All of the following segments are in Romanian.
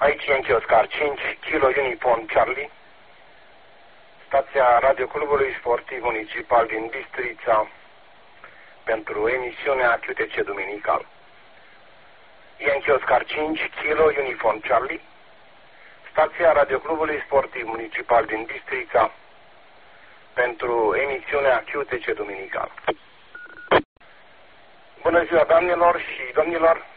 Aici Yankee Oscar 5, Kilo Uniform Charlie, stația Radioclubului Sportiv Municipal din Bistrița, pentru emisiunea QTC Duminical. Yankee Oscar 5, Kilo Uniform Charlie, stația Radioclubului Sportiv Municipal din Bistrița, pentru emisiunea QTC Duminical. Bună ziua, doamnelor și domnilor!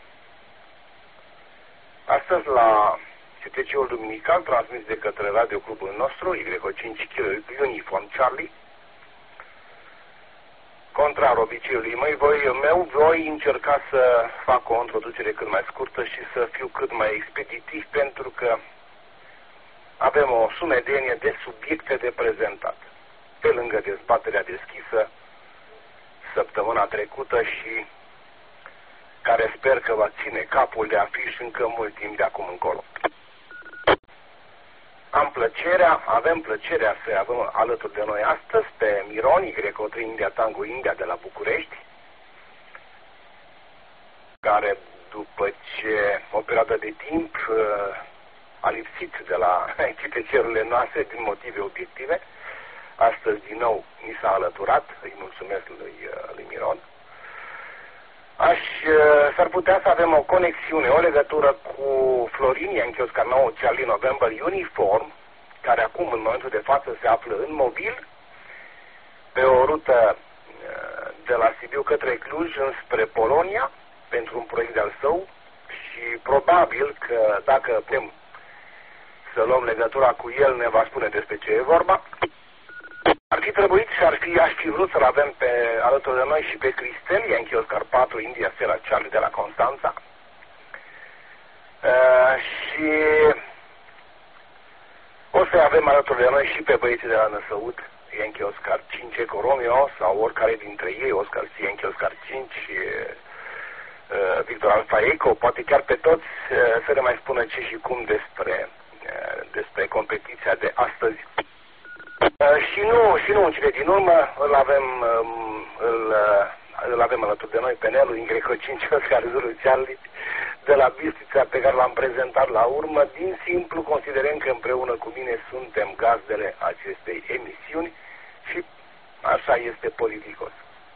Astăzi la QTC-ul Duminical, transmis de către radioclubul nostru, Y5 Kilo Uniform Charlie, contrar obiceiului meu, voi încerca să fac o introducere cât mai scurtă și să fiu cât mai expeditiv, pentru că avem o sumedenie de subiecte de prezentat, pe lângă dezbaterea deschisă săptămâna trecută și care sper că va ține capul de afiș încă mult timp de acum încolo. Avem plăcerea să avem alături de noi astăzi pe Miron, Y3 India Tango India de la București, care după ce o perioadă de timp a lipsit de la QTC-urile noastre din motive obiective, astăzi din nou ni s-a alăturat, îi mulțumesc lui Miron. S-ar putea să avem o conexiune, o legătură cu Florin Yankee Oscar 9 Charlie November Uniform, care acum în momentul de față se află în mobil pe o rută de la Sibiu către Cluj înspre Polonia pentru un proiect de-al său și probabil că dacă putem să luăm legătura cu el ne va spune despre ce e vorba. Ar fi trebuit și aș fi vrut să-l avem alături de noi și pe Cristel Yankee Oscar 4 India Sierra Charlie de la Constanța. Și o să avem alături de noi și pe băieții de la Năsăud Yankee Oscar 5 Eco Romeo sau oricare dintre ei, Oscar C Yankee Oscar 5 și Victor Alpha Eco, poate chiar pe toți să ne mai spună ce și cum despre competiția de astăzi. Și nu în cele din urmă, îl avem alături de noi pe Nelu, Y5 Oscar Zulu Charlie, de la Bistrița, pe care l-am prezentat la urmă, din simplu considerând că împreună cu mine suntem gazdele acestei emisiuni și așa este politicos.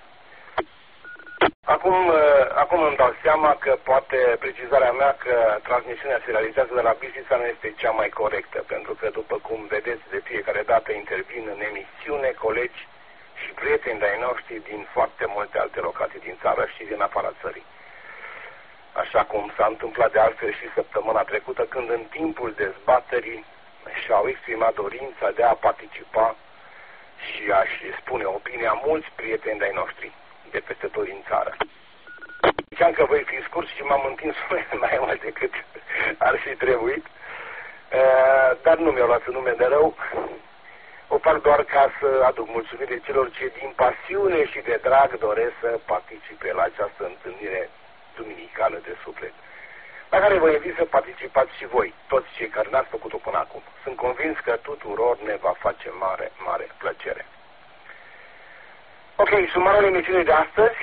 Acum îmi dau seama că poate precizarea mea că transmisiunea se realizează de la Bistrița nu este cea mai corectă, pentru că după cum vedeți de fiecare dată intervin în emisiune colegi și prieteni de-ai noștri din foarte multe alte locații din țară și din afara țării. Așa cum s-a întâmplat de altfel și săptămâna trecută, când în timpul dezbaterii și-au exprimat dorința de a participa și a-și spune opinia mulți prieteni de-ai noștri de peste tot din țară. Ziceam că voi fi scurt și m-am întins mai mult decât ar fi trebuit, dar nu mi-au luat nume de rău. O fac doar ca să aduc mulțumire celor ce din pasiune și de drag doresc să participe la această întâlnire duminicală de suflet, la care vă invit să participați și voi, toți cei care n-ați făcut-o până acum. Sunt convins că tuturor ne va face mare, mare plăcere. Ok, sumarul emisiunii de astăzi,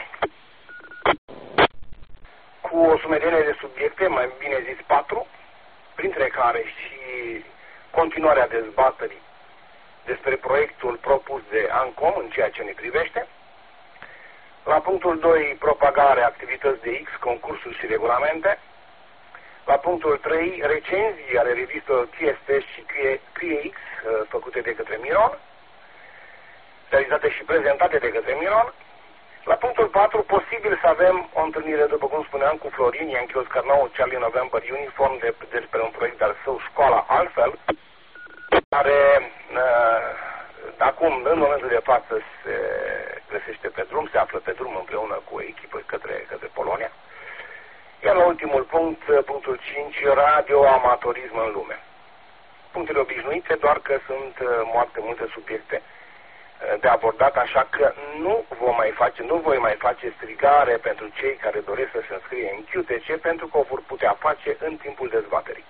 cu o sumedenie de subiecte, mai bine zis 4, printre care și continuarea dezbaterii despre proiectul propus de ANCOM în ceea ce ne privește. La punctul 2, propagare, activități de X, concursuri și regulamente. La punctul 3, recenzii ale revistelor QST și QX făcute de către Miron, realizate și prezentate de către Miron. La punctul 4, posibil să avem o întâlnire, după cum spuneam, cu Florin Yankee Oscar 9 Charlie November Uniform despre un proiect al său, Școala Altfel, care acum, în momentul de față, se găsește pe drum, se află pe drum împreună cu o echipă către Polonia. Iar la ultimul punct, punctul 5, radioamatorism în lume. Punctele obișnuite, doar că sunt foarte multe subiecte de abordat, așa că nu voi mai face strigare pentru cei care doresc să se înscrie în QTC, pentru că o vor putea face în timpul dezbaterii.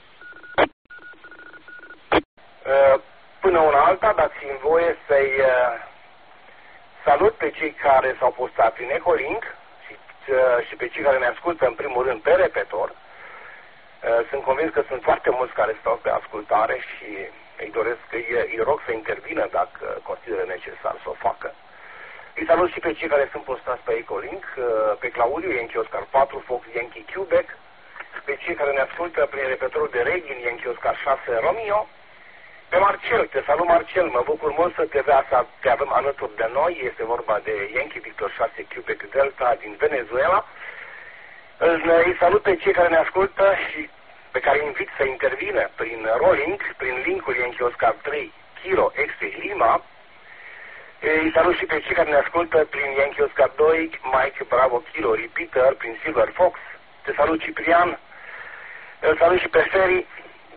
Până una alta, dați-mi voie să-i salut pe cei care s-au postat prin Ecolink și pe cei care ne ascultă în primul rând pe repetor, Sunt convins că sunt foarte mulți care stau pe ascultare și îi rog să intervină dacă consideră necesar să o facă. Îi salut și pe cei care sunt postați pe Ecolink, pe Claudiu, Yankee Oscar 4, Fox Yankee Quebec, pe cei care ne ascultă prin repetorul de Reghin, Yankee Oscar 6, Romeo, pe Marcel. Te salut, Marcel, mă bucur mult să te avem alături de noi. Este vorba de Yankee Victor 6 Quebec Delta din Venezuela. Îi salut pe cei care ne ascultă și pe care îi invit să intervină prin rolling, prin linkul Yankee Oscar 3 Kilo X Lima. Îi salut și pe cei care ne ascultă prin Yankee Oscar 2 Mike Bravo Kilo Repeater prin Silver Fox. Te salut, Ciprian. Îl salut și pe Ferry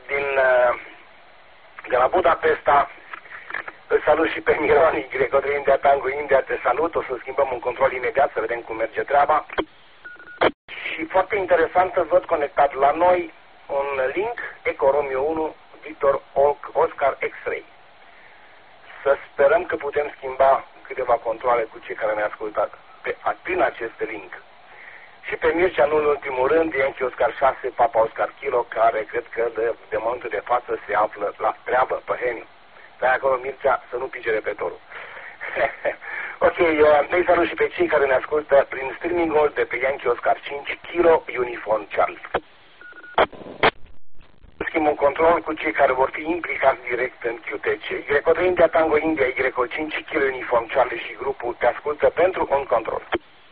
de la Budapesta. Îl salut și pe Miron Y India Tango India. Te salut. O să schimbăm un control imediat să vedem cum merge treaba. Și foarte interesant să văd conectat la noi un link Eco Romeo 1 Victor Oscar X-Ray. Să sperăm că putem schimba câteva controle cu cei care ne ascultă prin acest link. Și pe Mircea, nu în ultimul rând, Yankee Oscar 6 Papa Oscar Kilo, care cred că de momentul de față se află la treabă pe Heniu. Stai acolo, Mircea, să nu pice repetorul. Ok, noi salut și pe cei care ne ascultă prin streaming-ul de pe Yankee Oscar 5 Kilo Uniform Charlie. Schimb un control cu cei care vor fi implicați direct în QTC. Y3 India Tango India, Y5 Kilo Uniform Charlie și grupul te ascultă pentru un control.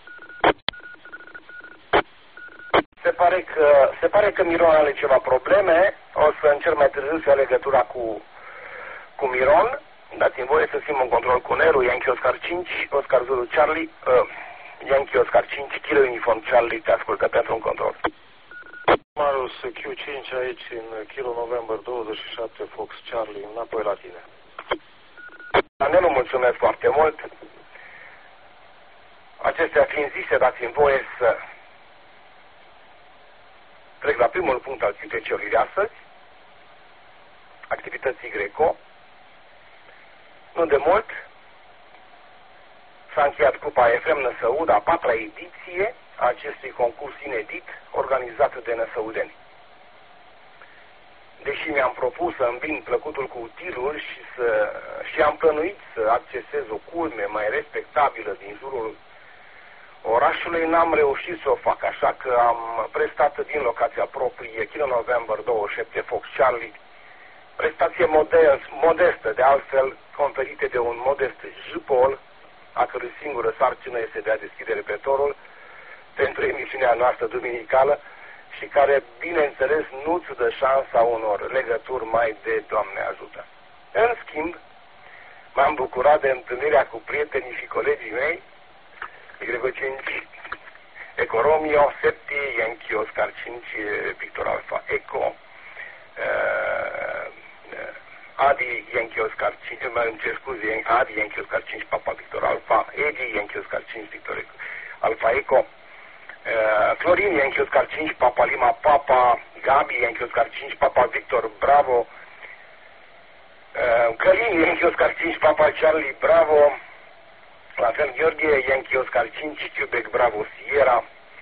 Se pare că Miron are ceva probleme. O să încerc mai târziu să ia legătura cu Miron. Dați-mi voie să schimb un control cu Neru, Yankee Oscar 5, Oscar Zulu Charlie, Yankee Oscar 5, Kilo Uniform Charlie, te ascultă pentru un control. Marius Q5 aici în Kilo November 27 Fox Charlie, înapoi la tine. Nelu, mulțumesc foarte mult. Acestea fiind zise, dați-mi voie să trec la primul punct al QTC-ului de astăzi, activității Greco. Nu de mult s-a încheiat Cupa Efrem Năsăud, a 4-a ediție a acestui concurs inedit organizat de năsăudeni. Deși mi-am propus să îmbin plăcutul cu utilul și am plănuit să accesez o culme mai respectabilă din jurul orașului, n-am reușit să o fac, așa că am prestat din locația proprie Kilo November 27 Fox Charlie, prestație modestă, de altfel conferită de un modest jupol, a cărui singură sarcină este de a deschide repetorul pentru emisiunea noastră duminicală și care, bineînțeles, nu-ți dă șansa unor legături mai de Doamne ajută. În schimb, m-am bucurat de întâlnirea cu prietenii și colegii mei, Y5 Eco Romeo, Septi, Yankee Oscar 5, Victor Alpha Eco, Adi Yankee Oscar 5, Adi Yankee Oscar 5 Papa Victor Alpha, Edi Yankee Oscar 5 Victor Alpha Eco, Florin Yankee Oscar 5 Papa Lima Papa, Gabi Yankee Oscar 5 Papa Victor Bravo, Călin Yankee Oscar 5 Papa Charlie Bravo, la fel Gheorghe Yankee Oscar 5 Quebec Bravo Sierra,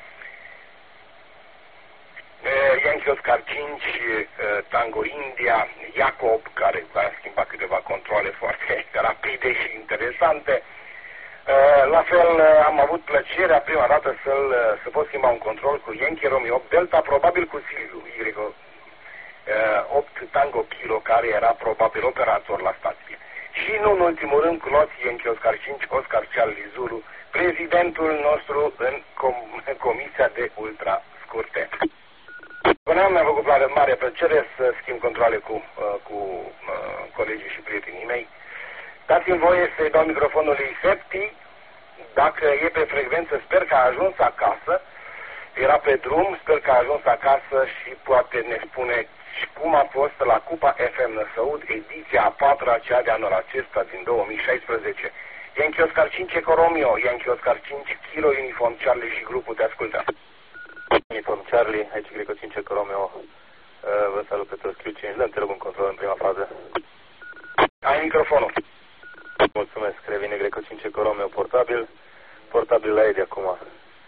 Yankee Oscar 5 Tango India, Iacob, care a schimbat câteva controle foarte rapide și interesante. La fel am avut plăcerea prima dată să pot schimba un control cu Yankee Romeo 8 Delta, probabil cu Silviu Y8 Tango Kilo, care era probabil operator la stație. Și nu în ultimul rând cu Yankee Oscar 5 Oscar Charlie Zulu, prezidentul nostru în comisia de ultra scurte. Până mi-a făcut mare plăcere să schimb controle cu colegii și prietenii mei. Dați-mi voie să-i dau microfonul lui Septi. Dacă e pe frecvență, sper că a ajuns acasă. Era pe drum, sper că a ajuns acasă și poate ne spune cum a fost la Cupa FM Năsăud, ediția a 4-a, cea de anul acesta din 2016. Yankee Oscar 5 Eco Romeo, Yankee Oscar 5 Kilo Uniform Charlie și grupul te ascultă. Uniform Charlie, aici Greco 5 Eco Romeo, vă salut pe toți Q5, dăm te rog un control în prima fază. Ai microfonul. Mulțumesc, revine Greco 5 Eco Romeo portabil la Edi acum.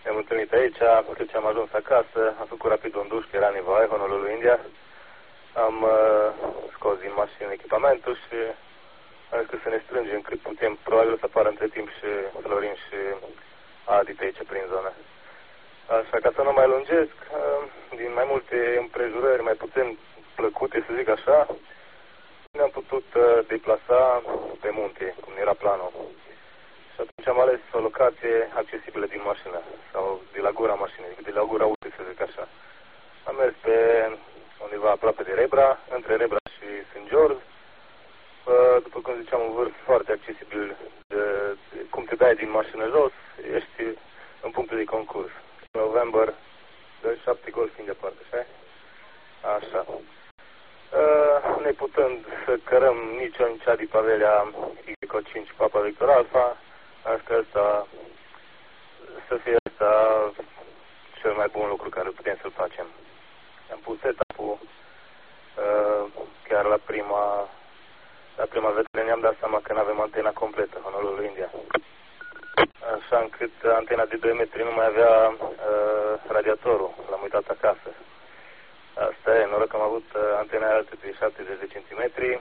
Ne-am întâlnit aici, după ce am ajuns acasă, am făcut rapid un duș, că era în Hawaii, Honolulu, India. Am scos din mașină echipamentul și am zis că să ne strângem cât putem. Probabil o să apară între timp și Florin și Adi pe aici prin zonă. Așa, ca să nu mai lungesc, din mai multe împrejurări mai puțin plăcute, să zic așa, ne-am putut deplasa pe munte, cum era planul. Și atunci am ales o locație accesibilă din mașină, sau de la gura mașinii, de la gura uite, să zic așa. Am mers pe undeva aproape de Rebra, între Rebra și St. George, după cum ziceam, un vârf foarte accesibil, cum te dai din mașină jos, ești în punctul de concurs. November, 7 golf în departe, așa? Neputând să cărăm nici cea de Pavelia Ico 5 Papa Victor Alpha, așa că ăsta să fie ăsta cel mai bun lucru care putem să-l facem. Am pus setup-ul chiar la prima vedere ne-am dat seama că nu avem antena completă, Honolulu, India. Așa încât antena de 2 metri nu mai avea radiatorul, l-am uitat acasă. Asta e, noroc că am avut antena altă de 70 de centimetri,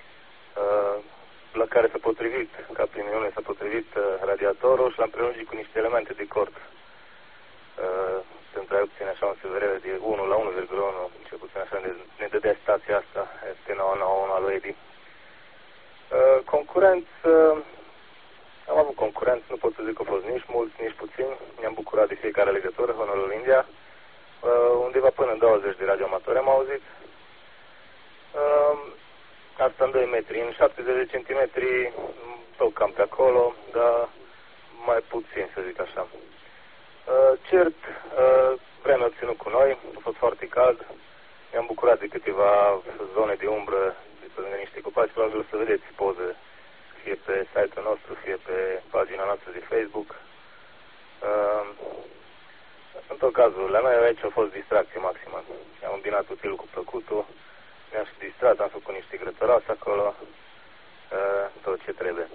la care s-a potrivit, ca prin minune s-a potrivit radiatorul și l-am prelungit cu niște elemente de cord. Pentru a obține așa un severere de 1 la 1,1, cel puțin așa ne dădea stația asta, ST991 al lui Edi. Concurenți, am avut concurenți, nu pot să zic că au fost nici mulți, nici puțini. Ne-am bucurat de fiecare legătură, Honolulu, India. Undeva până în 20 de radioamatori am auzit. Asta în 2 metri, în 70 de centimetri, tot cam pe acolo, dar mai puțin, să zic așa. Cert, vremea a ținut cu noi, a fost foarte cald. Ne-am bucurat de câteva zone de umbră, de lângă niște copaci, probabil o să vedeți poze, fie pe site-ul nostru, fie pe pagina noastră de Facebook. În tot cazul, la noi aici a fost distracție maximă. Am îmbinat utilul cu plăcutul, ne-am și distrat, am făcut niște grătăroase acolo, tot ce trebuie.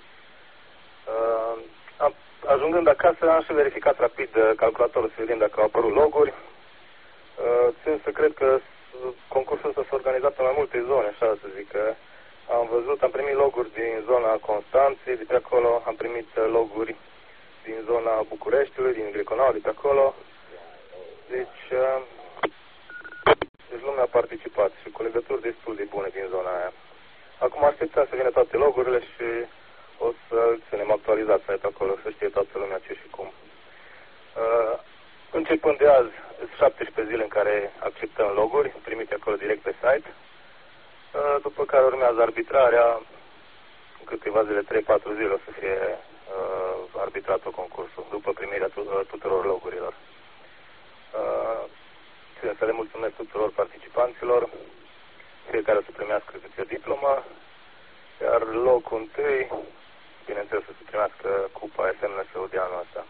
Ajungând acasă, am și verificat rapid calculatorul să vedem dacă au apărut loguri. Țin să cred că concursul s-a organizat în mai multe zone, așa să zic. Am văzut, am primit loguri din zona Constanței, de pe acolo, am primit loguri din zona Bucureștiului, din Greconau, de pe acolo. Deci lumea a participat și cu legături destul de bune din zona aia. Acum așteptăm să vină toate logurile și o să ținem actualizat site acolo, să știe toată lumea ce și cum. Începând de azi, 17 zile în care acceptăm loguri, primite acolo direct pe site, după care urmează arbitrarea, în câteva zile, 3-4 zile o să fie arbitrat concursul, după primirea tuturor logurilor. Țin să le mulțumesc tuturor participanților, fiecare o să primească câte o diplomă, iar locul întâi, bineînțeles, să se primească cupa SMS de anul ăsta.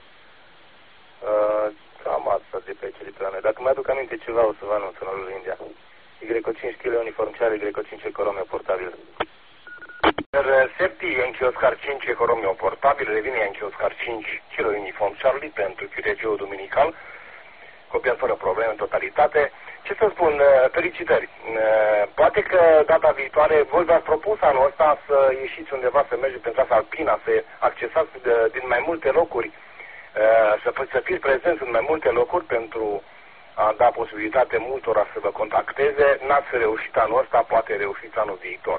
Cam asta de pe aici de pe la noi. Dacă mai aduc aminte ceva, o să vă anunț în Honolulu, India. Greco 5 kg uniform Charlie, Greco 5 Eco Romeo portabil. Septi Yankee Oscar 5 Eco Romeo portabil, revine Yankee Oscar 5 kg uniform Charlie pentru QTG-ul duminical, copiat fără probleme în totalitate. Ce să spun, felicitări. Poate că data viitoare voi v-ați propus anul ăsta să ieșiți undeva, să mergeți pe trasa alpina, să accesați din mai multe locuri, să fiți prezenți în mai multe locuri pentru a da posibilitate multora să vă contacteze. N-ați reușit anul ăsta, poate reușiți anul viitor.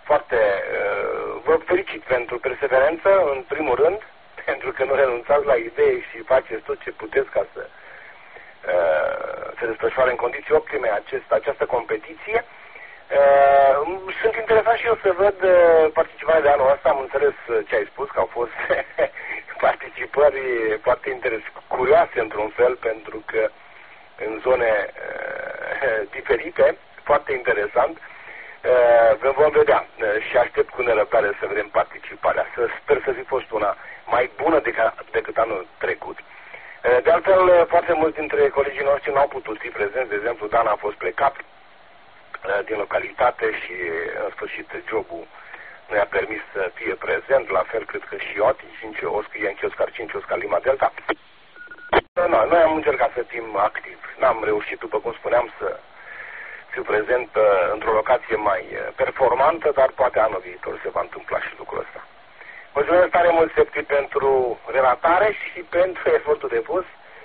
Vă felicit pentru perseverență, în primul rând, pentru că nu renunțați la idei și faceți tot ce puteți ca să se desfășoare în condiții optime această competiție. Sunt interesat și eu să văd participarea de anul ăsta. Am înțeles ce ai spus, că au fost participări foarte curioase într-un fel, pentru că în zone diferite, foarte interesant. Vom vedea și aștept cu nerăbdare să vedem participarea. Sper să fi fost una mai bună decât anul trecut. De altfel, foarte mulți dintre colegii noștri n-au putut fi prezenți. De exemplu, Dan a fost plecat din localitate și, în sfârșit, jobul nu i-a permis să fie prezent. La fel, cred că și Oti, Yankee Oscar 5, Oscar Lima Delta. Noi am încercat să fim activi. N-am reușit, după cum spuneam, să fiu prezent într-o locație mai performantă, dar poate anul viitor se va întâmpla și lucrul ăsta. Mulțumesc tare mult, Septi, pentru relatare și pentru efortul depus.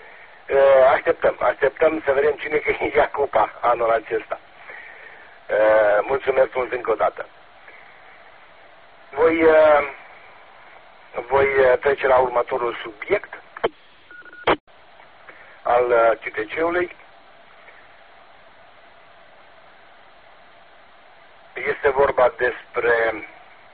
Așteptăm să vedem cine ia cupa anul acesta. Mulțumesc mult încă o dată. Voi trece la următorul subiect al CTC-ului. Este vorba despre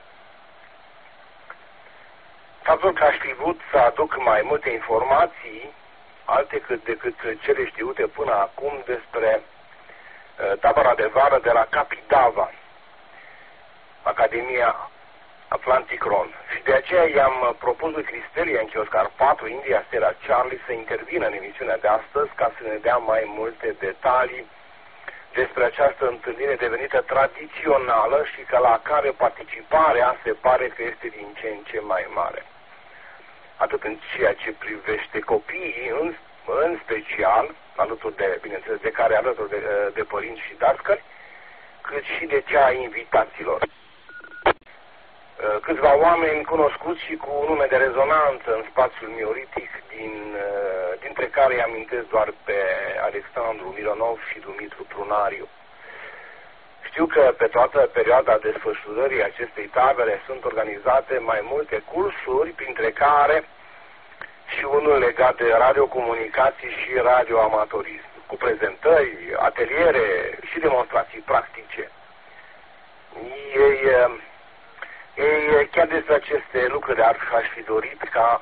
faptul că aș fi vrut să aduc mai multe informații, alte decât cele știute până acum, despre tabăra de vară de la Capitava, Academia Atlantic Ron. Și de aceea i-am propus lui Cristelia în Chioscar 4, India Stella Charlie, să intervină în emisiunea de astăzi ca să ne dea mai multe detalii despre această întâlnire devenită tradițională și că la care participarea se pare că este din ce în ce mai mare. Atât în ceea ce privește copiii, în special, alături de, bineînțeles, de care alături de părinți și dascări, cât și de cea a invitaților. Câțiva oameni cunoscuți și cu nume de rezonanță în spațiul mioritic, dintre care îi amintesc doar pe Alexandru Mironov și Dumitru Prunariu. Știu că pe toată perioada desfășurării acestei tabere sunt organizate mai multe cursuri, printre care și unul legat de radiocomunicații și radioamatorism, cu prezentări, ateliere și demonstrații practice. Chiar despre aceste lucruri aș fi dorit ca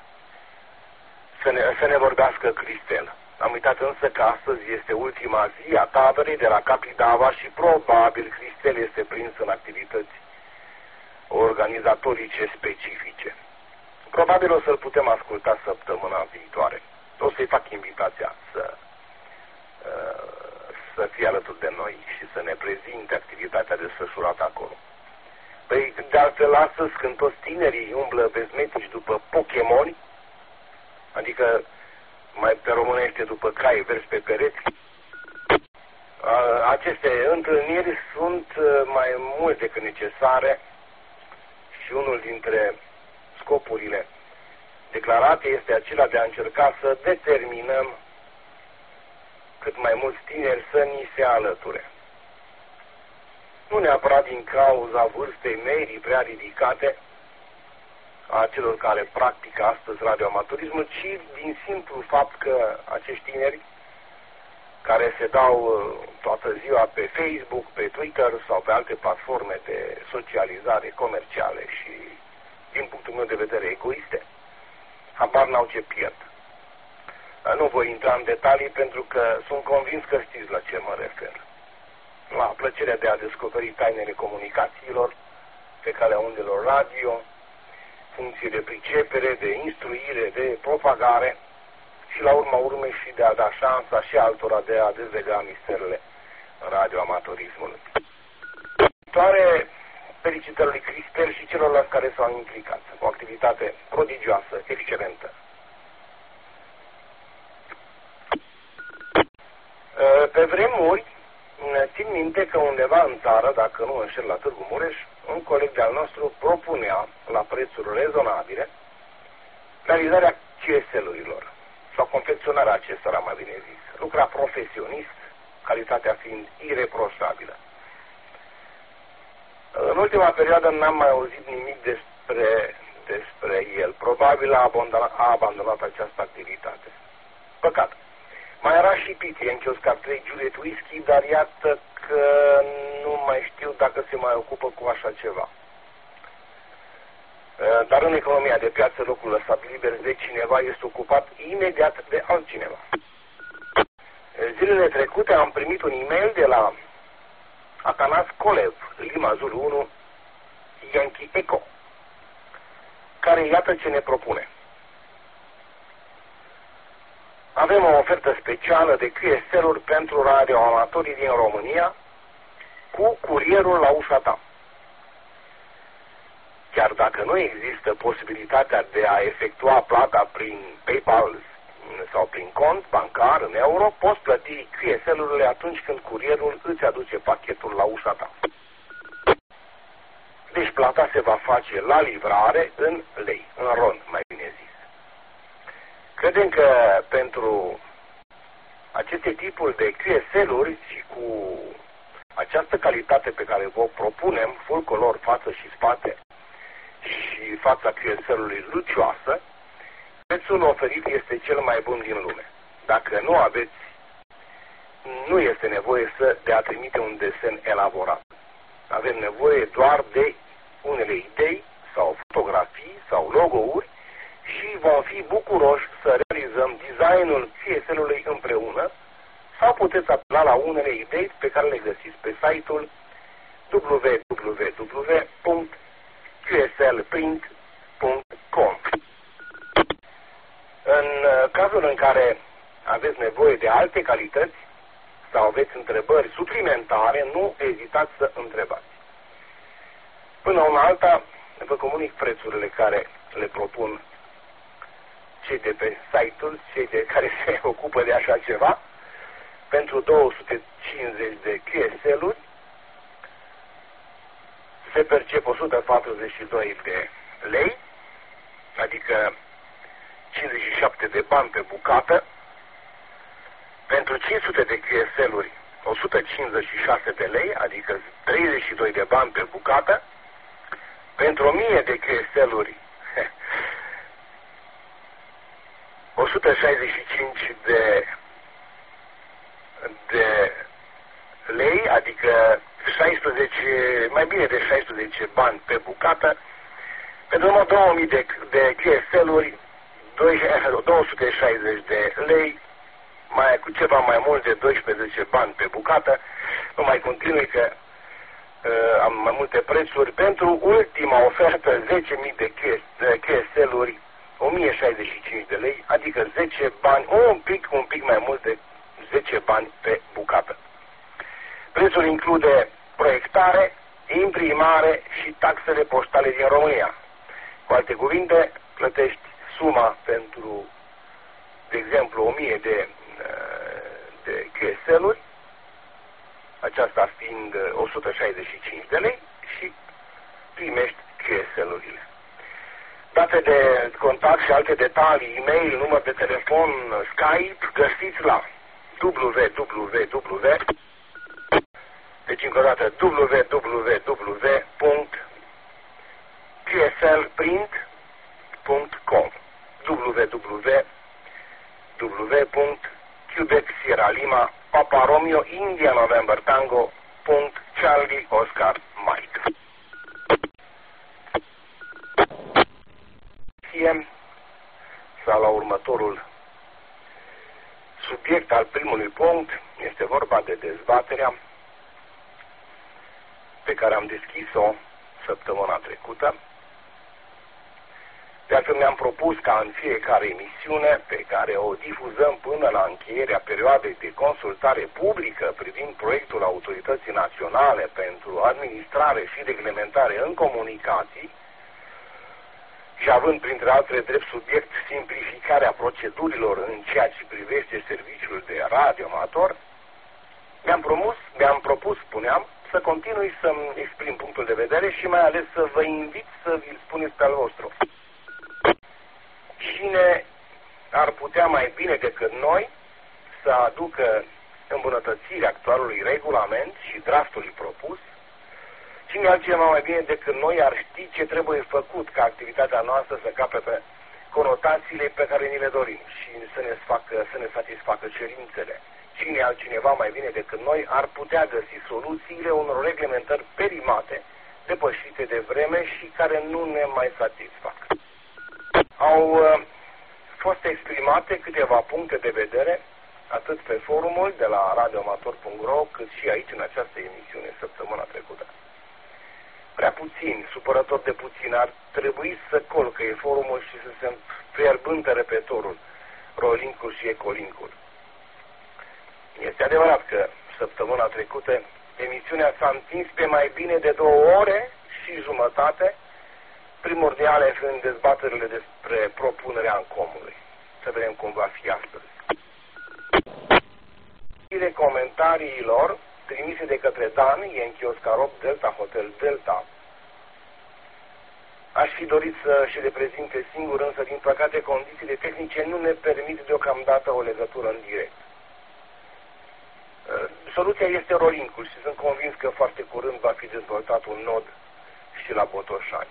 să ne vorbească Cristel. Am uitat însă că astăzi este ultima zi a taberei de la Capitava și probabil Cristel este prins în activități organizatorice specifice. Probabil o să-l putem asculta săptămâna viitoare. O să-i fac invitația să fie alături de noi și să ne prezinte activitatea desfășurată acolo. Păi, de altfel, astăzi, când toți tinerii umblă bezmetici după Pokémoni, adică mai pe românește după cai verzi pe pereți, aceste întâlniri sunt mai mult decât necesare și unul dintre scopurile declarate este acela de a încerca să determinăm cât mai mulți tineri să ni se alăture. Nu neapărat din cauza vârstei medii prea ridicate a celor care practică astăzi radioamatorismul, ci din simplu fapt că acești tineri care se dau toată ziua pe Facebook, pe Twitter sau pe alte platforme de socializare comerciale și, din punctul meu de vedere, egoiste, habar n-au ce pierd. Nu voi intra în detalii pentru că sunt convins că știți la ce mă refer. La plăcerea de a descoperi tainele comunicațiilor pe calea undelor radio, funcție de pricepere, de instruire, de propagare și la urma urmei și de a da șansa și altora de a dezlega misterele radioamatorismului. Toare felicitări lui Cristel și celorlalți care s-au implicat. O activitate prodigioasă, excelentă. Pe vremuri, țin minte că undeva în țară, dacă nu înșel la Târgu Mureș, un coleg de-al nostru propunea, la prețuri rezonabile, realizarea CSL-urilor sau confecționarea acestora, mai bine zis. Lucra profesionist, calitatea fiind ireproșabilă. În ultima perioadă n-am mai auzit nimic despre el. Probabil a abandonat această activitate. Păcat. Mai era și Piti în Chioscar 3, Juliet Whisky, dar iată că nu mai știu dacă se mai ocupă cu așa ceva. Dar în economia de piață, locul lăsat liber de cineva este ocupat imediat de altcineva. Zilele trecute am primit un e-mail de la Atanas Colev, Lima Zulu 1, Yankee Echo, care iată ce ne propune. Avem o ofertă specială de QSL-uri pentru radioamatorii din România cu curierul la ușa ta. Chiar dacă nu există posibilitatea de a efectua plata prin PayPal sau prin cont bancar în euro, poți plăti QSL-urile atunci când curierul îți aduce pachetul la ușa ta. Deci plata se va face la livrare în lei, în RON, mai bine zis. Credem că pentru aceste tipuri de QSL-uri și cu această calitate pe care vă propunem, full color, față și spate, și fața QSL-ului lucioasă, prețul oferit este cel mai bun din lume. Dacă nu aveți, nu este nevoie de a trimite un desen elaborat. Avem nevoie doar de unele idei sau fotografii sau logo-uri și vom fi bucuroși să realizăm designul QSL-ului împreună sau puteți apela la unele idei pe care le găsiți pe site-ul www.qslprint.com. În cazul în care aveți nevoie de alte calități sau aveți întrebări suplimentare, nu ezitați să întrebați. Până una alta, vă comunic prețurile care le propun cei de pe site-ul, cei de care se ocupă de așa ceva. Pentru 250 de QSL-uri se percep 142 de lei, adică 57 de bani pe bucată. Pentru 500 de QSL-uri 156 de lei, adică 32 de bani pe bucată. Pentru 1000 de QSL-uri 165 de lei, adică 16, mai bine de 16 bani pe bucată. Pentru 2000 de QSL-uri 260 de lei, cu ceva mai mult de 12 bani pe bucată. Nu mai continui că am mai multe prețuri. Pentru ultima ofertă 10.000 de QSL-uri 1065 de lei, adică 10 bani, un pic mai mult de 10 bani pe bucată. Prețul include proiectare, imprimare și taxele poștale din România. Cu alte cuvinte, plătești suma pentru, de exemplu, 1000 de QSL-uri, aceasta fiind 165 de lei, și primești QSL-urile. Date de contact și alte detalii, e-mail, număr de telefon, Skype, găsiți la www.qslprint.com www.Quebec Sierra Lima Papa Romeo India November Tango Charlie Oscar Mike. Sau la următorul subiect al primului punct, este vorba de dezbaterea pe care am deschis-o săptămâna trecută. De altfel mi-am propus ca în fiecare emisiune pe care o difuzăm până la încheierea perioadei de consultare publică privind proiectul Autorității Naționale pentru Administrare și Reglementare în Comunicații, și având printre altele drept subiect simplificarea procedurilor în ceea ce privește serviciul de radioamator, mi-am propus, spuneam, să continui să-mi exprim punctul de vedere și mai ales să vă invit să vi-l spuneți pe al vostru. Cine ar putea mai bine decât noi să aducă îmbunătățirea actualului regulament și draftului propus? Cine altcineva mai bine decât noi ar ști ce trebuie făcut ca activitatea noastră să capete conotațiile pe care ni le dorim și să ne satisfacă cerințele? Cine altcineva mai bine decât noi ar putea găsi soluțiile unor reglementări perimate, depășite de vreme și care nu ne mai satisfac? Au fost exprimate câteva puncte de vedere, atât pe forumul de la radioamator.ro, cât și aici în această emisiune săptămâna trecută. Prea puțin, supărător de puțin, ar trebui să colcăie forumul și să se fierbântă repetorul, rolincul și ecolincul. Este adevărat că săptămâna trecută emisiunea s-a întins pe mai bine de 2 ore și jumătate, primordiale fiind dezbaterile despre propunerea ANCOM-ului. Să vedem cum va fi astăzi. Comentariilor trimise de către Dan, e în Chioscarop Delta, Hotel Delta. Aș fi dorit să și le prezinte singur, însă din păcate condițiile tehnice nu ne permit deocamdată o legătură în direct. Soluția este rolling-ul și sunt convins că foarte curând va fi dezvoltat un nod și la Botoșani.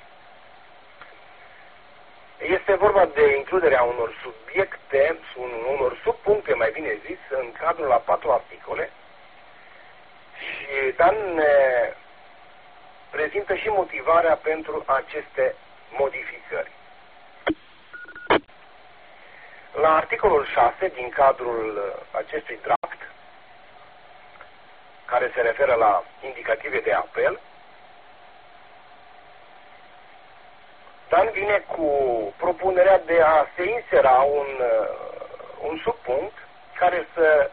Este vorba de includerea unor subiecte, unor subpuncte, mai bine zis, în cadrul la 4 articole și Dan ne prezintă și motivarea pentru aceste modificări. La articolul 6 din cadrul acestui draft, care se referă la indicative de apel, Dan vine cu propunerea de a se insera un subpunct care să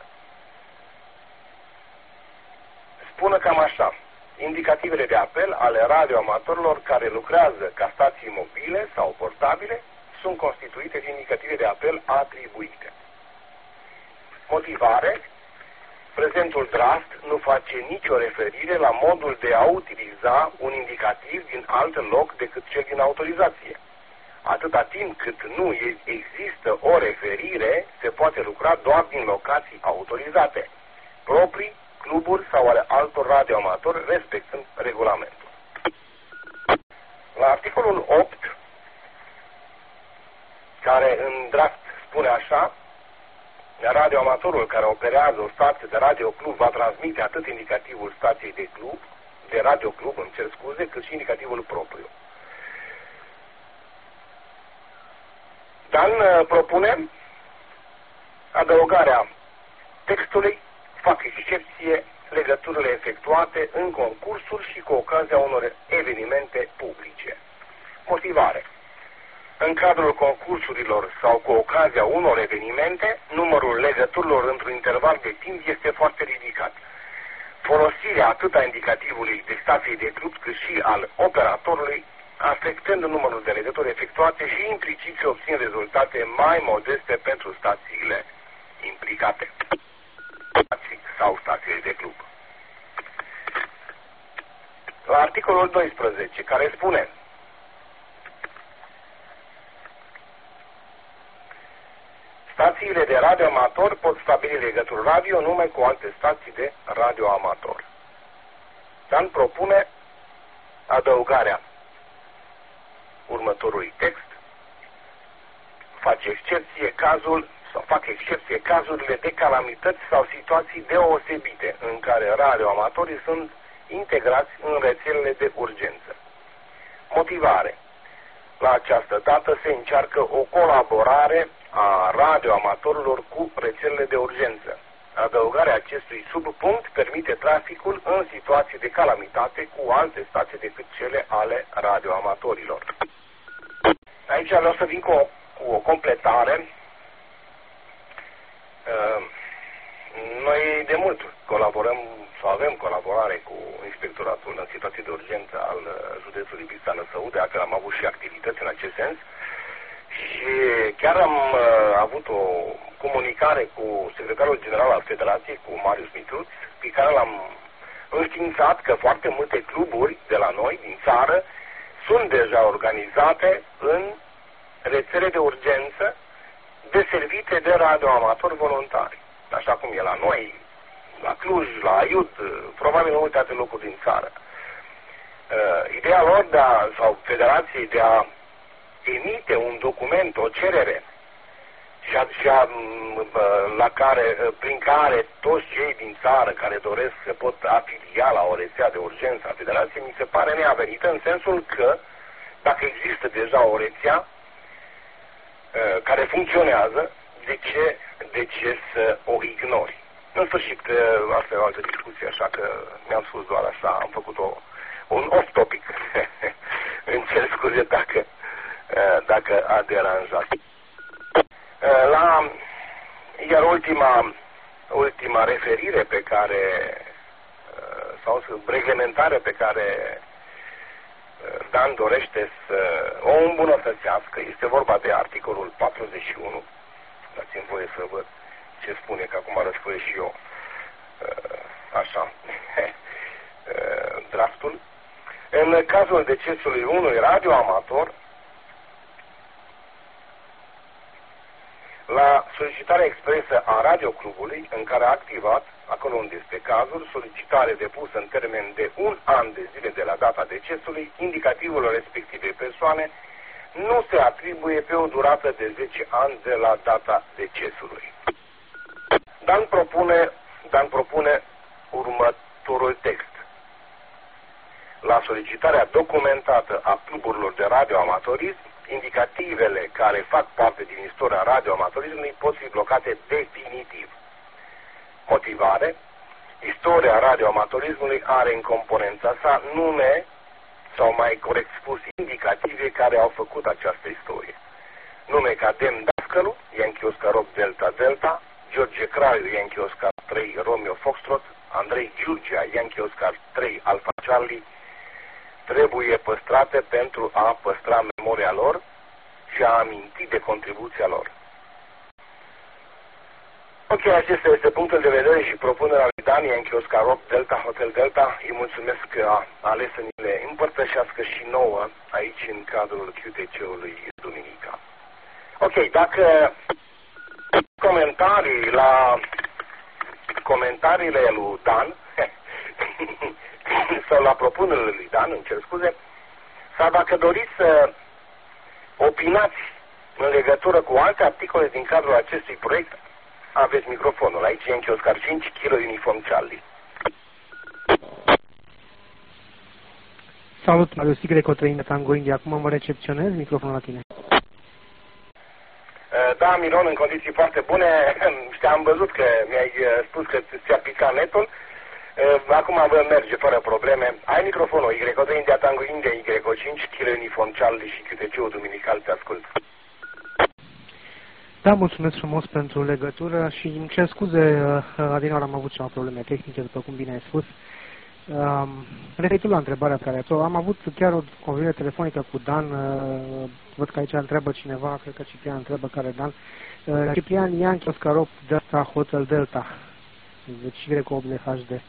spună cam așa: indicativele de apel ale radioamatorilor care lucrează ca stații mobile sau portabile sunt constituite din indicative de apel atribuite. Motivare: prezentul draft nu face nicio referire la modul de a utiliza un indicativ din alt loc decât cel din autorizație. Atâta timp cât nu există o referire, se poate lucra doar din locații autorizate, proprii, cluburi sau ale altor radioamatori, respectând regulamentul. La articolul 8, care în draft spune așa: radioamatorul care operează o stație de radioclub va transmite atât indicativul stației de radioclub, cât și indicativul propriu. Dan propune adăugarea textului: fac excepție legăturile efectuate în concursuri și cu ocazia unor evenimente publice. Motivare: în cadrul concursurilor sau cu ocazia unor evenimente, numărul legăturilor într-un interval de timp este foarte ridicat. Folosirea atât a indicativului de stație de club cât și al operatorului, afectând numărul de legături efectuate și implicit se obțin rezultate mai modeste pentru stațiile implicate sau stațiile de club. La articolul 12, care spune: stațiile de radioamator pot stabili legături radio numai cu alte stații de radioamator. Dan propune adăugarea următorului text: fac excepție cazurile de calamități sau situații deosebite în care radioamatorii sunt integrați în rețelele de urgență. Motivare: la această dată se încearcă o colaborare a radioamatorilor cu rețelele de urgență. Adăugarea acestui subpunct permite traficul în situații de calamitate cu alte stații decât cele ale radioamatorilor. Aici vreau să vin cu o completare. Noi de mult colaborăm sau avem colaborare cu Inspectoratul în situații de urgență al județului Bistrița-Năsăud, că am avut și activități în acest sens. Și chiar am avut o comunicare cu secretarul general al Federației, cu Marius Mitruț, pe care l-am înștiințat că foarte multe cluburi de la noi, din țară, sunt deja organizate în rețele de urgență deservite de radioamatori voluntari. Așa cum e la noi, la Cluj, la Aiud, probabil în multe alte locuri din țară. Ideea lor sau Federației de a emite un document, o cerere prin care toți cei din țară care doresc se pot afilia la o rețea de urgență a Federației, mi se pare neavenită, în sensul că dacă există deja o rețea care funcționează, de ce să o ignori? În sfârșit, asta e o altă discuție, așa că mi-am spus doar așa, am făcut un off-topic. Îmi cer scuze dacă a deranjat. Iar ultima referire pe care, sau reglementare pe care Dan dorește să o îmbunătățească, este vorba de articolul 41, Dați-mi voie să văd ce spune, că acum răsfoiesc și eu. Așa. Draftul. În cazul decesului unui radioamator, la solicitarea expresă a radioclubului în care a activat, acolo unde este cazul, solicitare depusă în termen de 1 an de zile de la data decesului, indicativul respectivei persoane nu se atribuie pe o durată de 10 ani de la data decesului. Dan propune următorul text. La solicitarea documentată a cluburilor de radioamatorism, indicativele care fac parte din istoria radioamatorismului pot fi blocate definitiv. Motivare: istoria radioamatorismului are în componența sa nume, sau mai corect spus, indicative care au făcut această istorie. Nume ca Dem Dascălu, Yankee Oscar 8 Delta Delta, George Craiu, Yankee Oscar 3 Romeo Foxtrot, Andrei Giurgea, Yankee Oscar 3 Alpha Charlie, trebuie păstrate pentru a păstra memoria lor și a aminti de contribuția lor. Ok, acesta este punctul de vedere și propunerea lui Dan, Yankee Oscar 8 Delta Hotel Delta. Îi mulțumesc că a ales să ni le împărtășească și nouă aici în cadrul QTC-ului Duminica. Ok, dacă comentarii la comentariile lui Dan sau la propunerile lui Dan, îmi cer scuze, sau dacă doriți să opinați în legătură cu alte articole din cadrul acestui proiect, aveți microfonul. Aici Yankee Oscar 5, Kilo Uniform Charlie. Salut, Marius Tigre, Cotrăină Tango India. Acum mă recepționez, microfonul la tine. Da, Miron, în condiții foarte bune. Am văzut că mi-ai spus că ți-a picat netul. Acum merge fără probleme. Ai microfonul, Y3 India Tango India, Y5, Kilo Uniform Charlie și QTC-ul Duminical, te ascult. Da, mulțumesc frumos pentru legătură și îmi cer scuze, adineaori am avut ceva probleme tehnice, după cum bine ai spus. Referitor la întrebarea pe care am avut chiar o convorbire telefonică cu Dan, văd că aici întreabă cineva, cred că Ciprian întrebă care Dan. Ciprian Yankee Oscar 8 Delta Hotel Delta, deci Y8HD.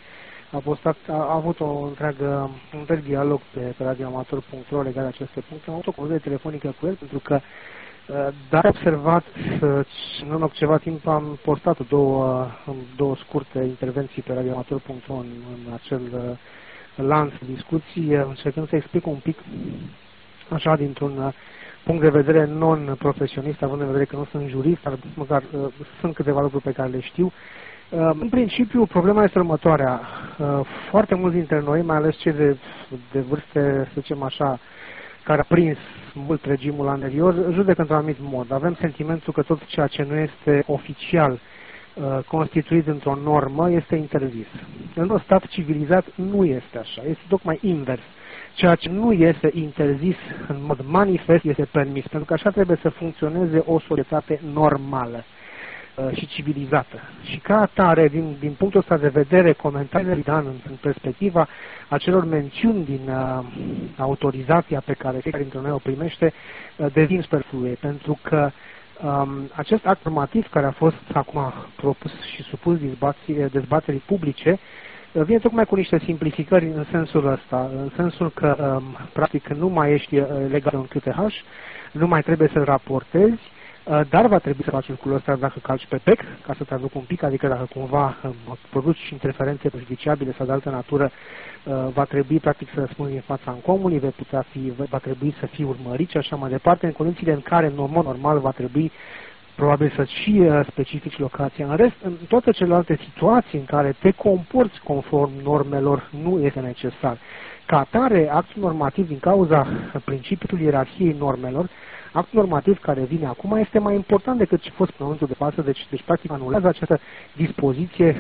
A avut un întreg dialog pe radioamator.ro legat de aceste puncte. Am avut o convorbire telefonică cu el pentru că dar am observat, în urmă cu ceva timp am postat două scurte intervenții pe radioamator.ro în acel lanț de discuții, încercând să explic un pic, așa, dintr-un punct de vedere non-profesionist, având în vedere că nu sunt jurist, dar măcar sunt câteva lucruri pe care le știu. În principiu, problema este următoarea. Foarte mulți dintre noi, mai ales cei de vârste, să zicem așa, care a prins mult regimul anterior, judecă într-un anumit mod. Avem sentimentul că tot ceea ce nu este oficial constituit într-o normă este interzis. În un stat civilizat nu este așa, este tocmai invers. Ceea ce nu este interzis în mod manifest este permis, pentru că așa trebuie să funcționeze o societate normală și civilizată. Și ca atare, din punctul ăsta de vedere, comentariile lui Dan în perspectiva acelor mențiuni din autorizația pe care fiecare dintre noi o primește, devin superflue, pentru că acest act normativ care a fost acum propus și supus dezbaterii publice, vine tocmai cu niște simplificări în sensul ăsta, în sensul că practic nu mai ești legat de un QTH, nu mai trebuie să-l raportezi, dar va trebui să faci lucrul ăsta dacă calci pe PEC, ca să traduc un pic, adică dacă cumva produci interferențe prejudiciabile sau de altă natură, va trebui practic să răspunzi în fața Ancomului, va trebui să fii urmărit și așa mai departe, în condițiile în care, în mod normal, va trebui probabil să și specifici locația. În rest, în toate celelalte situații în care te comporți conform normelor, nu este necesar. Ca atare, actul normativ, din cauza principiului ierarhiei normelor, actul normativ care vine acum este mai important decât ce a fost în momentul de față, deci practic anulează această dispoziție,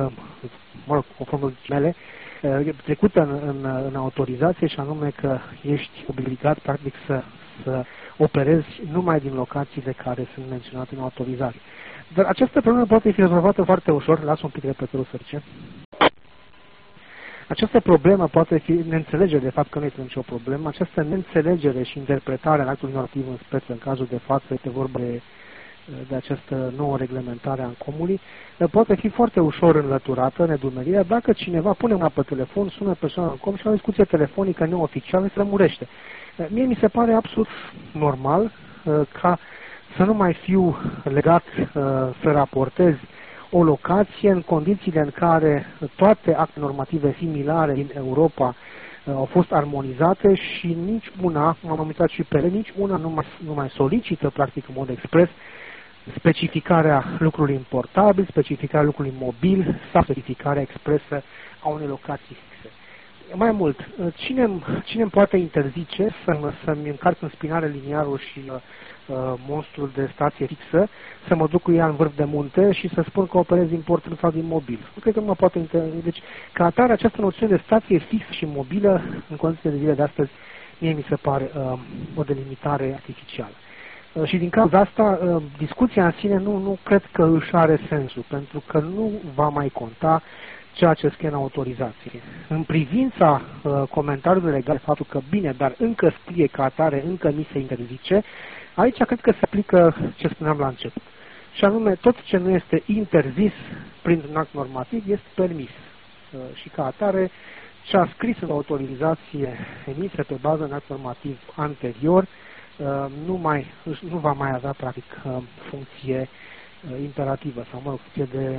conform mele, trecută în autorizație, și anume că ești obligat practic să operezi numai din locațiile care sunt menționate în autorizație. Dar această problemă poate fi rezolvată foarte ușor. Las un pic repetărul să zice. Această problemă poate fi neînțelegere, de fapt că nu este nicio problemă. Această neînțelegere și interpretare în actul normativ în speță, în cazul de față, este vorba de de această nouă reglementare a Ancomului, poate fi foarte ușor înlăturată, nedumerirea, dacă cineva pune mâna pe telefon, sună persoana Ancom și la o discuție telefonică neoficială se lămurește. Mie mi se pare absolut normal ca să nu mai fiu legat să raportez o locație în condițiile în care toate acte normative similare din Europa au fost armonizate și nici una, m-am uitat și pe ele, nici una nu mai solicită practic în mod expres specificarea lucrului importabil, specificarea lucrului mobil sau specificarea expresă a unei locații fixe. Mai mult, cine îmi poate interzice să-mi încarc în spinare liniarul și monstrul de stație fixă, să mă duc cu ea în vârf de munte și să spun că operez din portul sau din mobil? Nu cred că nu mă poate interzice. Deci, ca atare, această noțiune de stație fixă și mobilă, în condițiile de zile de astăzi, mie mi se pare o delimitare artificială. Și din cauza asta, discuția în sine nu cred că își are sensul, pentru că nu va mai conta ceea ce scrie în autorizație. În privința comentariului legal, faptul că bine, dar încă scrie ca atare, încă mi se interzice, aici cred că se aplică ce spuneam la început. Și anume, tot ce nu este interzis printr-un act normativ este permis. Și ca atare, ce a scris în autorizație emisă pe bază în act normativ anterior, nu va mai avea practic funcție imperativă sau, funcție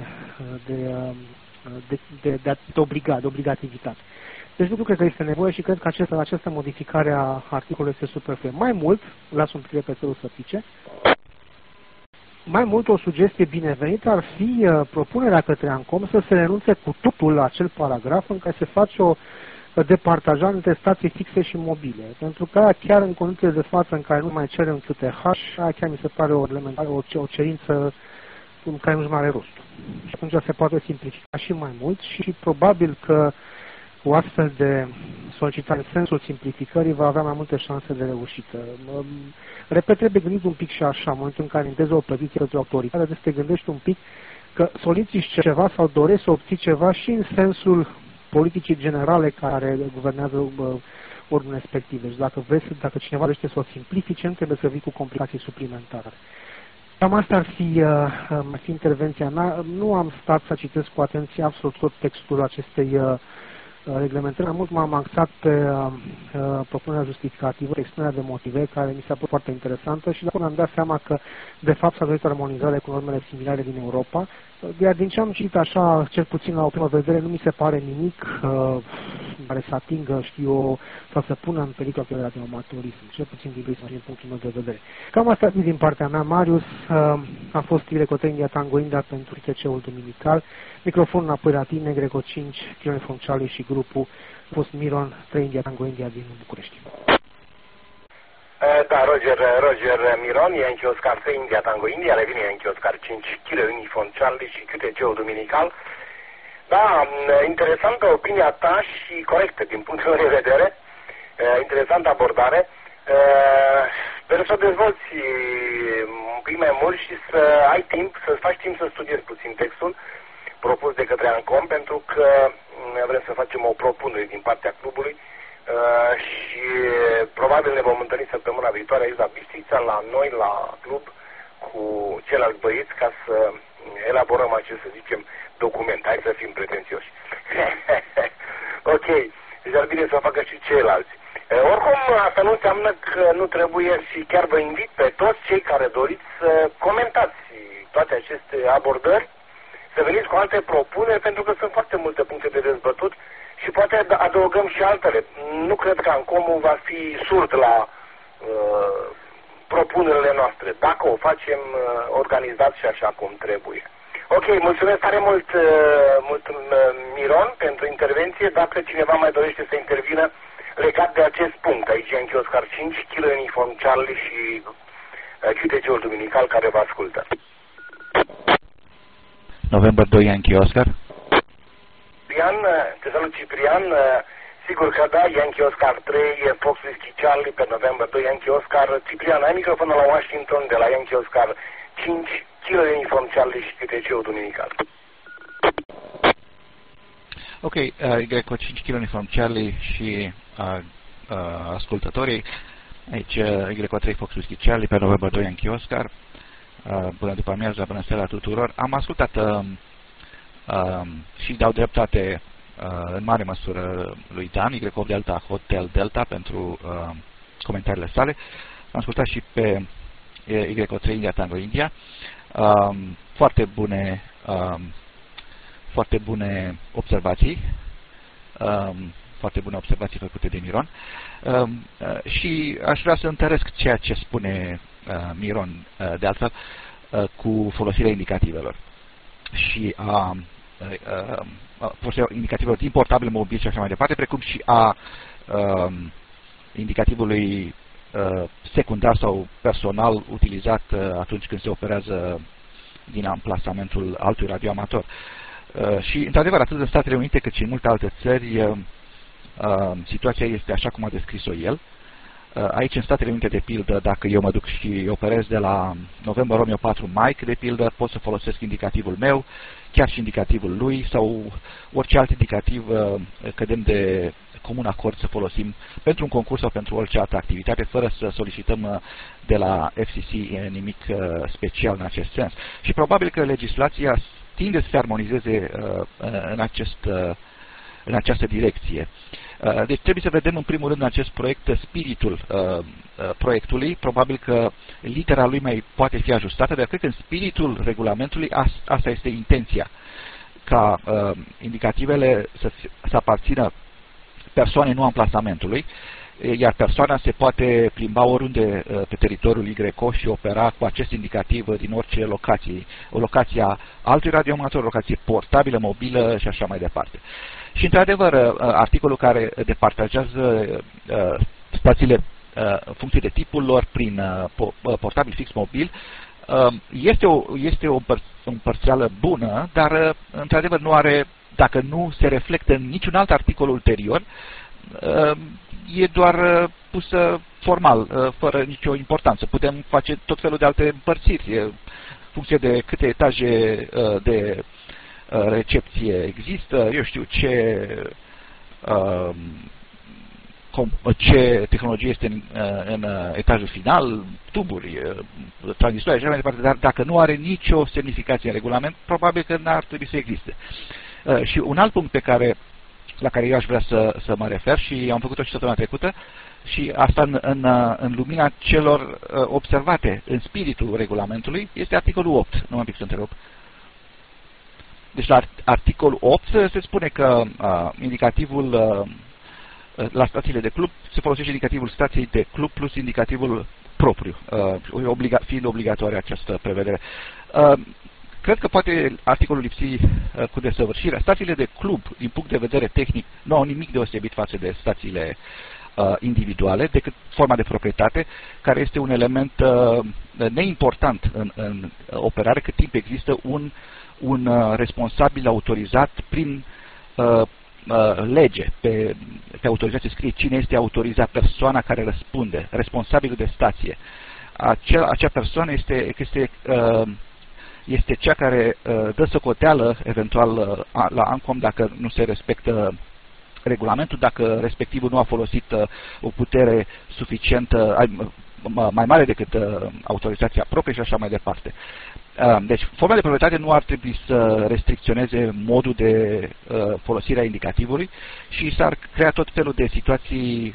de obligativitate. Deci nu cred că este nevoie și cred că această modificare a articolului este superfluă. Mai mult, las un pic repetorul să pice, mai mult o sugestie binevenită ar fi propunerea către Ancom să se renunțe cu totul la acel paragraf în care se face o departajare între stații fixe și mobile. Pentru că chiar în condițiile de față în care nu mai cerem QTH, chiar mi se pare o cerință care nu-și mai are rost. Și atunci se poate simplifica și mai mult și probabil că o astfel de solicitare în sensul simplificării va avea mai multe șanse de reușită. Repet, trebuie gândit un pic și așa, în momentul în care intezi o petiție către autoritate, trebuie să te gândești un pic că soliciți ceva sau dorești să obții ceva și în sensul politicii generale care guvernează ordinul respectiv. Deci dacă cineva dorește să o simplifice, nu trebuie să vii cu complicații suplimentare. Cam asta ar fi intervenția mea. Nu am stat să citesc cu atenție absolut tot textul acestei reglementări. Mai mult m-am axat pe propunerea justificativă, expunerea de motive, care mi s-a părut foarte interesantă și dacă am dat seama că, de fapt, s-a dorit o armonizare cu normele similare din Europa. Iar din ce am citit așa, cel puțin la o primă vedere, nu mi se pare nimic care să atingă, sau să pună în pericol activitatea de amatorism, cel puțin din punctul meu de vedere. Cam asta din partea mea. Marius a fost Greco 3 India Tango India pentru ITC-ul duminical. Microfonul înapoi la tine, Greco 5, Chiron Fonciali și grupul a fost Miron 3 India Tango India din București. Da, Roger Miron, Yankee Oscar 3 India Tango India, revine Yankee Oscar 5 Kilo Uniform Charlie și QTC-ul duminical. Da, interesantă opinia ta și corectă din punctul meu de vedere, interesantă abordare. Sper să o dezvolți un pic mai mult și să ai timp, să faci timp să studiezi puțin textul propus de către Ancom, pentru că vrem să facem o propunere din partea clubului și probabil ne vom întâlni săptămâna viitoare aici la Bistrița, la noi, la club, cu ceilalți băieți, ca să elaborăm acest, să zicem, document. Hai să fim pretențioși. Ok, deci ar bine să facă și ceilalți. Oricum, asta nu înseamnă că nu trebuie și chiar vă invit pe toți cei care doriți să comentați toate aceste abordări, să veniți cu alte propuneri, pentru că sunt foarte multe puncte de dezbătut și poate adăugăm și altele. Nu cred că Ancomul va fi surd la propunerile noastre, dacă o facem organizat și așa cum trebuie. Ok, mulțumesc tare mult, Miron, pentru intervenție. Dacă cineva mai dorește să intervină legat de acest punct, aici Yankee Oscar 5, Kilo Uniform Charlie și QTC-ul duminical care vă ascultă. November 2 Yankee Oscar. Ciprian, te salut Ciprian, sigur că da, Yankee Oscar 3, Fox Whiskey Charlie pe November 2 Yankee Oscar. Ciprian, ai microfonul la Washington de la Yankee Oscar 5, Kilo Uniform Charlie și QTC-ul duminical. Ok, Greco 5 Kilo Uniform Charlie și ascultătorii. Aici Greco 3 Fox Whiskey Charlie pe November 2 Yankee Oscar. Bună după amiază, bună seara tuturor. Am ascultat și dau dreptate în mare măsură lui Dan, Y8 Delta Hotel Delta, pentru comentariile sale. Am ascultat și pe Y3 India Tango India. Foarte bune observații. Foarte bune observații făcute de Miron. Și aș vrea să întăresc ceea ce spune Miron, de altfel, cu folosirea indicativelor și a folosirea indicativelor din portabil, mobil și așa mai departe, precum și a indicativului secundar sau personal utilizat atunci când se operează din amplasamentul altui radioamator. Și, într-adevăr, atât în Statele Unite cât și în multe alte țări, situația este așa cum a descris-o el. Aici, în Statele Unite, de pildă, dacă eu mă duc și operez de la November Romeo 4 Mike, de pildă, pot să folosesc indicativul meu, chiar și indicativul lui, sau orice alt indicativ cădem de comun acord să folosim pentru un concurs sau pentru orice altă activitate, fără să solicităm de la FCC nimic special în acest sens. Și probabil că legislația tinde să se armonizeze în această direcție. Deci trebuie să vedem în primul rând în acest proiect spiritul proiectului. Probabil că litera lui mai poate fi ajustată, dar cred că în spiritul regulamentului asta este intenția, ca indicativele să aparțină persoanei, nu amplasamentului, iar persoana se poate plimba oriunde pe teritoriul YO și opera cu acest indicativ din orice locație, o locație a altui radioamator, o locație portabilă, mobilă și așa mai departe. Și, într-adevăr, articolul care departajează stațiile funcție de tipul lor prin portabil fix mobil este o împărțeală bună, dar, într-adevăr, nu are, dacă nu se reflectă în niciun alt articol ulterior, e doar pusă formal, fără nicio importanță. Putem face tot felul de alte împărțiri, funcție de câte etaje de recepție există, eu știu ce tehnologie este în etajul final, tuburi, tranzistoare și așa mai departe, dar dacă nu are nicio semnificație în regulament, probabil că n-ar trebui să existe. Și un alt punct la care eu aș vrea să mă refer, și am făcut-o și săptămâna trecută, și asta în lumina celor observate în spiritul regulamentului, este articolul 8. Nu mă pic să întrerup. Deci la articolul 8 se spune că indicativul la stațiile de club se folosește indicativul stației de club plus indicativul propriu, fiind obligatorie această prevedere. Cred că poate articolul lipsi cu desăvârșire. Stațiile de club, din punct de vedere tehnic, nu au nimic deosebit față de stațiile individuale, decât forma de proprietate, care este un element neimportant în operare, cât timp există un responsabil autorizat prin lege. Pe autorizație scrie cine este autorizat, persoana care răspunde, responsabilul de stație. Acea persoană este cea care dă socoteală eventual la ANCOM dacă nu se respectă regulamentul, dacă respectivul nu a folosit o putere suficientă, mai mare decât autorizația proprie și așa mai departe. Deci, forma de proprietate nu ar trebui să restricționeze modul de folosire a indicativului și s-ar crea tot felul de situații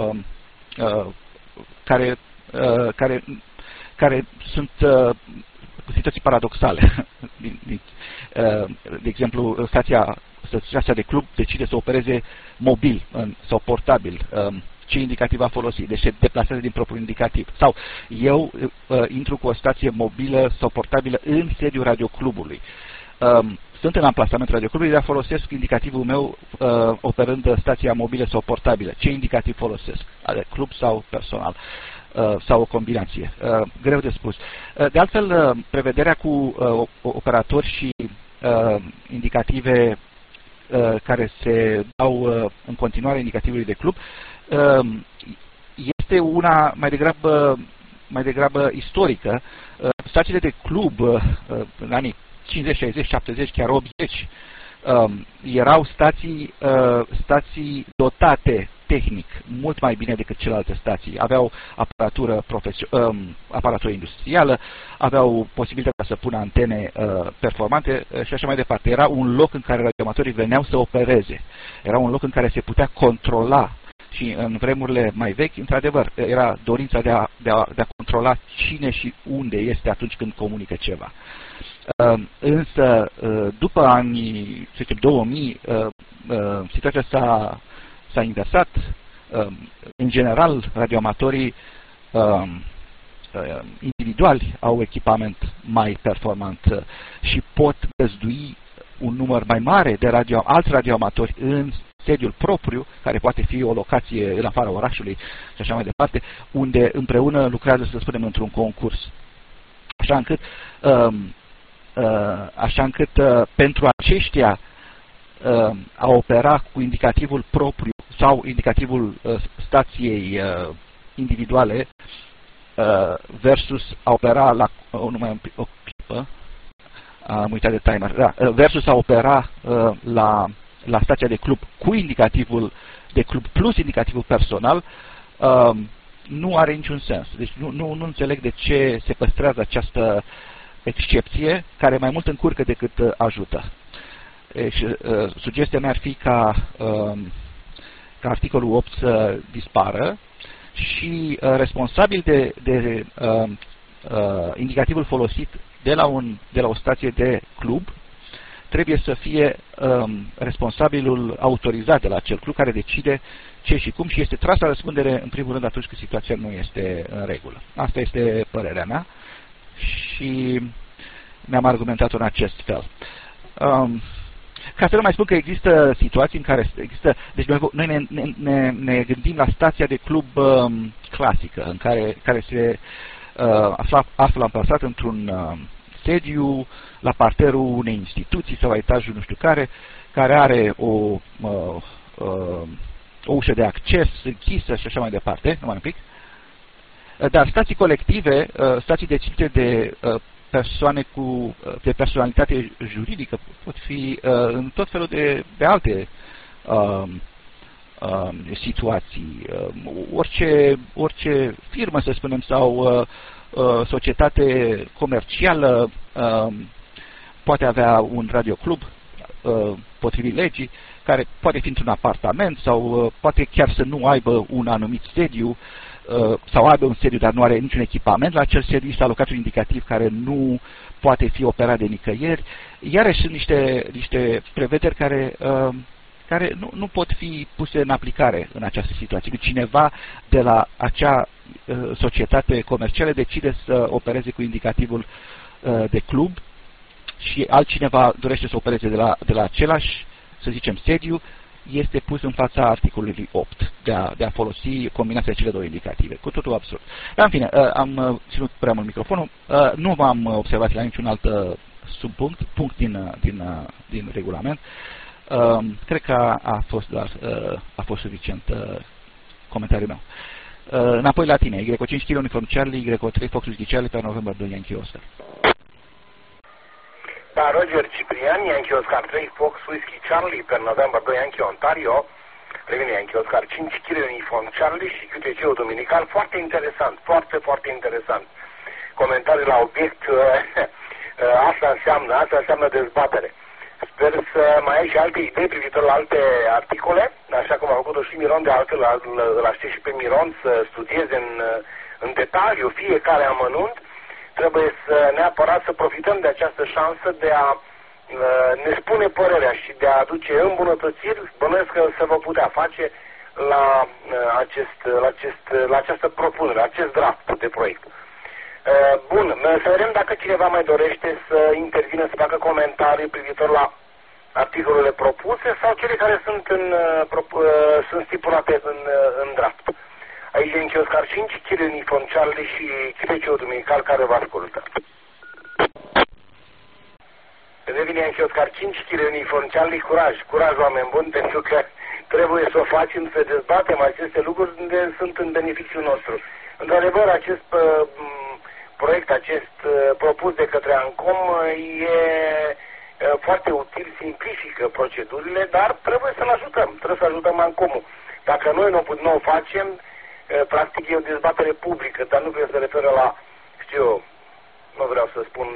care sunt situații paradoxale. De exemplu, stația de club decide să opereze mobil sau portabil. Ce indicativ a folosit? Deci se deplasează din propriul indicativ. Sau eu intru cu o stație mobilă sau portabilă în sediul radioclubului. Sunt în amplasamentul radioclubului, dar folosesc indicativul meu operând stația mobilă sau portabilă. Ce indicativ folosesc? De club sau personal? Sau o combinație. Greu de spus. De altfel, prevederea cu operatori și indicative care se dau în continuare indicativului de club este una mai degrabă istorică. Stațiile de club în anii 50, 60, 70, chiar 80 erau stații dotate tehnic mult mai bine decât celelalte stații. Aveau aparatură industrială, aveau posibilitatea să pună antene performante și așa mai departe. Era un loc în care radioamatorii veneau să opereze. Era un loc în care se putea controla. Și în vremurile mai vechi, într-adevăr, era dorința de a controla cine și unde este atunci când comunică ceva. Însă, după anii, să zicem, 2000, situația s-a inversat. În general, radioamatorii individuali au echipament mai performant și pot găzdui un număr mai mare de alți radioamatori în sediul propriu, care poate fi o locație în afara orașului și așa mai departe, unde împreună lucrează, să spunem, într-un concurs. Așa încât pentru aceștia a opera cu indicativul propriu sau indicativul stației individuale versus a opera la numai o clipă, am uitat de timer, da, versus a opera la stația de club cu indicativul de club plus indicativul personal, nu are niciun sens. Deci nu înțeleg de ce se păstrează această excepție, care mai mult încurcă decât ajută. Și, sugestia mea ar fi ca articolul 8 să dispară și responsabil de indicativul folosit de la o stație de club trebuie să fie responsabilul autorizat de la acel club, care decide ce și cum și este tras la răspundere în primul rând atunci când situația nu este în regulă. Asta este părerea mea și mi-am argumentat-o în acest fel. Ca să nu mai spun că există situații în care există... Deci noi ne gândim la stația de club clasică, în care se află amplasat într-un sediu la parterul unei instituții sau la etajul nu știu care are o ușă de acces închisă și așa mai departe, numai un pic. Dar stații colective, stații deținute de persoane de personalitate juridică, pot fi în tot felul de alte situații. Orice firmă, să spunem, sau societate comercială poate avea un radioclub potrivit legii, care poate fi într-un apartament sau poate chiar să nu aibă un anumit sediu sau aibă un sediu, dar nu are niciun echipament la acel sediu, s-a alocat un indicativ care nu poate fi operat de nicăieri. Iarăși sunt niște prevederi care nu pot fi puse în aplicare în această situație. Când cineva de la acea societate comercială decide să opereze cu indicativul de club și altcineva dorește să opereze de la același, să zicem, sediu, este pus în fața articolului 8 de a folosi combinația cele două indicative. Cu totul absurd. Dar, în fine, am ținut prea mult microfonul. Nu v-am observat la niciun alt punct din regulament. Cred că a fost suficient comentariul meu. Înapoi la tine. Greco 5 kg Uniform Charlie, Greco 3 Fox Whisky Charlie, pe November 2 Yankee Oscar. Da, Roger Ciprian, Yankee Oscar 3 Fox Whisky Charlie, pe November 2 Yankee Ontario. Revine Yankee Oscar 5 kg Uniform Charlie și QTC-ul dominical. Foarte interesant, foarte, foarte interesant. Comentarii la obiect, asta înseamnă dezbatere. Sper să mai ai și alte idei privitor la alte articole, așa cum a făcut-o și Miron, de altfel îl aștept și pe Miron să studieze în detaliu fiecare amănunt. Trebuie neapărat să profităm de această șansă de a ne spune părerea și de a aduce îmbunătățiri. Bănuiesc că se va putea face la această propunere, acest draft de proiect. Bun, să vedem dacă cineva mai dorește să intervină, să facă comentarii privitor la articolele propuse sau cele care sunt stipulate în draft. Aici e Yankee Oscar 5, Kilo Uniform Charlie și QTC-ul dominical care vă ascultă. Devine Yankee Oscar 5, Kilo Uniform Charlie, curaj oameni buni, pentru că trebuie să o facem, să dezbatem aceste lucruri unde sunt în beneficiul nostru. Într-adevăr, acest proiect, propus de către ANCOM, foarte util, simplifică procedurile, dar trebuie să-l ajutăm, trebuie să ajutăm Ancomul. Dacă noi nu o facem, practic e o dezbatere publică, dar nu cred să se referă la, știu eu, nu vreau să spun,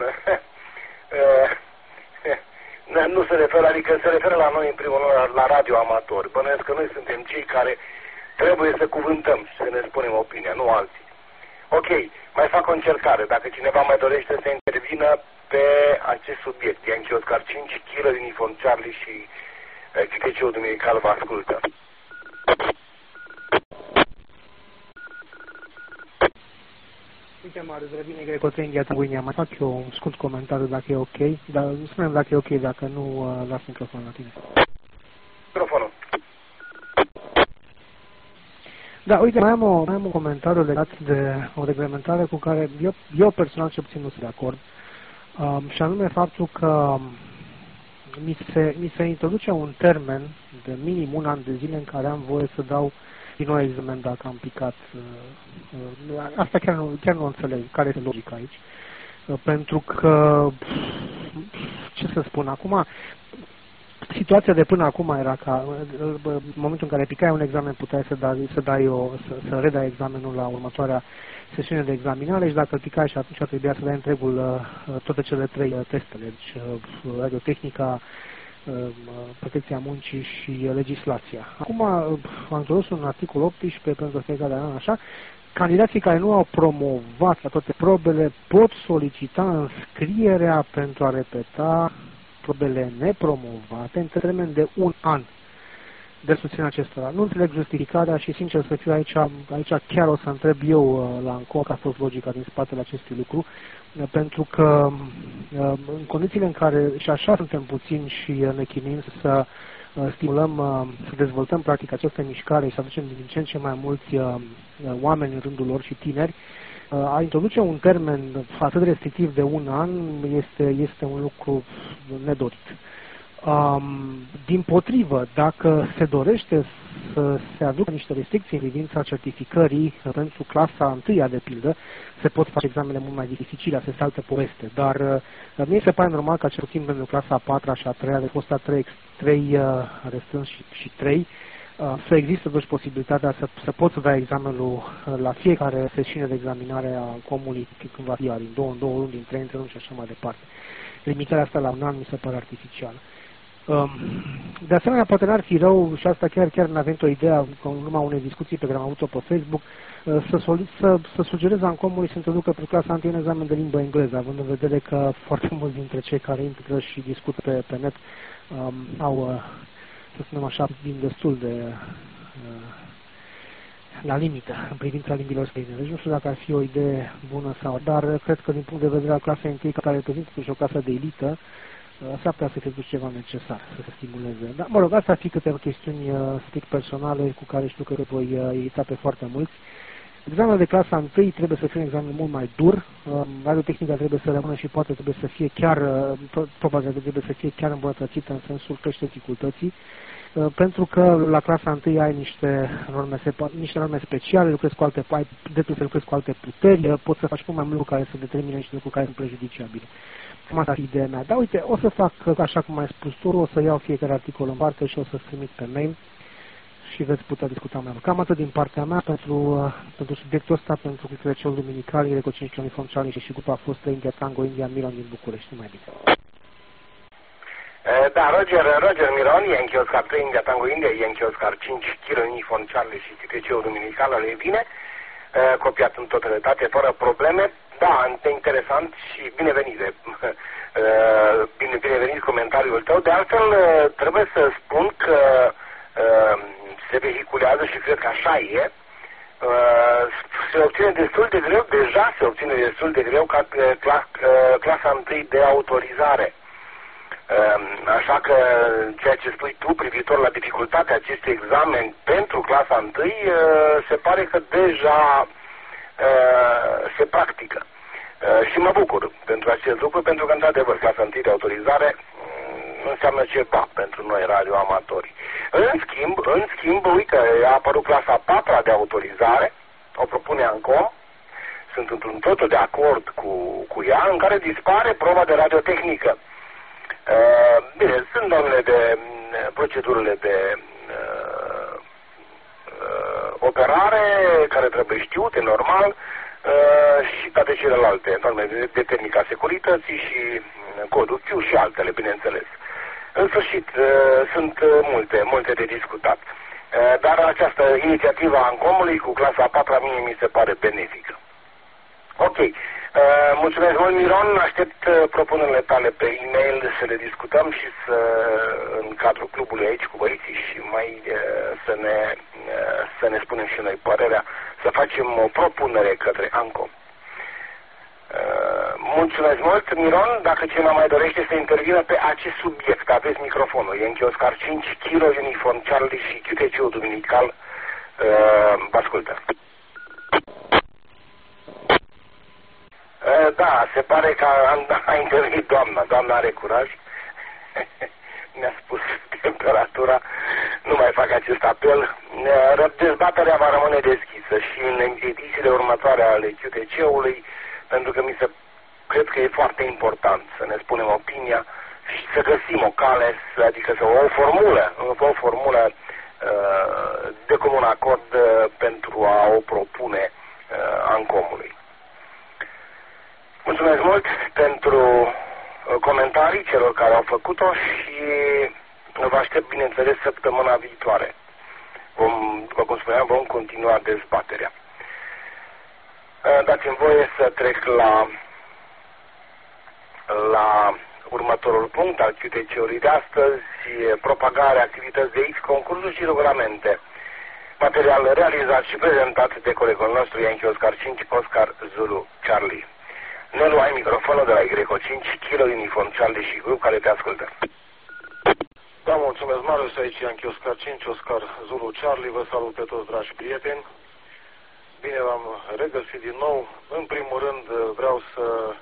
nu se referă, adică se referă la noi în primul rând la radioamatori. Bănuiesc că noi suntem cei care trebuie să cuvântăm și să ne spunem opinia, nu alții. Ok, mai fac o încercare. Dacă cineva mai dorește să intervină pe acest subiect, Yankee Oscar 5, Killer, Uniform Charlie și Chiteciul Duminical vă ascultă. Uite, Marius, revine Greco India Tanguinia. Mai fac eu un scurt comentariu dacă e ok, dar spunem dacă e ok, dacă nu, las microfonul la tine. Microfonul. Da, uite, mai am un comentariu legat de o reglementare cu care eu personal ce puțin nu sunt de acord. Și anume faptul că mi se introduce un termen de minim un an de zile în care am voie să dau din nou examen dacă am picat. Asta chiar nu înțeleg care este logica aici. Pentru că, ce să spun, acum, situația de până acum era ca în momentul în care picai un examen puteai să redai examenul la următoarea sesiune de examinare și dacă îl picai și atunci trebuia să dai toate cele 3 testele, deci radiotehnica, protecția muncii și legislația. Acum am introdus un articol 18 pentru fiecare an, așa, candidații care nu au promovat la toate probele pot solicita înscrierea pentru a repeta probele nepromovate în termen de 1 an de susținere acestora. Nu înțeleg justificarea și, sincer să fiu, aici chiar o să întreb eu la Ancom că a fost logica din spatele acestui lucru, pentru că în condițiile în care și așa suntem puțini și ne chinuim să stimulăm, să dezvoltăm practic această mișcare și să aducem din ce în ce mai mulți oameni în rândul lor și tineri, a introduce un termen atât restrictiv de 1 an este un lucru nedorit. Dimpotrivă, dacă se să se aducă niște restricții în privința certificării pentru clasa 1-a, de pildă, se pot face examene mult mai dificile, asta este altă poveste, dar mie se pare normal ca cel puțin pentru clasa 4-a și a 3-a, de fost a 3 restrâns și 3, să există deci posibilitatea să poți să dai examenul la fiecare sesiune de examinare a Comului, când va fi din 2 în 2 luni, din 3 în 3 luni și așa mai departe. Limitarea asta la 1 an mi se pare artificială. De asemenea, poate n-ar fi rău, și asta chiar n-a venit o idee, în urma unei discuții pe care am avut-o pe Facebook, să sugerez Ancomului să introducă pentru clasa 1 un examen de limbă engleză, având în vedere că foarte mulți dintre cei care intră și discută pe net au, să spunem așa, din destul de la limită în privința limbilor străine. Deci nu știu dacă ar fi o idee bună sau, dar cred că din punct de vedere al clasei 1, care reprezintă și o clasă de elită, s-ar putea să fie ceva necesar să se stimuleze. Dar, mă rog, asta ar fi câteva chestiuni strict personale cu care știu că voi irita pe foarte mulți. Examenul de clasa 1 trebuie să fie un examen mult mai dur, radiotehnica trebuie să rămână și poate trebuie să fie chiar, probabil trebuie să fie chiar îmbunătățită în sensul creșterii dificultății, pentru că la clasa 1 ai niște norme speciale, lucrezi cu alte, ai dreptul să lucrezi cu alte puteri, poți să faci mult mai mult lucruri care să determine și lucruri care sunt prejudiciabile. Asta ar fi ideea mea. Dar uite, o să fac așa cum ai spus tu, o să iau fiecare articol în parte și o să trimit pe mail și veți putea discuta mai mult. Cam atât din partea mea pentru subiectul ăsta, pentru Crăciunul Duminical, Greco 5 Uniform Charlie și grupa a fost India Tango India Milan din București. Nu mai bine. Da, Roger Miron, Yankee Oscar 3 India Tango India, Yankee Oscar 5 Kilo Uniform Charlie și Crăciunul Duminical, le vine, copiat în totalitate, fără probleme. Da, interesant și binevenite. Binevenit comentariul tău. De altfel, trebuie să spun că se vehiculează și cred că așa e. Se obține destul de greu, deja se obține destul de greu ca clasa 1 de autorizare. Așa că ceea ce spui tu privitor la dificultatea acestui examen pentru clasa 1 se pare că deja se practică. Și mă bucur pentru acest lucru, pentru că, într-adevăr, clasa 1 de autorizare înseamnă ceva pentru noi radioamatori. În schimb, uite, a apărut clasa 4 de autorizare, o propune Ancom, sunt într-un totul de acord cu ea, în care dispare proba de radiotehnică. Bine, sunt normele de procedurile de operare care trebuie știute, normal, și toate celelalte norme de tehnica securității și codul Q și altele, bineînțeles. În sfârșit, sunt multe de discutat. Dar această inițiativă a ANCOM-ului cu clasa a 4-a mie mi se pare benefică. Ok. Mulțumesc mult, Miron. Aștept propunerile tale pe e-mail să le discutăm și în cadrul clubului aici cu băieții și mai să ne spunem și noi părerea, să facem o propunere către ANCOM. Mulțumesc mult, Miron. Dacă cineva mai dorește să intervină pe acest subiect, aveți microfonul. Yankee Oscar 5, Kilo, Uniform Charlie și QTC-ul duminical. Vă ascultă. Da, se pare că a intervenit doamna. Doamna are curaj. Ne-a spus temperatura. Nu mai fac acest apel. Dezbaterea va rămâne deschisă și în edițiile următoare ale QTC-ului, pentru că cred că e foarte important să ne spunem opinia și să găsim o cale, adică o formulă de comun acord pentru a o propune ANCOM-ului. Mulțumesc mult pentru comentarii celor care au făcut-o și vă aștept, bineînțeles, săptămâna viitoare. După cum spuneam, vom continua dezbaterea. Dați-mi voie să trec la următorul punct al QTC-ului de astăzi, propagarea activități de X, concursuri și regulamente. Material realizat și prezentat de colegul nostru Yankee Oscar 5, Oscar Zulu Charlie. Nelu, ai microfonul de la Y5, Kilo, Uniform Charlie și grup care te ascultă. Da, mulțumesc, Marius, aici Yankee Oscar 5, Oscar Zulu Charlie, vă salut pe toți, dragi prieteni. Bine v-am regăsit din nou. În primul rând vreau să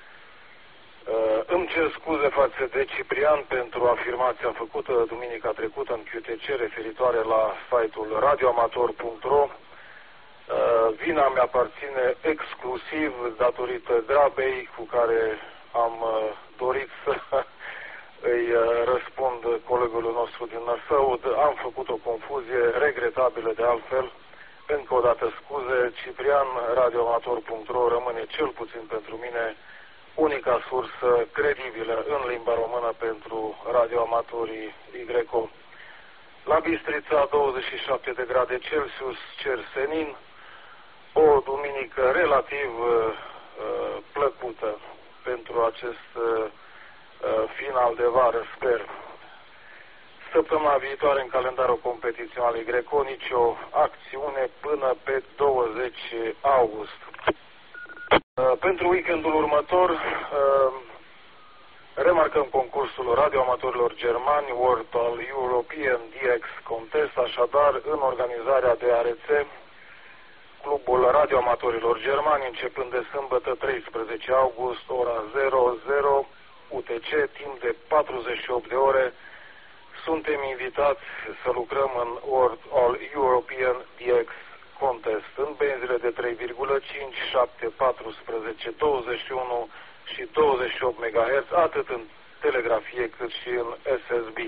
îmi cer scuze față de Ciprian pentru afirmația făcută duminica trecută în QTC referitoare la site-ul radioamator.ro. Vina mi aparține exclusiv datorită grabei cu care am dorit să îi răspund colegului nostru din Năsăud. Am făcut o confuzie regretabilă de altfel. Încă o dată scuze, Ciprian, radioamator.ro rămâne cel puțin pentru mine unica sursă credibilă în limba română pentru radioamatorii YO. La Bistrița 27 de grade Celsius, cer senin, o duminică relativ plăcută pentru acest final de vară, sper. Săptămâna viitoare în calendarul competițional YO, nicio acțiune până pe 20 august. Pentru weekendul următor remarcăm concursul radioamatorilor germani World al European DX Contest, așadar în organizarea de ARC, Clubul radioamatorilor germani, începând de sâmbătă 13 august, ora 00 UTC, timp de 48 de ore, suntem invitați să lucrăm în World al European DX Contest în benzile de 3,5, 7, 14, 21 și 28 MHz, atât în telegrafie cât și în SSB.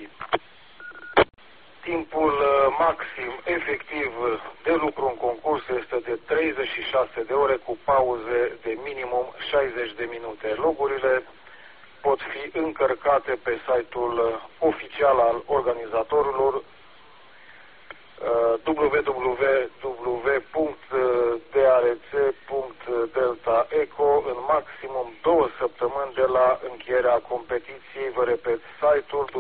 Timpul maxim efectiv de lucru în concurs este de 36 de ore cu pauze de minimum 60 de minute. Logurile pot fi încărcate pe site-ul oficial al organizatorilor www.darc.deltaeco în maximum 2 săptămâni de la încheierea competiției. Vă repet, site-ul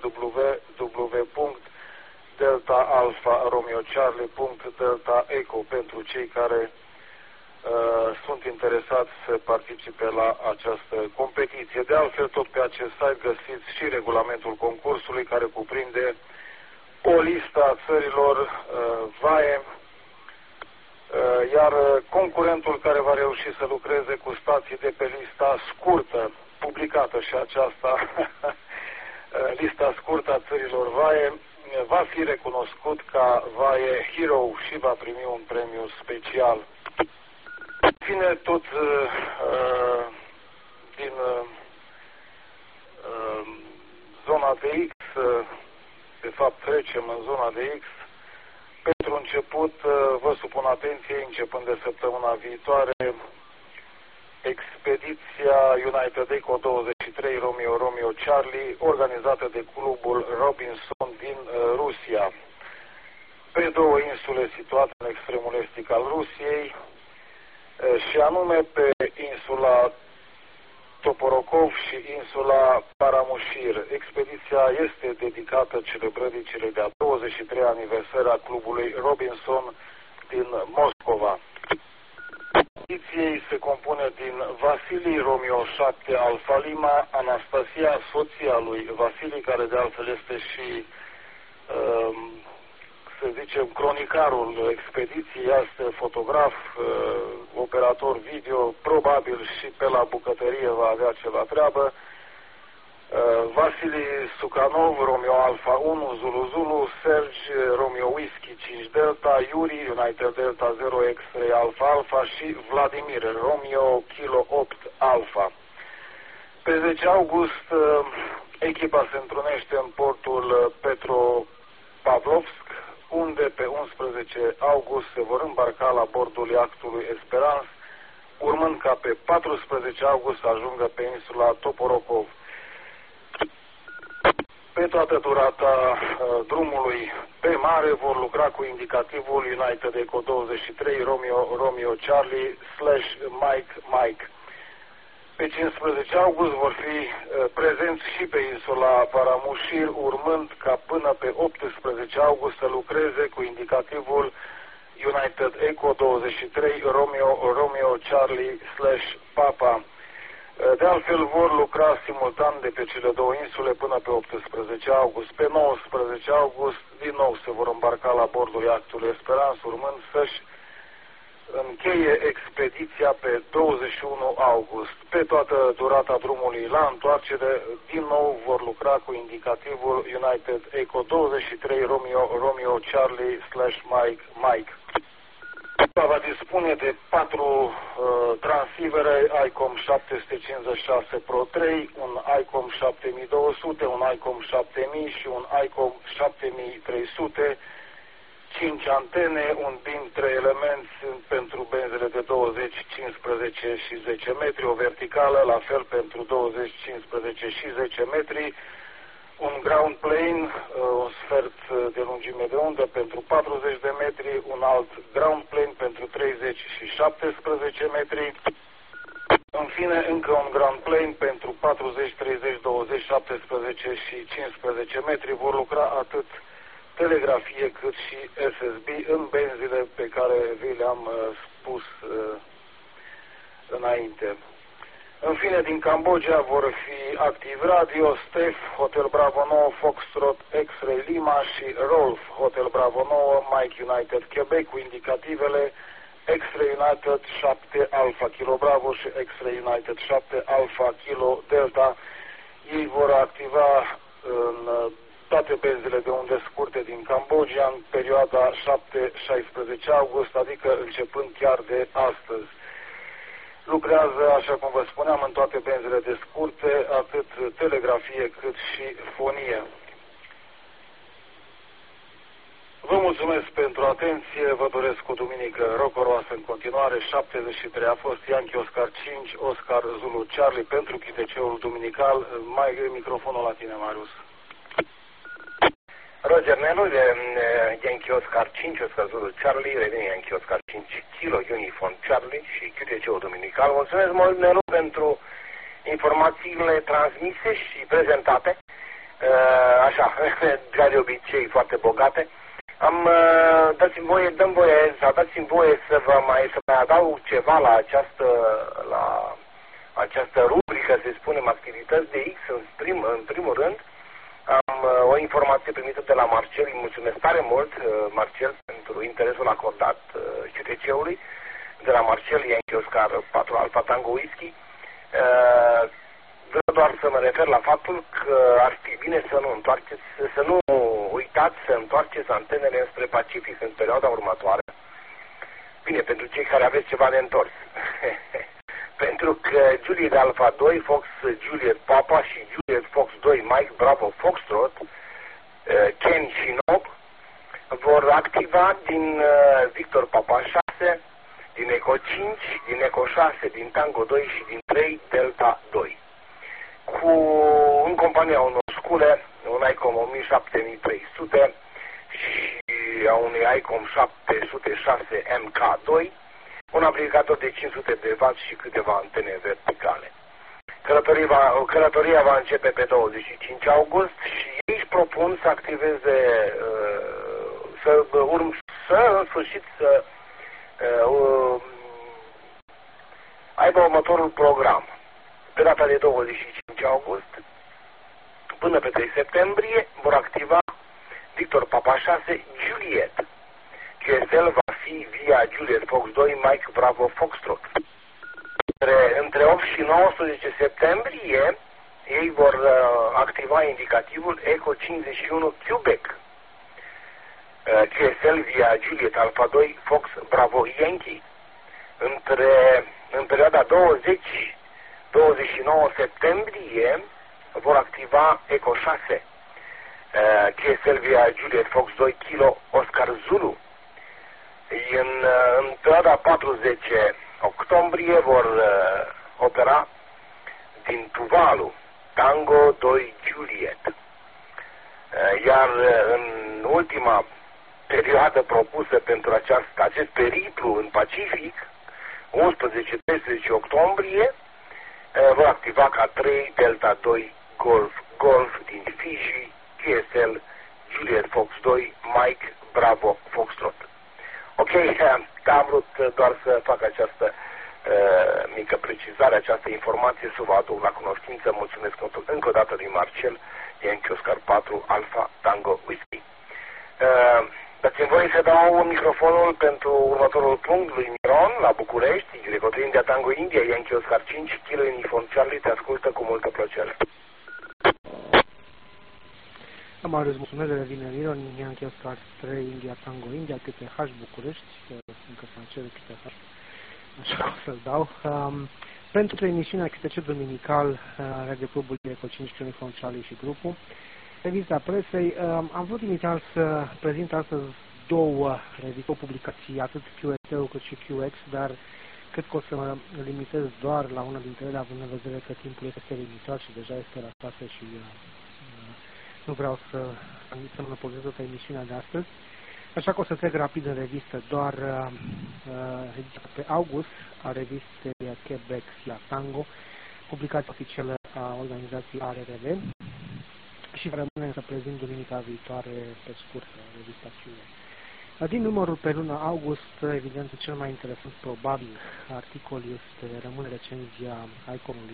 www.delta-alfa-romeo-charlie.deltaeco pentru cei care sunt interesați să participe la această competiție. De altfel, tot pe acest site găsiți și regulamentul concursului, care cuprinde o listă a țărilor VAE, iar concurentul care va reuși să lucreze cu stații de pe lista scurtă, publicată și aceasta, lista scurtă a țărilor VAE, va fi recunoscut ca VAE Hero și va primi un premiu special. În fine, zona de X, de fapt trecem în zona de X. Pentru început, vă supun atenție, începând de săptămâna viitoare, expediția United Eco 23 Romeo Charlie, organizată de clubul Robinson din Rusia, pe două insule situate în extremul estic al Rusiei, și anume pe insula Toporokov și insula Paramushir. Expediția este dedicată celebrării celei de-a 23 aniversări a clubului Robinson din Moscova. Expediției se compune din Vasili Romeo 7 Alfa Lima, Anastasia, soția lui Vasili, care de altfel este și, să zicem, cronicarul expediției, este fotograf, operator video, probabil și pe la bucătărie va avea ceva treabă. Vasili Sukanov, Romeo Alfa 1, Zulu Zulu, Serge, Romeo Whisky 5 Delta, Yuri, United Delta 0 X-Ray Alfa Alfa și Vladimir, Romeo Kilo 8 Alfa. Pe 10 august, echipa se întrunește în portul Petropavlovsk, unde pe 11 august se vor îmbarca la bordul iactului Esperance, urmând ca pe 14 august să ajungă pe insula Toporokov. Pe toată durata drumului pe mare vor lucra cu indicativul United Eco 23 Romeo Charlie /Mike. Pe 15 august vor fi prezenți și pe insula Paramushir, urmând ca până pe 18 august să lucreze cu indicativul United Eco 23 Romeo Charlie /Papa. De altfel vor lucra simultan de pe cele două insule până pe 18 august. Pe 19 august din nou se vor îmbarca la bordul iactului Esperance, urmând să-și încheie expediția pe 21 august. Pe toată durata drumului la întoarcere, din nou vor lucra cu indicativul United Eco 23 Romeo Charlie /Mike. Va dispune de 4 transivere ICOM 756 Pro 3, un ICOM 7200, un ICOM 7000 și un ICOM 7300, 5 antene, un BIM 3 elemente pentru benzele de 20, 15 și 10 metri, o verticală, la fel pentru 20, 15 și 10 metri, un ground plane, un sfert de lungime de undă pentru 40 de metri, un alt ground plane pentru 30 și 17 metri, în fine încă un ground plane pentru 40, 30, 20, 17 și 15 metri. Vor lucra atât telegrafie cât și SSB în benzile pe care vi le-am spus înainte. În fine, din Cambodgia vor fi activ Radio, Steph, Hotel Bravo 9, Foxtrot, X-Ray Lima și Rolf, Hotel Bravo 9, Mike United Quebec, cu indicativele X-Ray United 7 Alpha Kilo Bravo și X-Ray United 7 Alpha Kilo Delta. Ei vor activa în toate benzile de unde scurte din Cambodgia în perioada 7-16 august, adică începând chiar de astăzi. Lucrează, așa cum vă spuneam, în toate benzile de scurte, atât telegrafie cât și fonie. Vă mulțumesc pentru atenție, vă doresc o duminică rocoroasă în continuare. 73 a fost Yankee Oscar 5, Oscar Zulu Charlie pentru QTC-ul duminical. Mai microfonul la tine, Marius. Roger Nelu de Yankee Oscar 5, Oscar Zulu Charlie, revine Yankee Oscar 5 Kilo Uniform Charlie și QTC-ul duminical. Mulțumesc mult, Nelu, pentru informațiile transmise și prezentate, așa, ca de obicei, foarte bogate. Dați-mi voie să mai adaug ceva la această rubrică, să spunem, activități de X. În primul rând, am o informație primită de la Marcel. Îi mulțumesc tare mult, Marcel, pentru interesul acordat QTC-ului. De la Marcel, Yankee Oscar 4 Alpha Tango Whisky. Vreau doar să mă refer la faptul că ar fi bine să nu uitați să întoarceți antenele spre Pacific în perioada următoare. Bine, pentru cei care aveți ceva de întors. pentru că Juliet Alpha 2, Fox Juliet Papa și Juliet Fox 2, Mike Bravo Foxtrot, Ken și Nob, vor activa din Victor Papa 6, din Eco 5, din Eco 6, din Tango 2 și din 3 Delta 2. În compania unor scule, un ICOM 17300 și a unui ICOM 706 MK2, un amplificator de 500 de W și câteva antene verticale. Călătoria va începe pe 25 august și ei își propun să activeze, în sfârșit să aibă următorul program. Pe data de 25 august până pe 3 septembrie vor activa Victor Papa 6 Juliet. QSL va fi via Juliet Fox 2 Mike Bravo Foxtrot. Între 8 și 19 septembrie ei vor activa indicativul Eco 51 Quebec. QSL via Juliet Alpha 2 Fox Bravo Yankee. În perioada 20-29 septembrie vor activa Eco 6. QSL via Juliet Fox 2 Kilo Oscar Zulu. În perioada 40 octombrie vor opera din Tuvalu Tango 2 Juliet. Iar în ultima perioadă propusă pentru acest periplu în Pacific, 11-13 octombrie, vor activa ca 3 Delta 2 Golf din Fiji, QSL Juliet Fox 2 Mike Bravo Foxtrot. Ok, am vrut doar să fac această mică precizare, această informație, să vă aduc la cunoștință. Mulțumesc încă o dată lui Marcel, Yankee Oscar 4 Alpha Tango Whiskey. Dați-mi voie să dau microfonul pentru următorul punct lui Miron la București, Greco India Tango India, Yankee Oscar 5, Kilo Uniform Charlie, te ascultă cu multă plăcere. Am adus mulțumesc, revine Miron, Yankee Oscar 3, India Tango India, QTH București, încă să-mi cer QTH, așa că o să-l dau. Pentru emisiunea QTC Dominical, Radio Clubul Eco 5, Uniform Charlie și grupul, revista presei, am vrut inițial să prezint astăzi două reviste, publicații, atât QSL cât și QX, dar cred că o să mă limitez doar la una dintre ele, având în vedere că timpul este limitat și deja este la 6 și nu vreau să monopolizez toată emisiunea de astăzi. Așa că o să trec rapid în revistă doar pe august a revistei Quebec la Tango, publicația oficială a organizației ARRV, și vă rămâne să prezint duminica viitoare pe scurt revista QX. Din numărul pe luna august, evident, cel mai interesant probabil articol rămâne recenzia ICOM-ului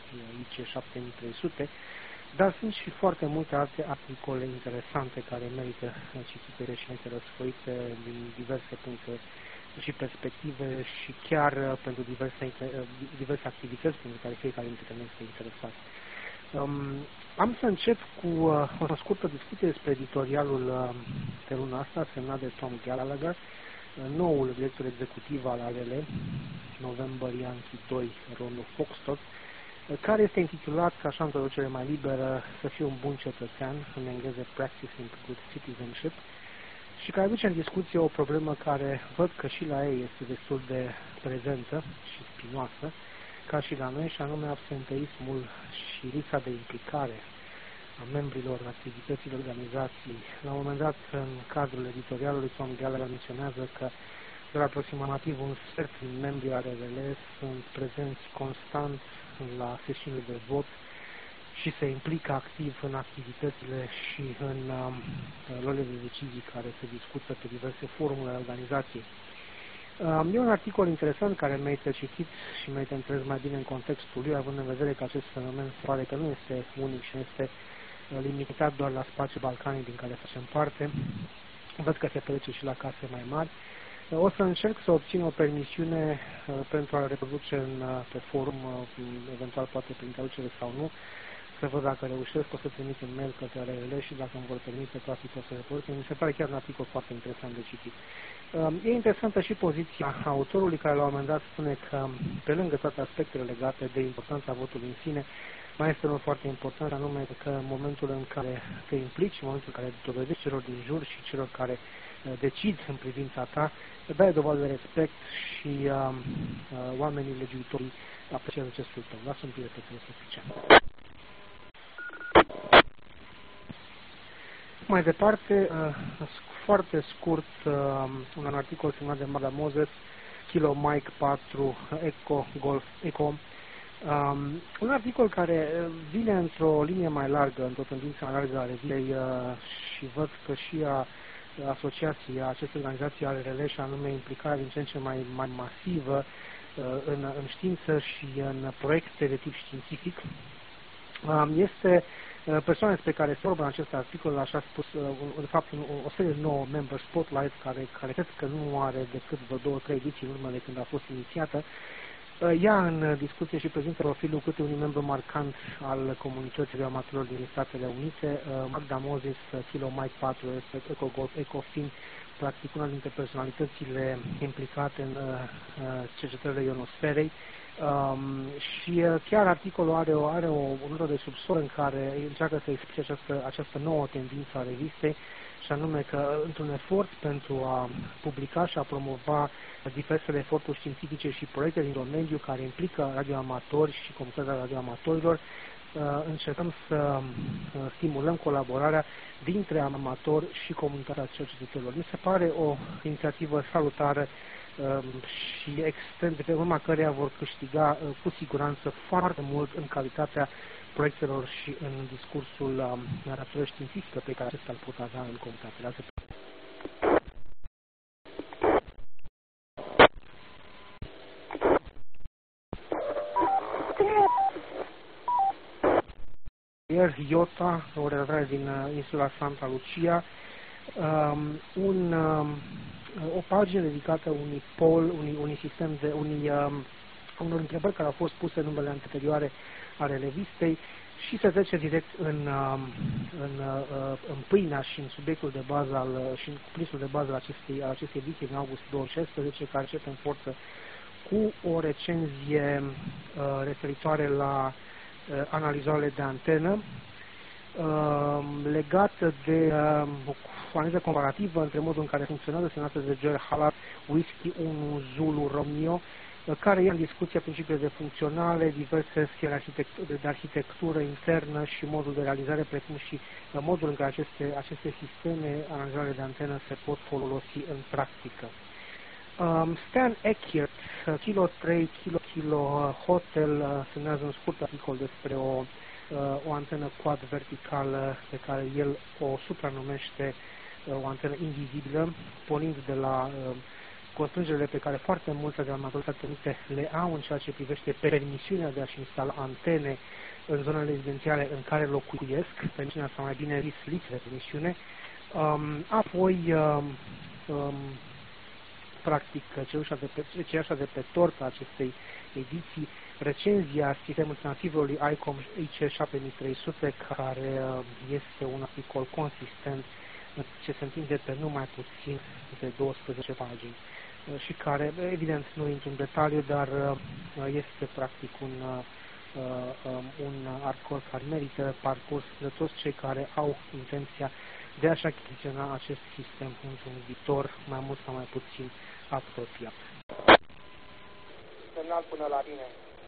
IC7300, dar sunt și foarte multe alte articole interesante care merită citite și merită răsfoite din diverse puncte și perspective și chiar pentru diverse activități pentru care fiecare dintre noi este interesat. Am să încep cu o scurtă discuție despre editorialul pe luna asta, semnat de Tom Gallagher, noul director executiv al ARL, November Yankee 2 Romeo Foxtrot, care este intitulat, așa în traducere mai liberă, să fie un bun cetățean, în engleză Practicing Good Citizenship, și care aduce în discuție o problemă care văd că și la ei este destul de prezentă și spinoasă, ca și la noi, și anume absenteismul și lipsa de implicare a membrilor activităților organizației. La un moment dat, în cadrul editorialului, Tom Gallagher menționează că doar aproximativ un sfert din membrii ARL sunt prezenți constant la sesiunile de vot și se implică activ în activitățile și în luările de decizii care se discută pe diverse forumuri ale organizației. E un articol interesant care merită citit și merită înțeles mai bine în contextul lui, având în vedere că acest fenomen se pare că nu este unic și nu este limitat doar la spațiul balcanic din care facem parte. Văd că se petrece și la case mai mari. O să încerc să obțin o permisiune pentru a reproduce pe forum, eventual poate prin traducere sau nu, să văd dacă reușesc, o să trimit un mail către RLS și dacă îmi vor permite trafic o să reporte. Mi se pare chiar un articol foarte interesant de citit. E interesantă și poziția autorului, care la un moment dat spune că, pe lângă toate aspectele legate de importanța votului în sine, mai este unul foarte important, anume că în momentul în care te implici, în momentul în care dovedești celor din jur și celor care decid în privința ta, dai dovadă de respect și oamenii legiuitorii apreciază acestul tău. Lasă un pic de să explice. Mai departe, foarte scurt, un articol semnat de Mada Moses, Kilo Mike 4, Eco, Golf, Eco. Un articol care vine într-o linie mai largă, într-o tendință mai largă a revistei și văd că și asociația acestei organizații ale RLS, și anume implicarea din ce în ce mai masivă în știință și în proiecte de tip științific. Este persoane despre care se vorbă în acest articol, așa spus, de fapt, o serie de nouă member spotlight, care cred că nu are decât vreo 2-3 ediții în urmă de când a fost inițiată. Ia în discuție și prezintă profilul câte unui membru marcant al comunității amatorilor din Statele Unite. Magda Moses, Kilo Mike 4, EcoGolf, Ecofin, practic una dintre personalitățile implicate în cercetările ionosferei. Și chiar articolul are o notă de subsol în care încearcă să explice această nouă tendință a revistei, și anume că într-un efort pentru a publica și a promova diversele eforturi științifice și proiecte din domeniu care implică radioamatori și comunitatea radioamatorilor, încercăm să stimulăm colaborarea dintre amatori și comunitatea cercetătorilor. Mi se pare o inițiativă salutară și extrem de pe urma căreia vor câștiga cu siguranță foarte mult în calitatea proiectelor și în discursul narrației științifică pe care acesta îl pot avea în comunitate. Ieri Iota, o relatare din insula Santa Lucia, o pagină dedicată unui pol, unui sistem de unor întrebări care au fost puse în numele anterioare ale revistei și se trece direct în pâinea și în subiectul de bază și în cuprinsul de bază al acestei ediții din august 2016, care începe în forță cu o recenzie referitoare la analizoarele de antenă, legată de o analiză comparativă între modul în care funcționează, semnată de Joel Hallard, Whiskey 1 Zulu Romeo, care ia în discuție principiile funcționale, diverse scheme de arhitectură internă și modul de realizare, precum și modul în care aceste sisteme analizare de antenă se pot folosi în practică. Stan Eckert, Kilo 3, Kilo Hotel, semnează un scurt articol despre o antenă quad verticală pe care el o supranumește o antenă invizibilă, pornind de la constrângerile pe care foarte mulți radioamatori Statele Unite le au în ceea ce privește permisiunea de a-și instala antene în zonele rezidențiale în care locuiesc, permisiunea sau mai bine zis lipsă de permisiune. Apoi, practic, cereșa de pe torta acestei ediții, recenzia sistemului alternativului ICOM IC7300, care este un articol consistent ce se întinde pe numai puțin de 12 pagini și care, evident, nu intru în detaliu, dar este practic un articol care merită parcurs de toți cei care au intenția de a-și achiziționa acest sistem într-un viitor mai mult sau mai puțin apropiat. Semnal până la bine.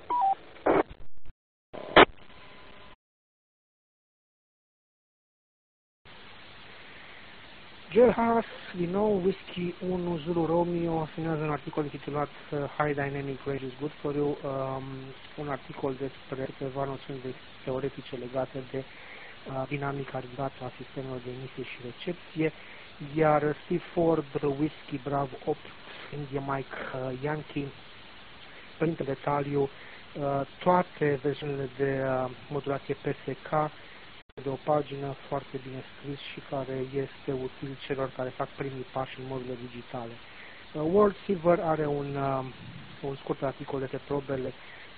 Joel Haas, din nou, Whiskey 1 Zulu Romeo, semnează un articol intitulat High Dynamic Range is Good for You, un articol despre câteva noțiuni teoretice legate de dinamica ridicată a sistemelor de emisie și recepție, iar Steve Ford, Whiskey Bravo 8, India Mike Yankee, printre detaliu toate versiunile de modulație PSK, de o pagină foarte bine scris și care este util celor care fac primii pași în modurile digitale. World Silver are un scurt articol de probele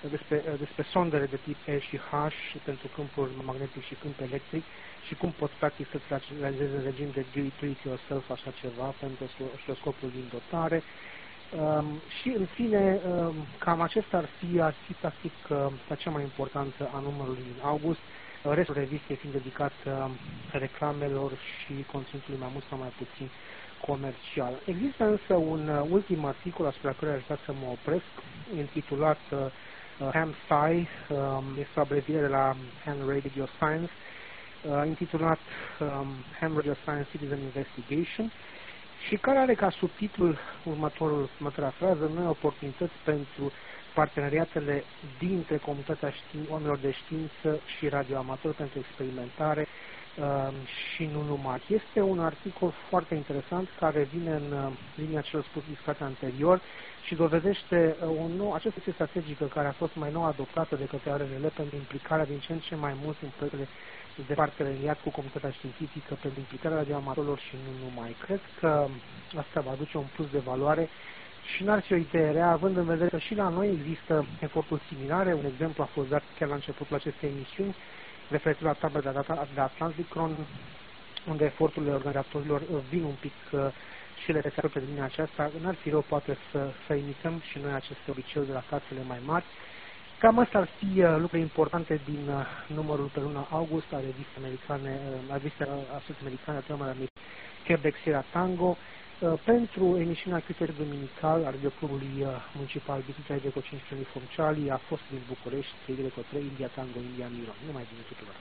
despre sondele de tip E și H pentru câmpul magnetic și câmp electric și cum poți practic să-ți realizeze în regim de do-it-yourself așa ceva pentru osciloscopul din dotare. Și în fine, cam acesta ar fi practic cea mai importantă a numărului din august, restul revistei fiind dedicat reclamelor și conținutului mai mult sau mai puțin comercial. Există însă un ultim articol asupra căruia aș vrea să mă opresc, intitulat HAM-SCI, este o abreviere la Ham Radio Science, intitulat Ham Radio Science Citizen Investigation, și care are ca subtitlul următoarea frază: noi oportunități pentru parteneriatele dintre comunitatea oamenilor de știință și radioamatori pentru experimentare și nu numai. Este un articol foarte interesant care vine în linia celor spus discutate anterior și dovedește această chestie strategică care a fost mai nou adoptată de către RRL pentru implicarea din ce în ce mai mult în proiectele de parteneriat cu comunitatea științifică, pentru implicarea radioamatorilor și nu numai. Cred că asta va aduce un plus de valoare și n-ar fi o idee rea, având în vedere că și la noi există eforturi similare. Un exemplu a fost dat chiar la începutul acestei emisiuni, referitor la tabla de Atlanticron, unde eforturile organizatorilor vin un pic și le se apropie de linia aceasta. N-ar fi rău poate să imităm și noi aceste obiceiuri de la casele mai mari. Cam astea ar fi lucruri importante din numărul pe luna august a revistei americane a temelor Quebec Sierra Tango. Pentru emisiunea QTR dominical a radioclubului municipal Bistrița Ideco 15 Fomciali a fost din București, Ideco 3, India Tango, India Miron. Numai bine tuturor!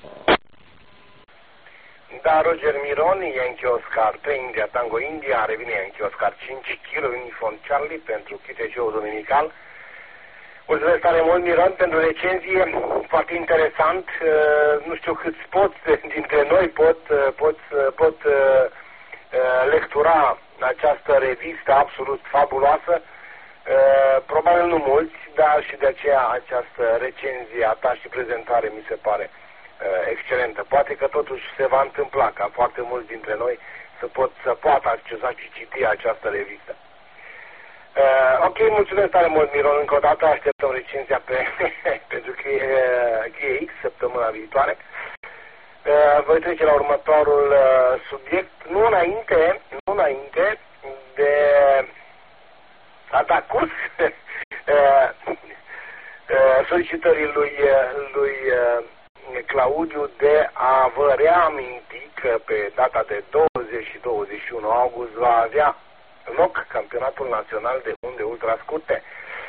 Da, Roger Miron, Yankee Oscar 3, India Tango, India, revine Yankee Oscar 5 kg, Uniform Charlie pentru QTC-ul dominical. Mulțumesc tare mult, Miron, pentru recenzie, foarte interesant. Nu știu câți dintre noi pot lectura această revistă absolut fabuloasă. Probabil nu mulți, dar și de aceea această recenzie a ta și prezentare mi se pare excelentă. Poate că totuși se va întâmpla ca foarte mulți dintre noi să poată accesa și citi această revistă. Ok, mulțumesc tare mult, Miron, încă o dată așteptăm recenzia pentru QX săptămâna viitoare. Voi trece la următorul subiect, nu înainte de a da curs solicitării lui Claudiu de a vă reaminti că pe data de 20 și 21 august va avea loc campionatul național de unde ultrascurte.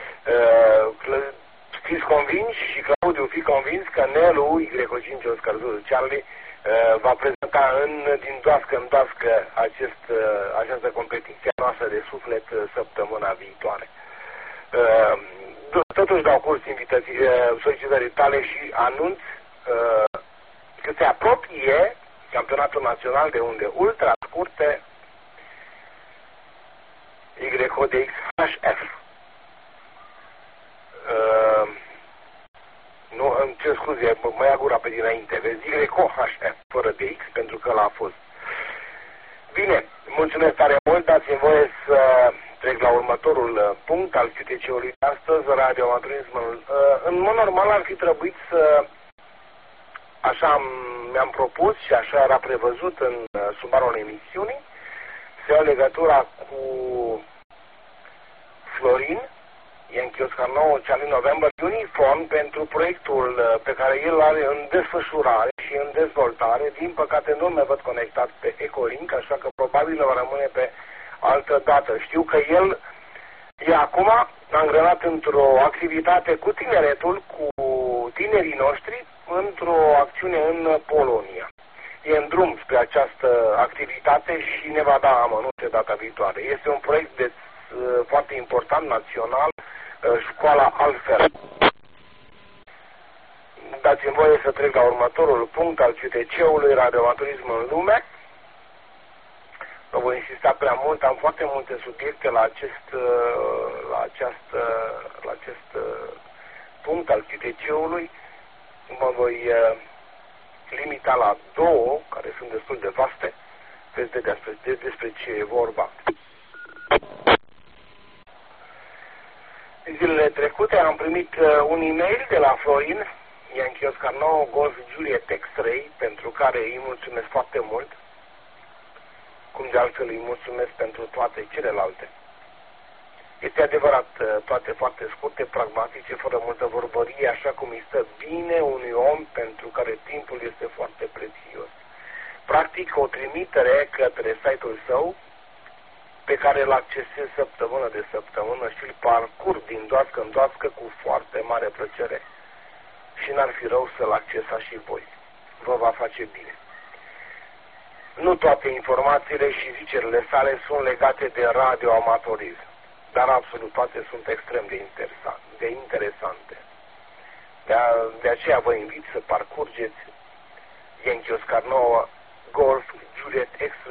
Fiți convinși și Claudiu fi convins că Nelu Y5 Oscar Zulu Charlie va prezenta din doască în doască această competiție noastră de suflet săptămâna viitoare. Totuși dau curs solicitării tale și anunț că se apropie campionatul național de unde ultra scurte YODX HF. Nu, îmi cer scuze, mă ia gura pe dinainte. Vezi, YOHF fără DX, pentru că l-a fost. Bine, mulțumesc tare mult, dați-mi voie să trec la următorul punct al QTC-ului de astăzi, radioamatorismul. În mod normal ar fi trebuit să, așa mi-am propus și așa era prevăzut în sumarul emisiunii, să iau legătura cu Florin, Yankee Oscar 9, Charlie November, uniform pentru proiectul pe care el are în desfășurare și în dezvoltare. Din păcate nu mă văd conectat pe Ecolink, așa că probabil va rămâne pe altă dată. Știu că el e acum angrenat într-o activitate cu tineretul, cu tinerii noștri, într-o acțiune în Polonia. E în drum spre această activitate și ne va da amănunte data viitoare. Este un proiect foarte important, național, școala altfel. Dați-mi voie să trec la următorul punct al QTC-ului, radioamatorism în lume. Nu voi insista prea mult, am foarte multe subiecte la acest punct al QTC-ului. Mă voi limita la două, care sunt destul de vaste. Veți despre ce e vorba. Zilele zilele trecute am primit un e-mail de la Florin Yankee Oscar 9 Golf Juliet X-Ray, pentru care îi mulțumesc foarte mult, cum de altfel îi mulțumesc pentru toate celelalte. Este adevărat, toate foarte scurte, pragmatice, fără multă vorbărie, așa cum îi stă bine unui om pentru care timpul este foarte prețios. Practic, o trimitere către site-ul său, pe care îl accesez săptămână de săptămână și îl parcurg din doască în doască cu foarte mare plăcere. Și n-ar fi rău să-l accesați și voi. Vă va face bine. Nu toate informațiile și zicerile sale sunt legate de radioamatorism, dar absolut toate sunt extrem de interesante. De aceea vă invit să parcurgeți Yankee Oscar 9 Golf Juliet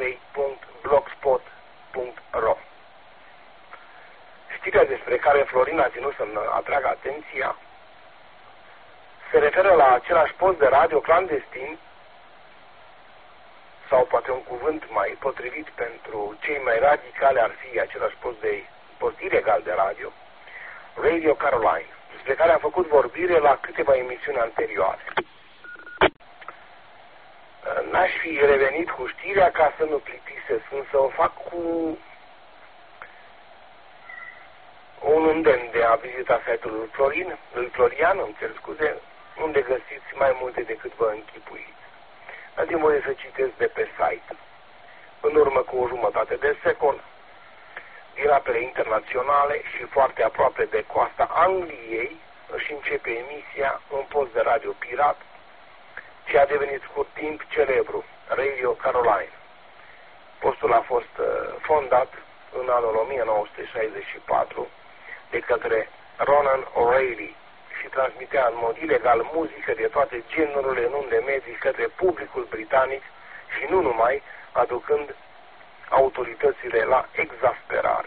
X-Ray.blogspot.ro. Știrea despre care Florin a ținut să-mi atragă atenția se referă la același post de radio clandestin, sau poate un cuvânt mai potrivit pentru cei mai radicali ar fi același post ilegal de radio, Radio Caroline, despre care am făcut vorbire la câteva emisiuni anterioare. N-aș fi revenit cu știrea ca să nu plictisesc, însă o fac cu un îndemn de a vizita site-ul lui Florian, îmi cer scuze, unde găsiți mai multe decât vă închipuiți. Dați-mi voie să citesc de pe site. În urmă cu o jumătate de secol, din apele internaționale și foarte aproape de coasta Angliei, își începe emisia un post de radio pirat, ce a devenit scurt timp celebru, Radio Caroline. Postul a fost fondat în anul 1964 de către Ronan O'Reilly și transmitea în mod ilegal muzică de toate genurile în unde medii către publicul britanic și nu numai, aducând autoritățile la exasperare.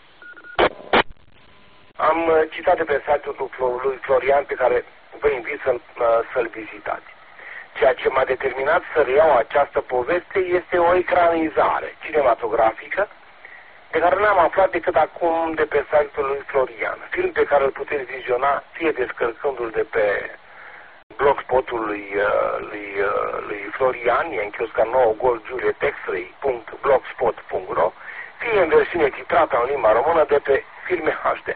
Am citat de pe site-ul lui Florian, pe care vă invit să-l vizitați. Ceea ce m-a determinat să reiau această poveste este o ecranizare cinematografică de care n-am aflat decât acum de pe site-ul lui Florian. Film pe care îl puteți viziona fie descărcându-l de pe blogspotul lui Florian, Yankee Oscar 9 Golf Juliet X-Ray.blogspot.ro, fie în versiune titrată în limba română de pe Filme HD.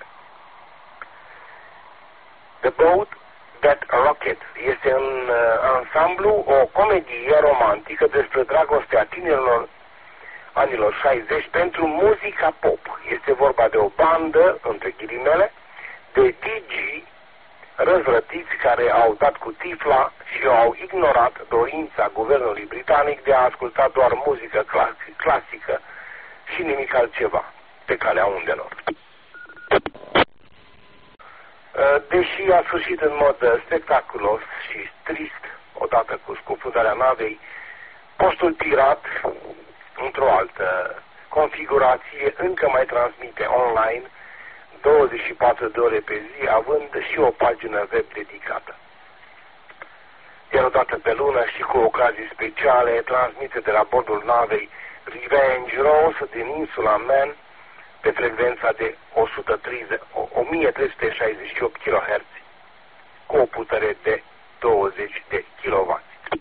The Boat That Rocket este în ansamblu o comedie romantică despre dragostea tinerilor anilor 60 pentru muzica pop. Este vorba de o bandă, între ghilimele, de DJ răzvrătiți care au dat cu tifla și au ignorat dorința guvernului britanic de a asculta doar muzică clasică și nimic altceva pe calea undelor. Deși a sfârșit în mod spectaculos și trist, odată cu scufundarea navei, postul pirat, într-o altă configurație, încă mai transmite online 24 de ore pe zi, având și o pagină web dedicată. Iar odată pe lună și cu ocazii speciale, transmite de la bordul navei Revenge Rose din insula Man, pe frecvența de 1368 kHz, cu o putere de 20 de kW.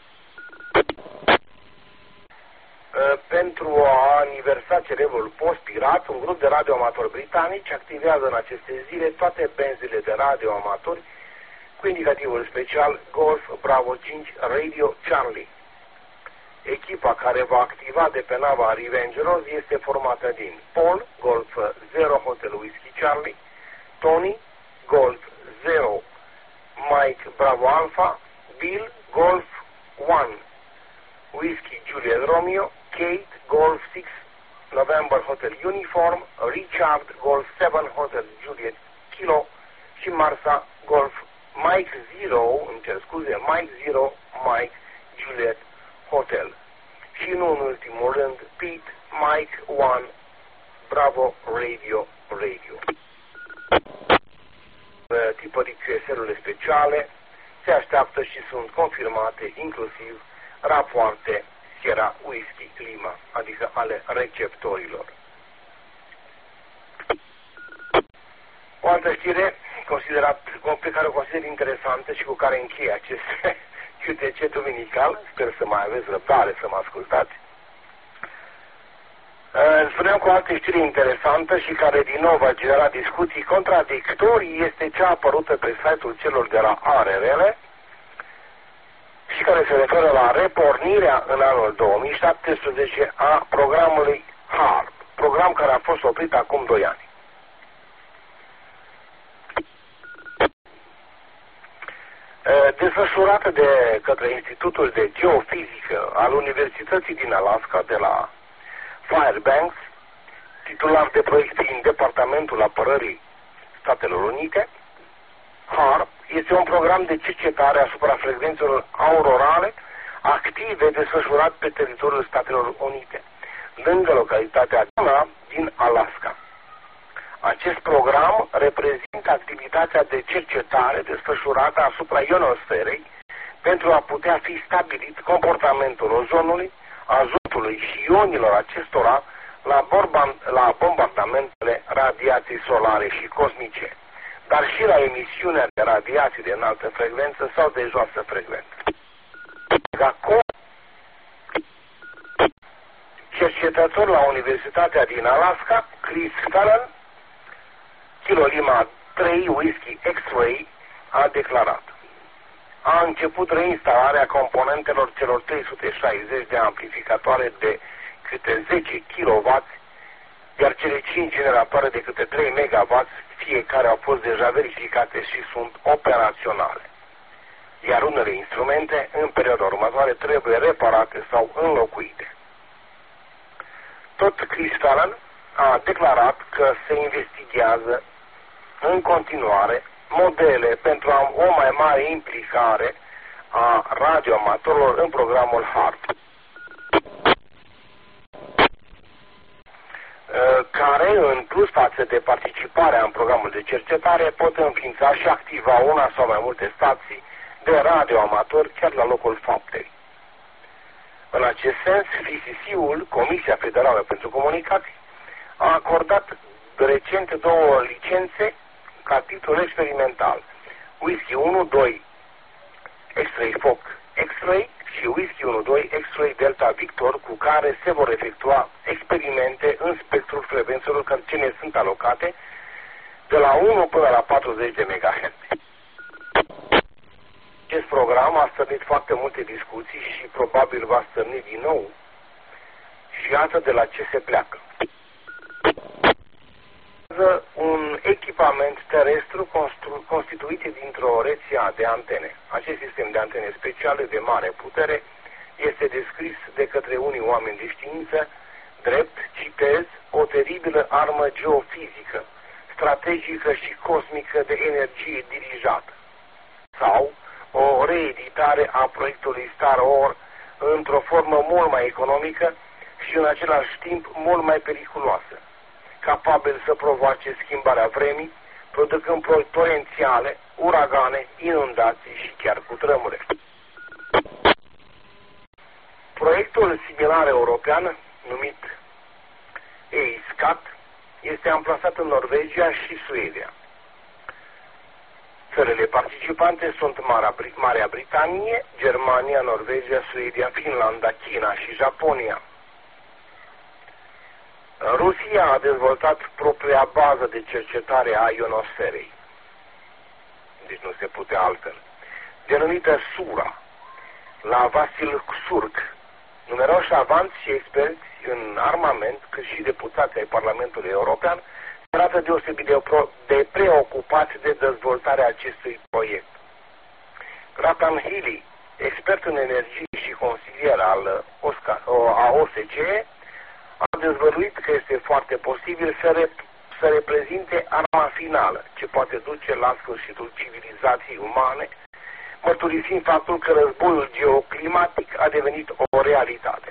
Pentru a aniversa celebrul post pirat, un grup de radioamatori britanici activează în aceste zile toate benzile de radioamatori cu indicativul special Golf Bravo 5 Radio Charlie. Echipa care va activa de pe nava Revenge Rose este formată din Paul, Golf 0 Hotel Whiskey Charlie, Tony, Golf 0 Mike Bravo Alpha, Bill, Golf 1 Whiskey Juliet Romeo, Kate, Golf 6 November Hotel Uniform, Richard, Golf 7 Hotel Juliet Kilo și Marsa, Golf Mike 0, Mike 0 Mike Juliet Hotel. Și nu în ultimul rând, Pete, Mike 1 Bravo Radio. Tipăriți celule speciale se așteaptă și sunt confirmate inclusiv rapoarte Sierra Whisky Lima, adică ale receptorilor. O altă știre pe care o consider interesantă și cu care încheie acest QTC duminical. Sper să mai aveți răbdare să mă ascultați. Spuneam cu o altă știre interesantă și care din nou va genera discuții contradictorii este cea apărută pe site-ul celor de la ARRL și care se referă la repornirea în anul 2017 a programului HARP, program care a fost oprit acum 2 ani. Desfășurată de către Institutul de Geofizică al Universității din Alaska de la Fairbanks, titular de proiect din Departamentul Apărării Statelor Unite, HARP este un program de cercetare asupra frecvențelor aurorale active desfășurat pe teritoriul Statelor Unite, lângă localitatea din Alaska. Acest program reprezintă activitatea de cercetare desfășurată asupra ionosferei pentru a putea fi stabilit comportamentul ozonului, azotului și ionilor acestora la bombardamentele radiației solare și cosmice, dar și la emisiunea de radiații de înaltă frecvență sau de joasă frecvență. Cercetător la Universitatea din Alaska, Chris Fallon, Kilo Lima 3 Whiskey X-Ray, a declarat: a început reinstalarea componentelor celor 360 de amplificatoare de câte 10 kW, iar cele 5 generatoare de câte 3 MW, fiecare au fost deja verificate și sunt operaționale. Iar unele instrumente, în perioada următoare, trebuie reparate sau înlocuite. Tot Chris Fallon a declarat că se investigează în continuare modele pentru o mai mare implicare a radioamatorilor în programul HARP, care, în plus față de participarea în programul de cercetare, pot înființa și activa una sau mai multe stații de radioamatori chiar la locul faptei. În acest sens, FCC-ul, Comisia Federală pentru Comunicații, a acordat recent 2 licențe ca titlu experimental: Whiskey 1-2 X-Ray Foc X-Ray și Whiskey 1-2 X-Ray Delta Victor, cu care se vor efectua experimente în spectrul frecvențelor ce ne sunt alocate de la 1 până la 40 de MHz. Acest program a stârnit foarte multe discuții și probabil va stârni din nou, și iată de la ce se pleacă. Un echipament terestru constituit dintr-o rețea de antene. Acest sistem de antene speciale de mare putere este descris de către unii oameni de știință drept, citez, o teribilă armă geofizică, strategică și cosmică de energie dirijată, sau o reeditare a proiectului Star Wars într-o formă mult mai economică și în același timp mult mai periculoasă, capabil să provoace schimbarea vremii, producând torențiale, uragane, inundații și chiar cutremure. Proiectul similar european, numit EISCAT, este amplasat în Norvegia și Suedia. Țările participante sunt Marea Britanie, Germania, Norvegia, Suedia, Finlanda, China și Japonia. Rusia a dezvoltat propria bază de cercetare a ionosferei, deci nu se putea altfel, denumită SURA, la Vasilsurg. Numeroși avanți și experți în armament, cât și deputații ai Parlamentului European, se arată deosebit de preocupați de dezvoltarea acestui proiect. Graham Healy, expert în energie și consilier a OSCE, a dezvăluit că este foarte posibil să reprezinte arma finală ce poate duce la sfârșitul civilizației umane, mărturisind faptul că războiul geoclimatic a devenit o realitate.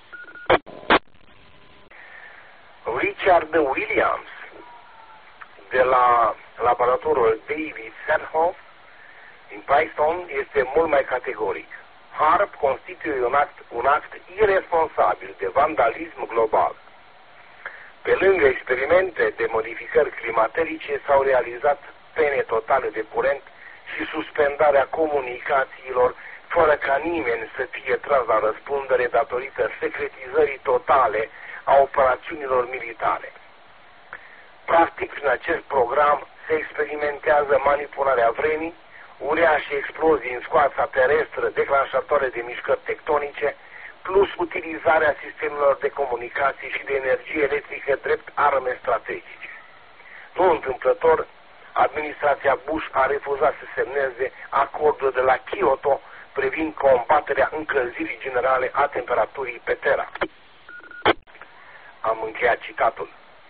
Richard Williams, de la laboratorul David Sandhoff din Princeton, este mult mai categoric. HARP constituie un act irresponsabil de vandalism global. Pe lângă experimente de modificări climaterice, s-au realizat pene totale de curent și suspendarea comunicațiilor fără ca nimeni să fie tras la răspundere datorită secretizării totale a operațiunilor militare. Practic, prin acest program se experimentează manipularea vremii, uriașe explozii în scoarța terestră, declanșatoare de mișcări tectonice, plus utilizarea sistemelor de comunicații și de energie electrică drept arme strategice. Nu întâmplător, administrația Bush a refuzat să semneze acordul de la Kyoto privind combaterea încălzirii generale a temperaturii pe Terra. Am încheiat citatul.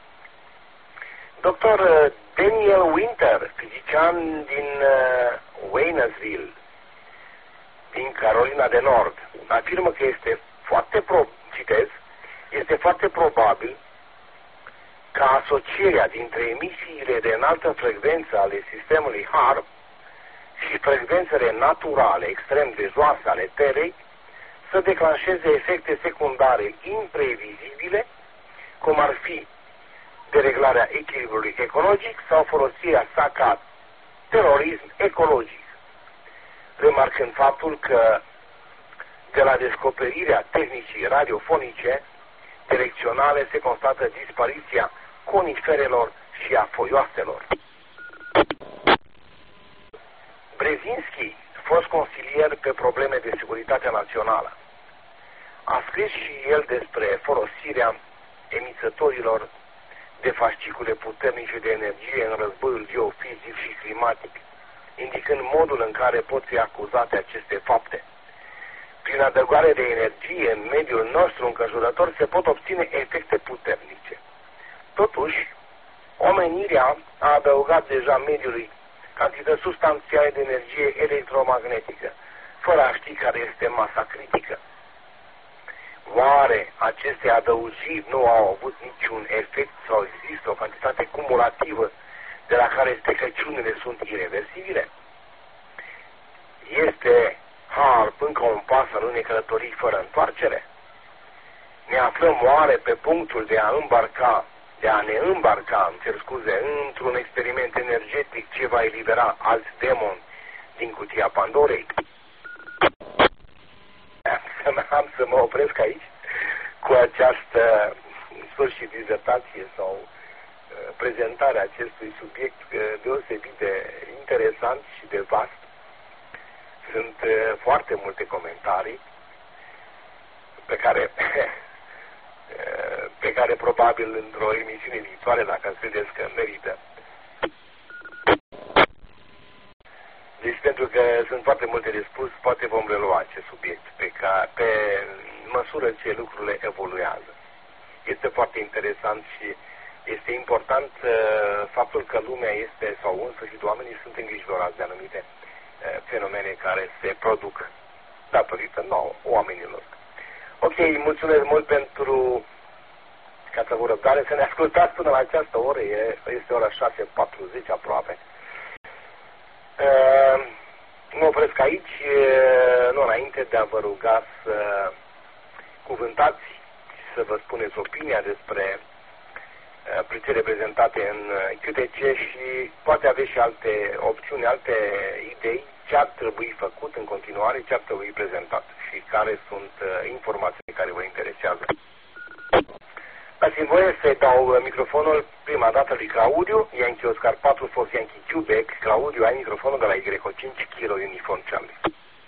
Dr. Daniel Winter, fizician din Waynesville, din Carolina de Nord, afirmă că este foarte probabil ca asocierea dintre emisiile de înaltă frecvență ale sistemului HAARP și frecvențele naturale extrem de joase ale Terei să declanșeze efecte secundare imprevizibile, cum ar fi dereglarea echilibrului ecologic sau folosirea sa ca terorism ecologic, remarcând faptul că de la descoperirea tehnicii radiofonice direcționale se constată dispariția coniferelor și a foioaselor. Brzezinski, fost consilier pe probleme de securitate națională, a scris și el despre folosirea emițătorilor de fascicule puternice de energie în războiul geofizic și climatic, indicând modul în care pot fi acuzate aceste fapte. Prin adăugare de energie în mediul nostru înconjurător se pot obține efecte puternice. Totuși, omenirea a adăugat deja mediului cantități substanțiale de energie electromagnetică, fără a ști care este masa critică. Oare aceste adăugiri nu au avut niciun efect sau există o cantitate cumulativă de la care stecăciunile sunt ireversibile? Este HAARP încă un pas al unei călătorii fără întoarcere? Ne aflăm oare pe punctul de a ne îmbarca, într-un experiment energetic ce va elibera alți demoni din cutia Pandorei? Am să mă opresc aici cu această sfârșit dizertație sau prezentarea acestui subiect deosebit de interesant și de vast. Sunt foarte multe comentarii pe care probabil într-o emisiune viitoare, dacă credeți că merită. Deci pentru că sunt foarte multe de spus, poate vom relua acest subiect pe măsură ce lucrurile evoluează. Este foarte interesant și este important faptul că lumea este, sau în sfârșit oamenii sunt îngrijorați de anumite fenomene care se produc datorită oamenilor. Ok, mulțumesc mult pentru că ați avut răbdare să ne ascultați până la această oră, este ora 6:40 aproape. Mă opresc aici, nu înainte de a vă ruga să cuvântați și să vă spuneți opinia despre cele prezentate în QTC și poate aveți și alte opțiuni, alte idei, ce ar trebui făcut în continuare, ce ar trebui prezentat și care sunt informații care vă interesează. Dați-mi voie să dau microfonul prima dată lui Claudiu, Yankee Oscar 4, Fox Yankee Quebec. Claudiu, ai microfonul de la Y5 Kilo Uniform Charlie.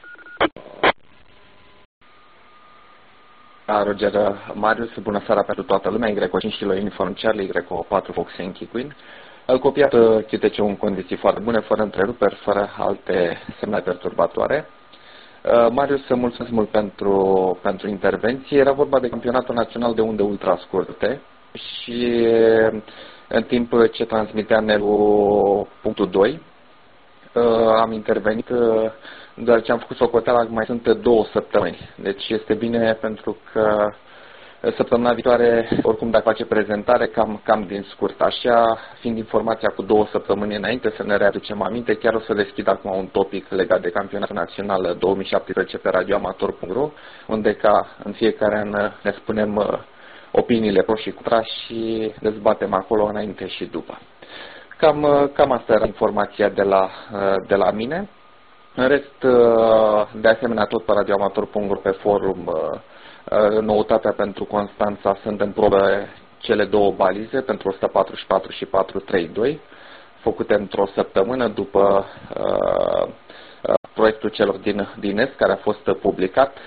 Roger, Marius, bună seara pentru toată lumea, Y5 Kilo Uniform Charlie, Y4 Fox Yankee Queen. Copiat QTC în condiții foarte bune, fără întreruperi, fără alte semnale perturbatoare. Marius, mulțumesc mult pentru intervenție. Era vorba de campionatul național de unde ultrascurte și în timp ce transmitea Nelu punctul 2 am intervenit, doar ce am făcut socoteala, mai sunt 2 săptămâni. Deci este bine pentru că săptămâna viitoare, oricum dacă face prezentare, cam din scurt. Așa, fiind informația cu 2 săptămâni înainte, să ne readucem aminte, chiar o să deschid acum un topic legat de campionatul național 2017 pe radioamator.ro, unde ca în fiecare an ne spunem opiniile pro și contra și dezbatem acolo înainte și după. Cam asta era informația de la mine. În rest, de asemenea, tot pe radioamator.ro pe forum, noutatea pentru Constanța, sunt în probă cele două balize pentru 144 și 432, făcute într-o săptămână după proiectul celor din Est, care a fost publicat.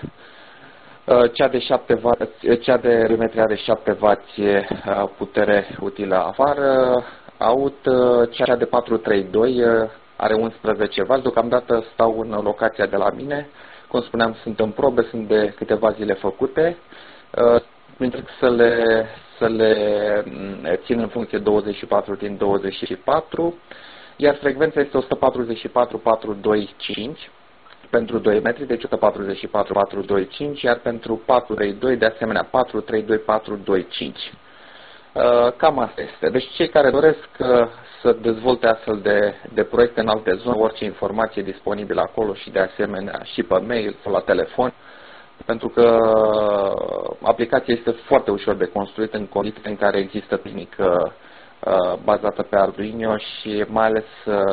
Cea de geometria de 7W putere utilă afară, cea de 432 are 11W, deocamdată stau în locația de la mine, cum spuneam, sunt în probe, sunt de câteva zile făcute, încerc să le țin în funcție 24 din 24, iar frecvența este 144-425 pentru 2 metri, deci 144-425, iar pentru 432 de asemenea 432-425. Cam asta este. Deci cei care doresc să dezvolte astfel de proiecte în alte zone, orice informație disponibilă acolo și de asemenea și pe mail sau la telefon, pentru că aplicația este foarte ușor de construit în condiții în care există tehnică bazată pe Arduino și mai ales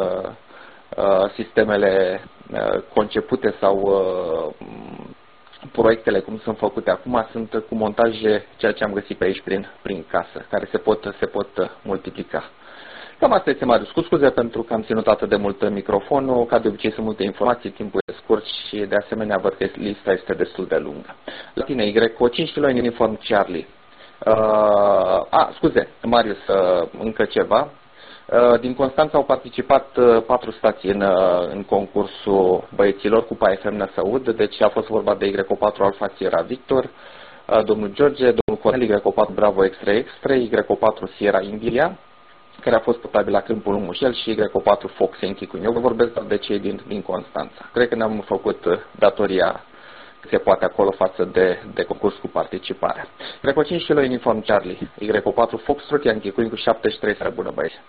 sistemele concepute sau proiectele cum sunt făcute acum sunt cu montaje, ceea ce am găsit pe aici prin casă, care se pot multiplica. Cam asta este, Marius. Cu scuze pentru că am ținut atât de mult microfonul, ca de obicei sunt multe informații, timpul e scurt și de asemenea văd că lista este destul de lungă. La tine, Yco, 5 kg în uniform Charlie. Scuze, Marius, încă ceva. Din Constanța au participat 4 stații în concursul băieților cu FM Năsăud, deci a fost vorba de Yco4 Alfa Sierra Victor, domnul George, domnul Cornel, Yco4 Bravo X3 X3, Yco4 Sierra India, care a fost potabil la Câmpul Mușel, și Yco4 Fox Enchicuin. Eu vorbesc doar de cei din Constanța. Cred că ne-am făcut datoria cât se poate acolo față de concurs cu participarea. Yco 5 kg uniform Charlie, Yco4 Foxtrot, Enchicuin cu 73, seara bună, băieți.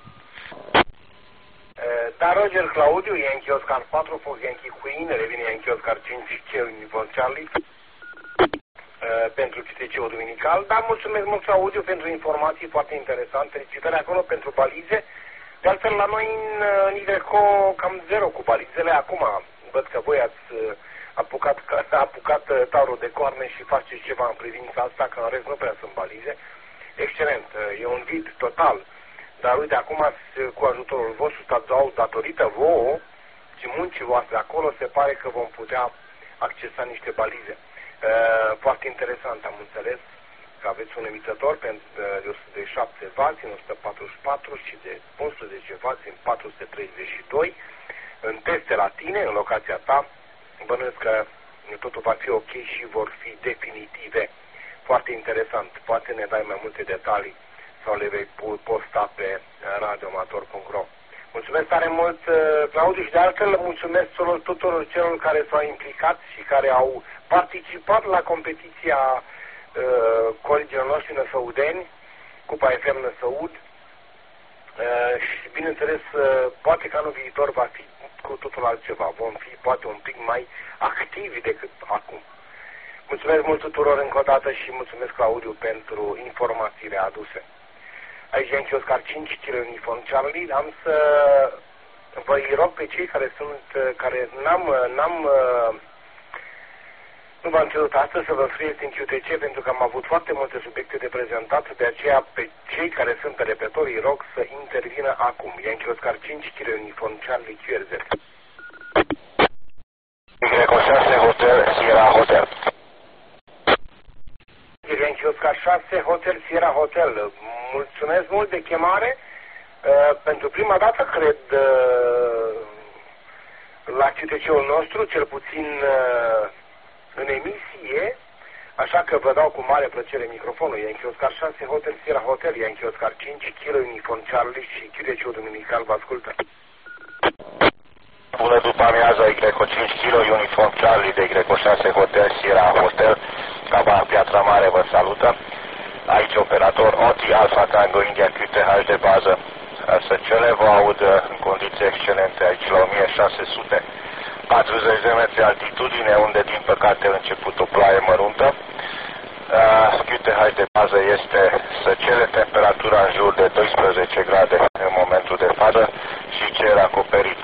Da, Roger Claudiu, Yankee Oscar 4, Fox Yankee Queen, revine Yankee Oscar 5, Cer Uniform Charlie, pentru CTC-ul duminical. Da, mulțumesc mult, Claudiu, pentru informații foarte interesante. Felicitări acolo pentru balize. De altfel, la noi în Yco cam zero cu balizele. Acum văd că voi ați apucat taurul de coarne și faceți ceva în privința asta, că în rest nu prea sunt balize. Excelent, e un vid total. Dar uite, acum, cu ajutorul vostru, datorită vouă și muncii voastre acolo, se pare că vom putea accesa niște balize. Foarte interesant, am înțeles că aveți un emițător de 107W în 144 și de 11W în 432. În teste la tine, în locația ta, bănuiesc că totul va fi ok și vor fi definitive. Foarte interesant. Poate ne dai mai multe detalii sau le vei posta pe radioamator.ro. Mulțumesc tare mult, Claudiu, și de altfel mulțumesc tuturor celor care s-au implicat și care au participat la competiția colegilor noștri năsăudeni, Cupa FM Năsăud, și bineînțeles, poate că anul viitor va fi cu totul altceva. Vom fi poate un pic mai activi decât acum. Mulțumesc mult tuturor încă o dată și mulțumesc, Claudiu, pentru informațiile aduse. Aici Yankee Oscar 5 kg uniform Charlie. Am să vă rog pe cei care nu v-am cerut astăzi să vă scrieți în QTC, pentru că am avut foarte multe subiecte de prezentat, de aceea pe cei care sunt pe repertorii rog să intervină acum. Yankee Oscar 5 kg uniform Charlie QRZ. Yco 6 Hotel Sierra Hotel. Yankee Oscar 6 Hotel Sierra Hotel. Mulțumesc mult de chemare. Pentru prima dată, cred, la CTC-ul nostru, cel puțin în emisie, așa că vă dau cu mare plăcere microfonul. Yankee Oscar 6 Hotel Sierra Hotel, Yankee Oscar 5 kg uniform Charlie și CTC-ul duminical vă ascultă. Bună după amiază, Yco 5 kg uniform Charlie de Yco 6 Hotel Sierra Hotel, Caban Piatra Mare vă salută. Aici operator OTI Alpha Tango India QTH de bază. Săcele vă aud în condiții excelente aici la 1600. 40 de metri altitudine, unde din păcate a început o ploaie măruntă. QTH de bază este Săcele, temperatura în jur de 12 grade în momentul momentul de față și ce era acoperit.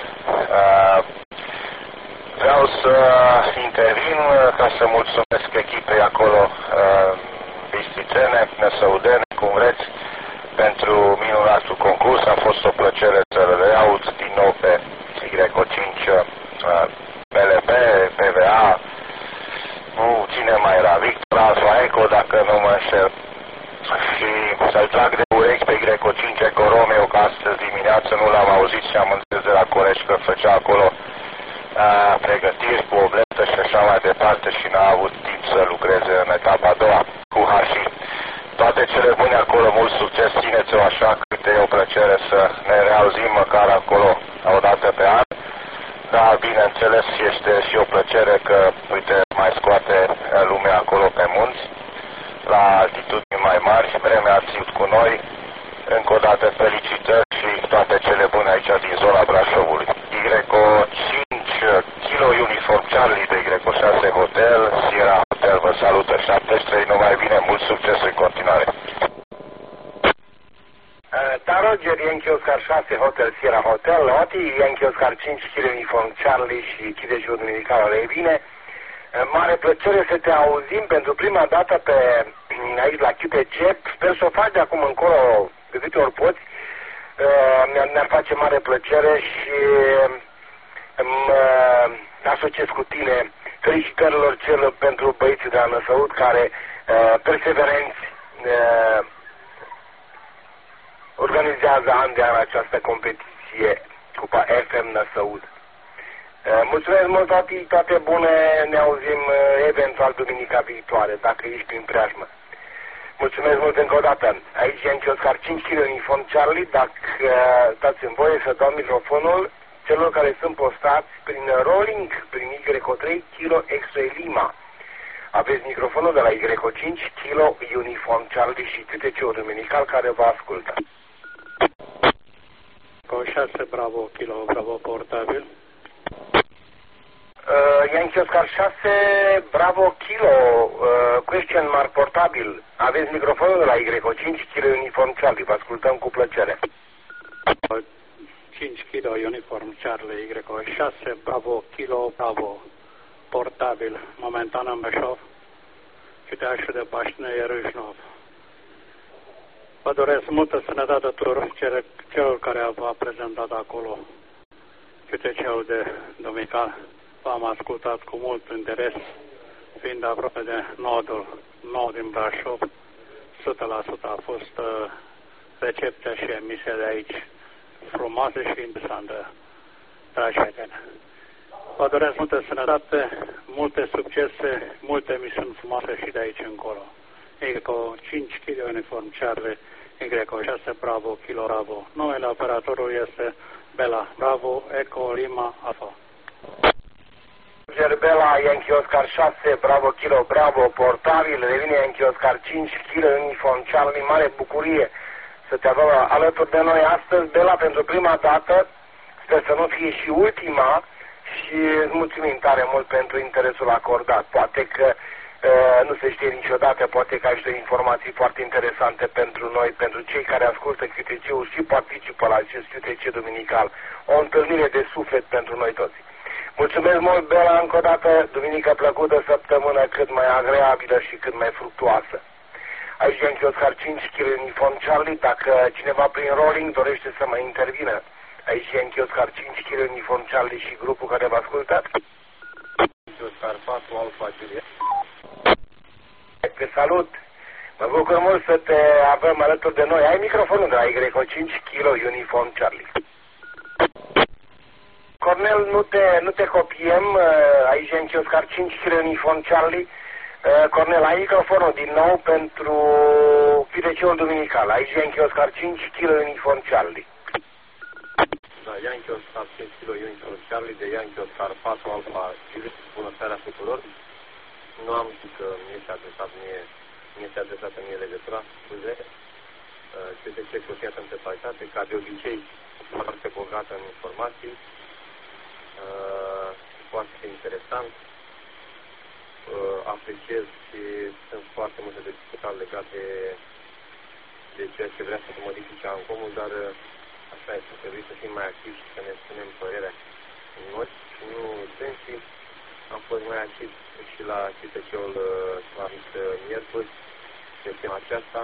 Vreau să intervin ca să mulțumesc echipei acolo, bisticene, năsăudene, cum vreți, pentru minunatul concurs. A fost o plăcere să-l reaud din nou pe Y5, PLB, PVA, cine mai era, Victor Alfa Eco, dacă nu mă înșel. Și să-l trag de urechi pe Y5 Eco Romeo, că astăzi dimineață nu l-am auzit și am înțeles de la colegi că făcea acolo pregătiri cu obletă și așa mai departe și n-a avut timp să lucreze în etapa a doua cu Hashi. Toate cele bune acolo, mult succes, țineți-o așa, cât e o plăcere să ne reauzim măcar acolo o dată pe an. Dar, bineînțeles, este și o plăcere că, uite, mai scoate lumea acolo pe munți, la altitudini mai mari, vremea a ținut cu noi. Încă o dată felicitări și toate cele bune aici din zona Brașovului. Y5 Kilo Uniform Charlie de Y6 Hotel, Sierra Hotel vă salută 73, numai bine, mult succes în continuare. Da, Roger, Yankee Oscar 6 Hotel Sierra Hotel, Oti, Yankee Oscar 5 Kilo Uniform Charlie și Chideciul Duminical, le bine. Mare plăcere să te auzim pentru prima dată aici la QTC. Sper să o faci de acum încolo de câte ori poți. Ne-ar face mare plăcere și mă asociez cu tine felicitărilor celor pentru băieții de la Năsăud care perseverenți organizează an de an această competiție Cupa FM Năsăud. Mulțumesc mult, tati, toate bune, ne auzim eventual duminica viitoare, dacă ești prin preajmă. Mulțumesc mult încă o dată. Aici Yankee Oscar 5 kg Uniform Charlie, dacă dați-mi voie să dau microfonul celor care sunt postați prin rolling, prin Y3 kg X-Ray Lima. Aveți microfonul de la Y5 kg Uniform Charlie și QTC-ul duminical care vă ascultă. Cu 6 Bravo kilo Bravo portabil. Yankee Oscar 6 Bravo Kilo question mark portabil. Aveți microfonul de la Y5 kg Uniform Charlie. Vă ascultăm cu plăcere. 5 kg Uniform Charlie Y6 Bravo Kilo Bravo portabil. Momentan în Brașov. Citeașul de Pașne Râșnov. Vă doresc multă sănătate tuturor celor care v-a prezentat acolo QTC-ul de Duminical. V-am ascultat cu mult interes, fiind aproape de nodul nou din Brașov. 100% a fost recepția și emisia de aici frumoasă și interesantă, dragi prieteni. Vă doresc multă sănătate, multe succese, multe emisiuni frumoase și de aici încolo. Eco 5 kg Uniform Charlie, Y6 Bravo Kilo Bravo. Numele operatorului este Bela Bravo Eco Lima Alfa. Gerbela Yankee Oscar 6 Bravo Kilo Bravo portabil, revine Yankee Oscar 5 kg Uniform Charlie. Mare bucurie să te avem alături de noi astăzi, Bela, pentru prima dată. Sper să nu fie și ultima și îți mulțumim tare mult pentru interesul acordat. Poate că nu se știe niciodată, poate că ai și informații foarte interesante pentru noi, pentru cei care ascultă QTC-ul și participă la acest QTC duminical. O întâlnire de suflet pentru noi toți. Mulțumesc mult, Bela, încă o dată, duminică plăcută, săptămână cât mai agreabilă și cât mai fructuoasă. Aici Yankee Oscar 5 kg Uniform Charlie, dacă cineva prin rolling dorește să mai intervină. Aici Yankee Oscar 5 kg Uniform Charlie și grupul care vă ascultă. Yankee Oscar 4 Alfa Juliet. Te salut! Mă bucur mult să te avem alături de noi. Ai microfonul de la Y5 kg Uniform Charlie. Cornel, nu te copiem, aici Yankee Oscar 5 kg Uniform Charlie. Cornel, ai microfonul din nou pentru QTC-ul duminical. Aici Yankee Oscar 5 kg Uniform Charlie. Da, Yankee Oscar 5 kg Uniform Charlie de Yankee Oscar 4 Alfa Juliet. Bună seara tuturor. Nu am zis că mi este adresată mie legătura, scuze. QTC copiat în totalitate, ca de obicei, foarte bogată în informații. Foarte interesant. Apreciez și sunt foarte multe discuții legate de ceea ce vrea să modifice Ancomul, dar așa este, trebuie să fim mai activi și să ne spunem părerea noi și nu dânsii. Am fost mai activ și la CTC-ul Slavit miercuri pe tema aceasta.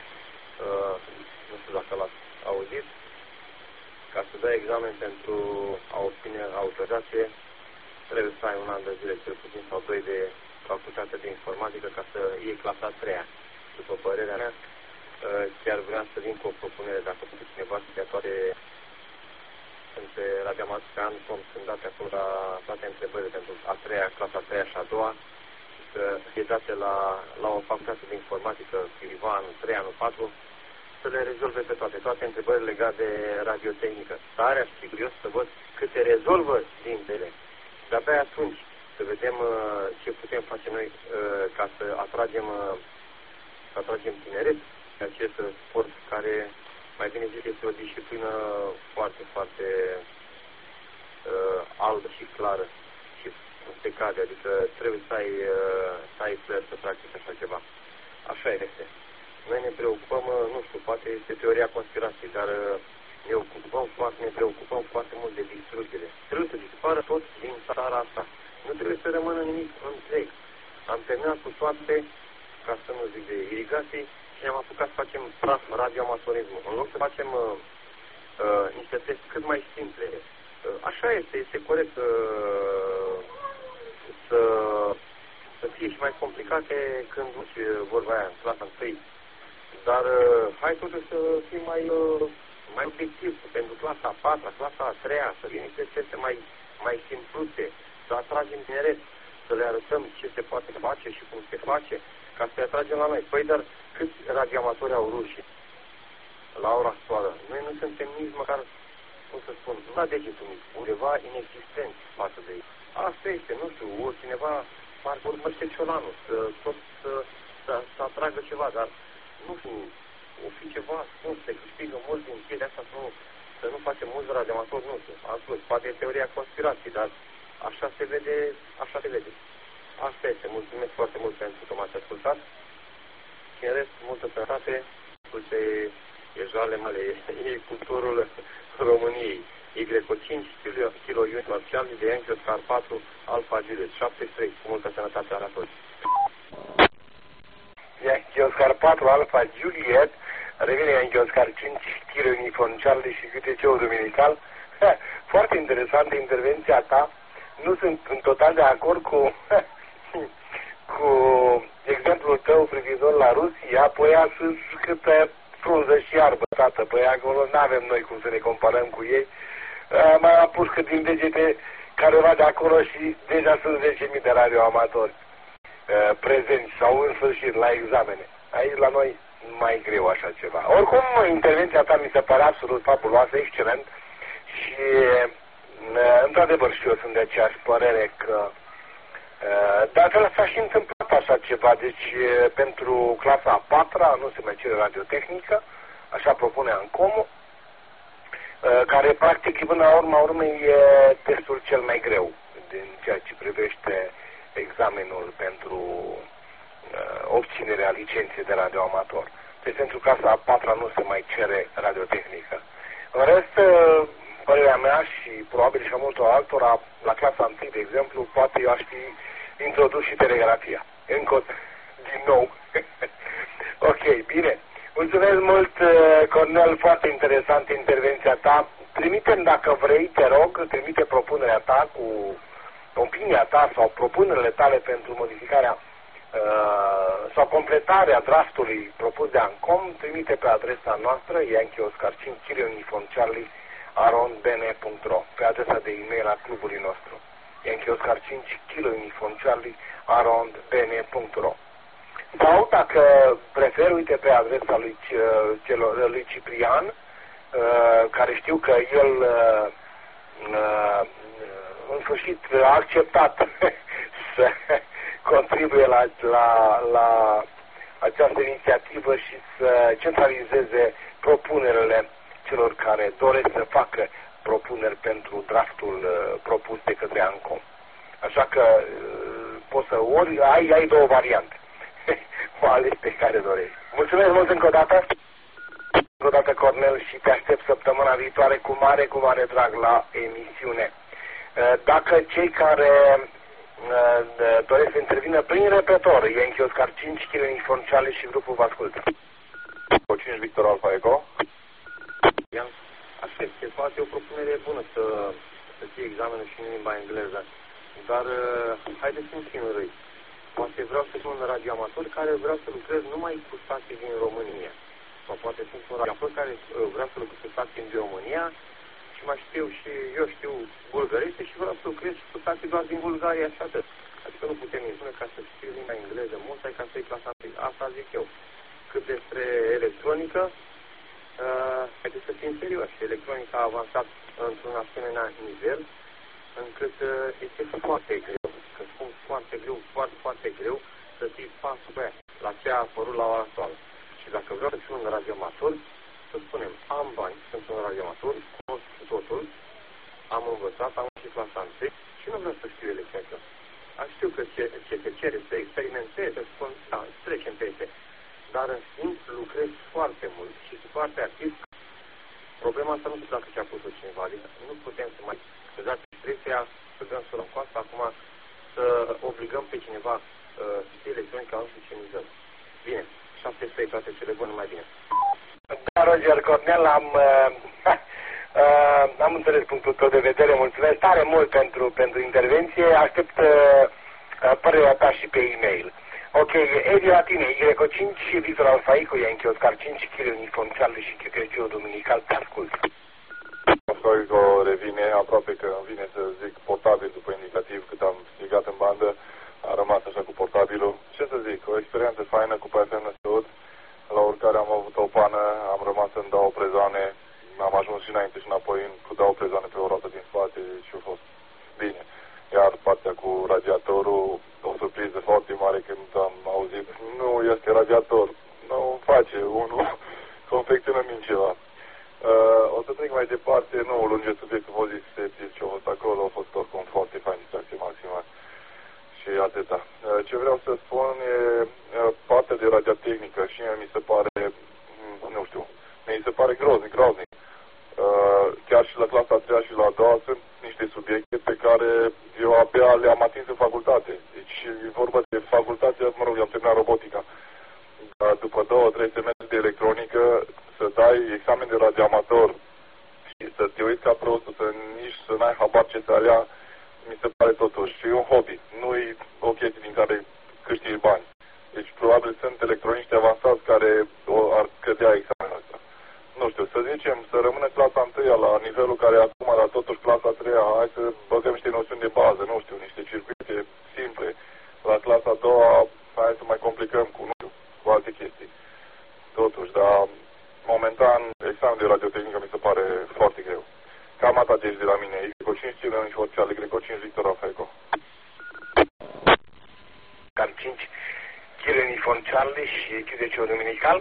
Nu știu dacă l-ați auzit. Ca să dai examen pentru a obține autorizație, trebuie să ai un an de zile, cel puțin, sau 2 de facultate de informatică ca să iei clasa 3-a. După părerea mea, chiar vreau să vin cu o propunere, dacă poate cineva să dea toate pe Radioamator sunt date acolo la toate întrebările pentru a 3-a, clasa 3-a și a 2-a, să fie date la o facultate de informatică, priva, anul 3, anul 4, să le rezolve pe toate întrebările legate de radiotehnică. Tare aș fi curios să văd câte rezolvă din ele. De-abia atunci să vedem ce putem face noi ca să atragem tineret pe acest sport care, mai bine zis, este o disciplină foarte, foarte albă și clară și se cade, adică trebuie să ai flair să practici așa ceva. Așa este. Noi ne preocupăm, nu știu, poate este teoria conspirației, dar ne preocupăm foarte mult de distrugere. Trebuie să dispară tot din țara asta. Nu trebuie să rămână nimic întreg. Am terminat cu toate, ca să nu zic de irigații, și ne-am apucat să facem praf radioamatorismul. În loc să facem niște teste cât mai simple. Așa este corect să fie și mai complicate când duci vorba aia în clasa 1. Dar hai totuși să fim mai obiectiv pentru clasa 4, clasa 3, să fie niște teste mai simplute, să atragem tineret, să le arătăm ce se poate face și cum se face, ca să-i atragem la noi. Păi, dar câți radioamatori au rușii la ora actuală? Noi nu suntem nici măcar, cum să spun, la degetul mic, undeva inexistent față de ei. Asta este, nu știu, cineva parcă urmăște ciolanul, să atragă ceva, dar nu știu, o fi ceva spus, se câștigă mult din pielea asta, să nu facem mulți radioamatori, nu știu, am spus, poate e teoria conspirației, dar așa se vede, așa se vede. Asta este, mulțumesc foarte mult pentru că m-ați ascultat și în rest, multă sănătate, asculte ejale mele, e culturul României. Y5, Kilo Unit Marcial, de Yankee Oscar 4, Alfa Juliet, 73, cu multă sănătate la toți. Yankee Oscar 4, Alfa Juliet, revine Yankee Oscar 5, Kilo Uniform Charlie și QTC-ul duminical. Foarte interesantă intervenția ta. Nu sunt în total de acord cu exemplul tău privitor la Rusia, păi a sunt câtă frunză și iarbă, tată, păi acolo n-avem noi cum să ne comparăm cu ei. Mai apucă din degete careva de acolo și deja sunt 10.000 de radioamatori prezenți sau în sfârșit la examene. Aici la noi mai greu așa ceva. Oricum, intervenția ta mi se pare absolut fabuloasă, excelent și într-adevăr și eu sunt de aceeași părere că dacă s-a și întâmplat așa ceva, deci pentru clasa a 4-a nu se mai cere radiotehnică, așa propune ANCOM-ul, care practic până la urma urmei e testul cel mai greu din ceea ce privește examenul pentru obținerea licenței de radioamator. Deci pentru clasa a 4-a nu se mai cere radiotehnică. În rest, părerea mea și probabil și a multor altora, la clasa 1, de exemplu, poate eu aș fi introdus și telegrafia. Încă din nou. Ok, bine. Mulțumesc mult, Cornel, foarte interesantă intervenția ta. Trimite-mi, dacă vrei, te rog, trimite propunerea ta cu opinia ta sau propunerile tale pentru modificarea sau completarea draftului propus de ANCOM, trimite pe adresa noastră, Yankee Oscar 5, Kilo Uniform Charlie, arondbene.ro, pe adresa de e-mail a clubului nostru. Yankee Oscar 5, Kilo Uniform Charlie, arondbene.ro. Sau, dacă prefer, uite pe adresa lui Ciprian, care știu că el în sfârșit a acceptat să contribuie la această inițiativă și să centralizeze propunerile celor care doresc să facă propuneri pentru draftul propus de către ANCOM. Așa că poți să ori ai două variante. O alegi pe care dorești. Mulțumesc mult încă o dată. încă o dată, Cornel, și te aștept săptămâna viitoare cu mare drag la emisiune. Dacă cei care doresc să intervină prin repetor, Yankee Oscar 5, Kilo Uniform Charlie și grupul vă ascultă. 5 Victor Alpha Echo. Aștept, se poate o propunere bună să fie examenul și în limba engleză, dar haideți să nu fim răi. Poate vreau să fiu un radioamator care vreau să lucrez numai cu stații din România. Sau poate sunt un radioamator care vreau să lucrez cu stații din România și mai știu și eu știu bulgărește și vreau să lucrez cu stații doar din Bulgaria și atât. Adică nu putem impune ca să știu limba engleză mult, ca să-i clasa întâi. Asta zic eu. Cât despre electronică, haideți să fim serioși. Electronica a avansat într-un asemenea nivel încât este foarte greu. Când spun foarte greu, foarte greu să ții pasul pe aia, la ce a apărut la ora actuală. Și dacă vreau să fiu un radioamator, să spunem, am bani, sunt un radioamator, cunosc totul, am învățat, am și clasa întâi și nu vreau să știu electronică. Aș știu că ce se cere să experimentez, să spun, da, trecem peste. Dar în schimb lucrez foarte mult și sunt foarte activ. Problema asta nu știu dacă ce-a pus-o cineva, adică nu putem să mai dați expresia, să dăm să luăm cu asta, acum să obligăm pe cineva să fie electronică, nu știu ce ne dăm. Bine, 700 toate cele bune, mai bine. Da, Roger Cornel, am înțeles punctul tău de vedere, mulțumesc tare mult pentru intervenție, aștept părerea ta și pe e-mail. Ok, Edi la tine, Y5 și Victor Alpha Echo, Yankee Oscar 5, Kilo Uniform Charlie și QTC Dominical, te ascult. Oscar Echo revine, aproape că îmi vine să zic portabil după indicativ, cât am strigat în bandă, a rămas așa cu portabilul. Ce să zic, o experiență faină cu PFM Năstăut, la urcare am avut o pană, am rămas în două prezoane, am ajuns și înainte și înapoi cu două prezoane pe o roată din spate și a fost bine. Iar partea cu radiatorul, o surpriză foarte mare când am auzit, nu este radiator, nu face unul, confecționăm în ceva. O să trec mai departe, nu lunge subiectul, vă zic ce a fost acolo, a fost oricum foarte fain, distracție maximă și atâta. Ce vreau să spun e partea de radiotehnică și mi se pare, nu știu, mi se pare groaznic. Chiar și la clasa a 3 și la a 2 sunt niște subiecte pe care eu abia le-am atins în facultate. Deci e vorba de facultate, mă rog, am terminat robotica. Dar după 2-3 semestre de electronică, să dai examen de radioamator și să te uiți ca prostul, nici să n-ai habar ce să alea, mi se pare totuși. Și e un hobby, nu-i o chestie din care câștigi bani. Deci probabil sunt electroniști avansați care ar cădea examenul ăsta. Nu știu, să zicem, să rămână clasa 1 la nivelul care acum, dar totuși clasa 3, hai să băgăm niște noțiuni de bază, nu știu, niște circuite simple. La clasa 2, hai să mai complicăm cu, nu știu, cu alte chestii. Totuși, dar momentan, examen de radiotehnică mi se pare foarte greu. Cam atât deci de la mine. Greco 5, Kilo Uniform Charlie, Greco 5, Victor Alpha Echo. Cam 5, Kilo Uniform Charlie și QTC Dominical.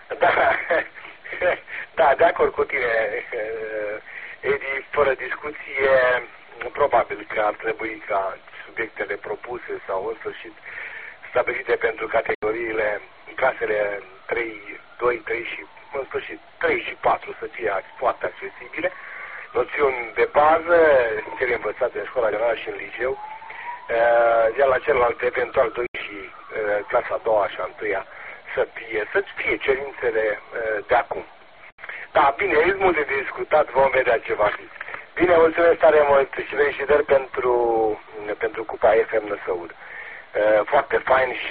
Da, de acord cu tine, Edi, fără discuție, probabil că ar trebui ca subiectele propuse sau în sfârșit stabilite pentru categoriile, clasele 3, 2, 3 și în sfârșit 3 și 4 să fie foarte accesibile, noțiuni de bază, cele învățate în școala generală și în liceu, iar la celelalte, eventual 2 și clasa a 2 și a 1 să fie cerințele de acum. Da, bine, e mult de discutat, vom vedea ce va fi. Bine, mulțumesc tare mult și felicitări pentru Cupa FM Năsăud. Foarte fain și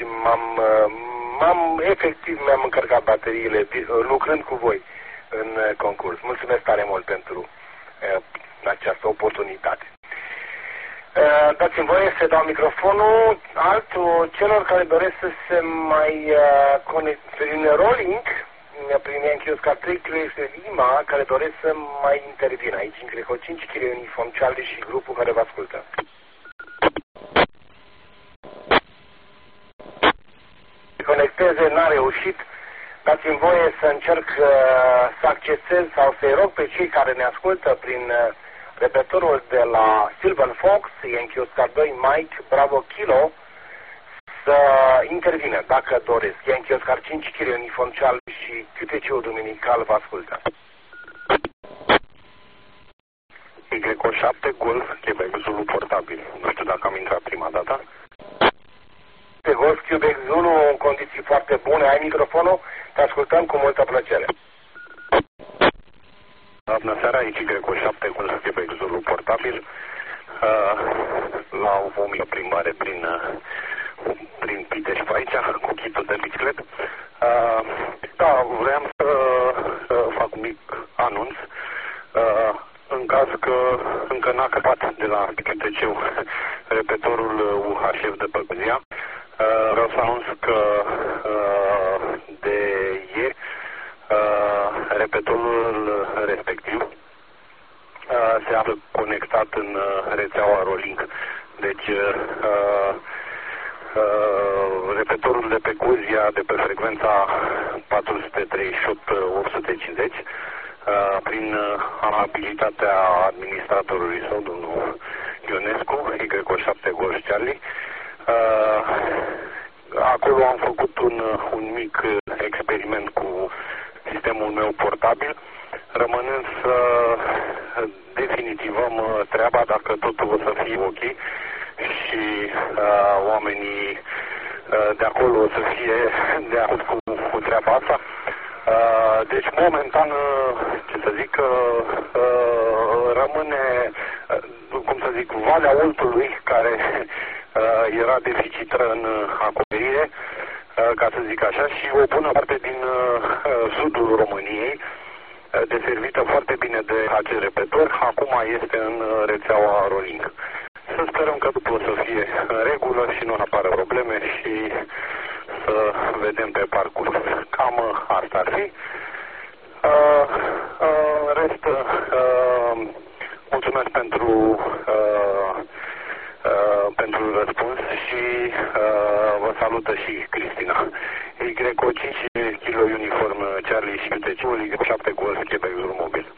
efectiv mi-am încărcat bateriile lucrând cu voi în concurs. Mulțumesc tare mult pentru această oportunitate. Dați-mi voie să dau microfonul celor care doresc să se mai conecte prin rolling, prin Yankee Oscar 3, Kilo Lima, care doresc să mai intervină aici, în Greco 5, Kilo Uniform Charlie și grupul care vă ascultă. Conecteze, n-a reușit. Dați-mi voie să încerc să accesez sau să-i rog pe cei care ne ascultă prin repetorul de la Silver Fox, Yankee Oscar 2, Mike, Bravo Kilo, să intervină, dacă doresc. Yankee Oscar 5, Kilo Uniform Charlie și QTC-ul duminical vă ascultă. Y7 Golf Quebec Zulu portabil. Nu știu dacă am intrat prima dată. Pe Golf Quebec Zulu, în condiții foarte bune, ai microfonul, te ascultăm cu multă plăcere. Bună seara, aici Y7 Golf Quebec Zulu portabil. La o mică plimbare prin Pitești pe aici, cu chitul de bicicletă. Da, vreau să fac un mic anunț. În caz că încă n-a căpat de la QTC-ul repetorul UHF de pe Guzia, vreau să anunț că de ieri repetorul respectiv se află conectat în rețeaua Rolink. Deci repetorul de pe Guzia, de pe frecvența 438-850, prin amabilitatea administratorului său, domnul Ionescu, Y7 Golf Charlie. Acolo am făcut un mic experiment cu sistemul meu portabil, rămânând să definitivăm treaba, dacă totul o să fie ok și oamenii de acolo o să fie de acord cu treaba asta. Deci, momentan, ce să zic, rămâne, cum să zic, Valea Oltului, care era deficitară în acoperire, ca să zic așa, și o bună parte din sudul României, deservită foarte bine de acel repetor, acum este în rețeaua Rolink. Să sperăm că după o să fie în regulă și nu apară probleme și să vedem pe parcurs. Cam asta ar fi. În rest, mulțumesc pentru răspuns și vă salută și Cristina. Y5 Kilo Uniform Charlie și QTC-ul Y7 Golf Quebec Zulu mobil.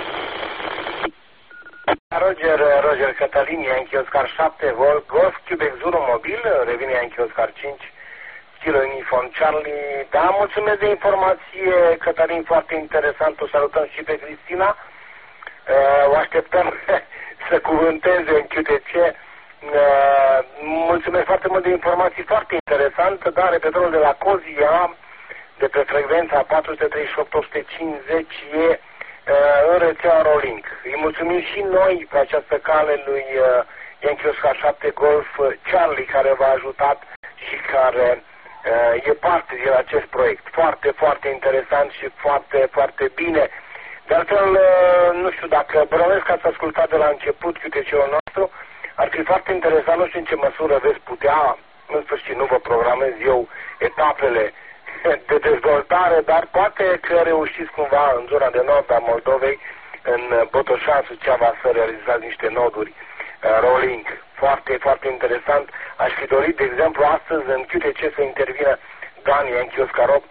Roger Cătălin, Yankee Oscar 7 Golf Quebec Zulu mobil, revine Yankee Oscar 5 Kilo Uniform Charlie. Da, mulțumesc de informație, Cătălin, foarte interesant. O salutăm și pe Cristina. O așteptăm să cuvânteze în QTC. Mulțumesc foarte mult de informații, foarte interesant. Da, repetorul de la Cozia, de pe frecvența 438-850, e în rețeaua Rolink. Îi mulțumim și noi pe această cale lui Yankee Oscar 7 Golf Charlie, care v-a ajutat și care e parte din acest proiect. Foarte, foarte interesant și foarte, foarte bine. De altfel, nu știu, dacă bănuiesc că ați ascultat de la început QTC-ul nostru, ar fi foarte interesant, nu știu în ce măsură veți putea, în sfârșit nu vă programez eu etapele de dezvoltare, dar poate că reușiți cumva în zona de nord a Moldovei, în Botoșan, Suceava, să realizați niște noduri Rolling. Foarte, foarte interesant. Aș fi dorit, de exemplu, astăzi în QTC să intervină Dan Yankee Oscar 8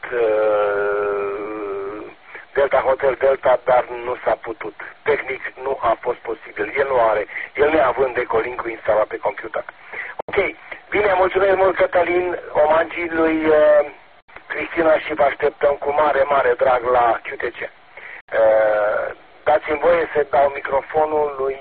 Delta Hotel Delta, dar nu s-a putut. Tehnic nu a fost posibil. El neavând Ecolink-ul instalat pe computer. Ok. Bine, mulțumesc mult, Cătălin, omagii lui Cristina și vă așteptăm cu mare, mare drag la QTC. Dați-mi voie să dau microfonul lui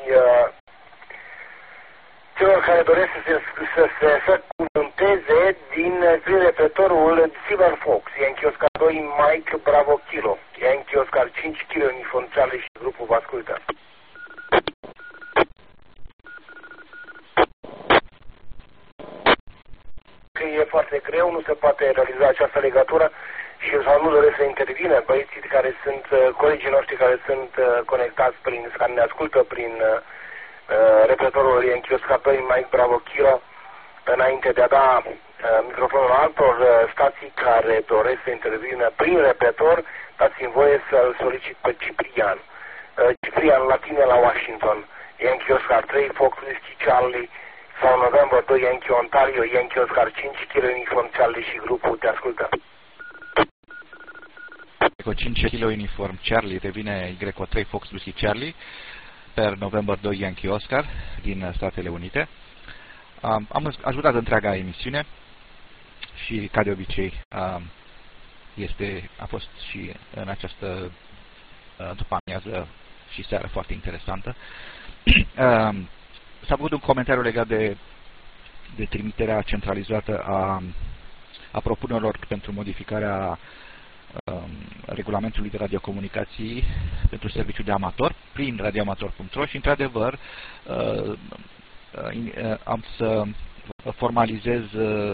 celor care doresc să cuvânteze prin repetorul Silver Fox, Yankee Oscar 2 Mike Bravo Kilo, Yankee Oscar 5 Kilo Uniform Charlie și grupul vă ascultă. Că e foarte greu, nu se poate realiza această legătură și sau nu doresc să intervină băieții care sunt, colegii noștri care sunt conectați care ne ascultă prin repetorul Yankee Oscar 2 Mike Bravo Kilo, înainte de a da microfonul altor stații care doresc să intervină prin repetor, dați-mi voie să-l solicit pe Ciprian. Ciprian, la tine la Washington, Yankee Oscar 3 Fox Whiskey Charlie, sau November 2 Yankee Ontario, Yankee Oscar 5 Kilo Uniform Charlie și grupul te ascultă. Cu 5 Kilo Uniform Charlie revine Y3 Fox Whiskey Charlie per November 2 Yankee Oscar din Statele Unite. Am ajutat întreaga emisiune și, ca de obicei, a fost și în această după amiază și seară foarte interesantă. S-a făcut un comentariu legat de trimiterea centralizată a propunerilor pentru modificarea regulamentului de radiocomunicații pentru serviciul de amator prin radioamator.ro și, într-adevăr, am să formalizez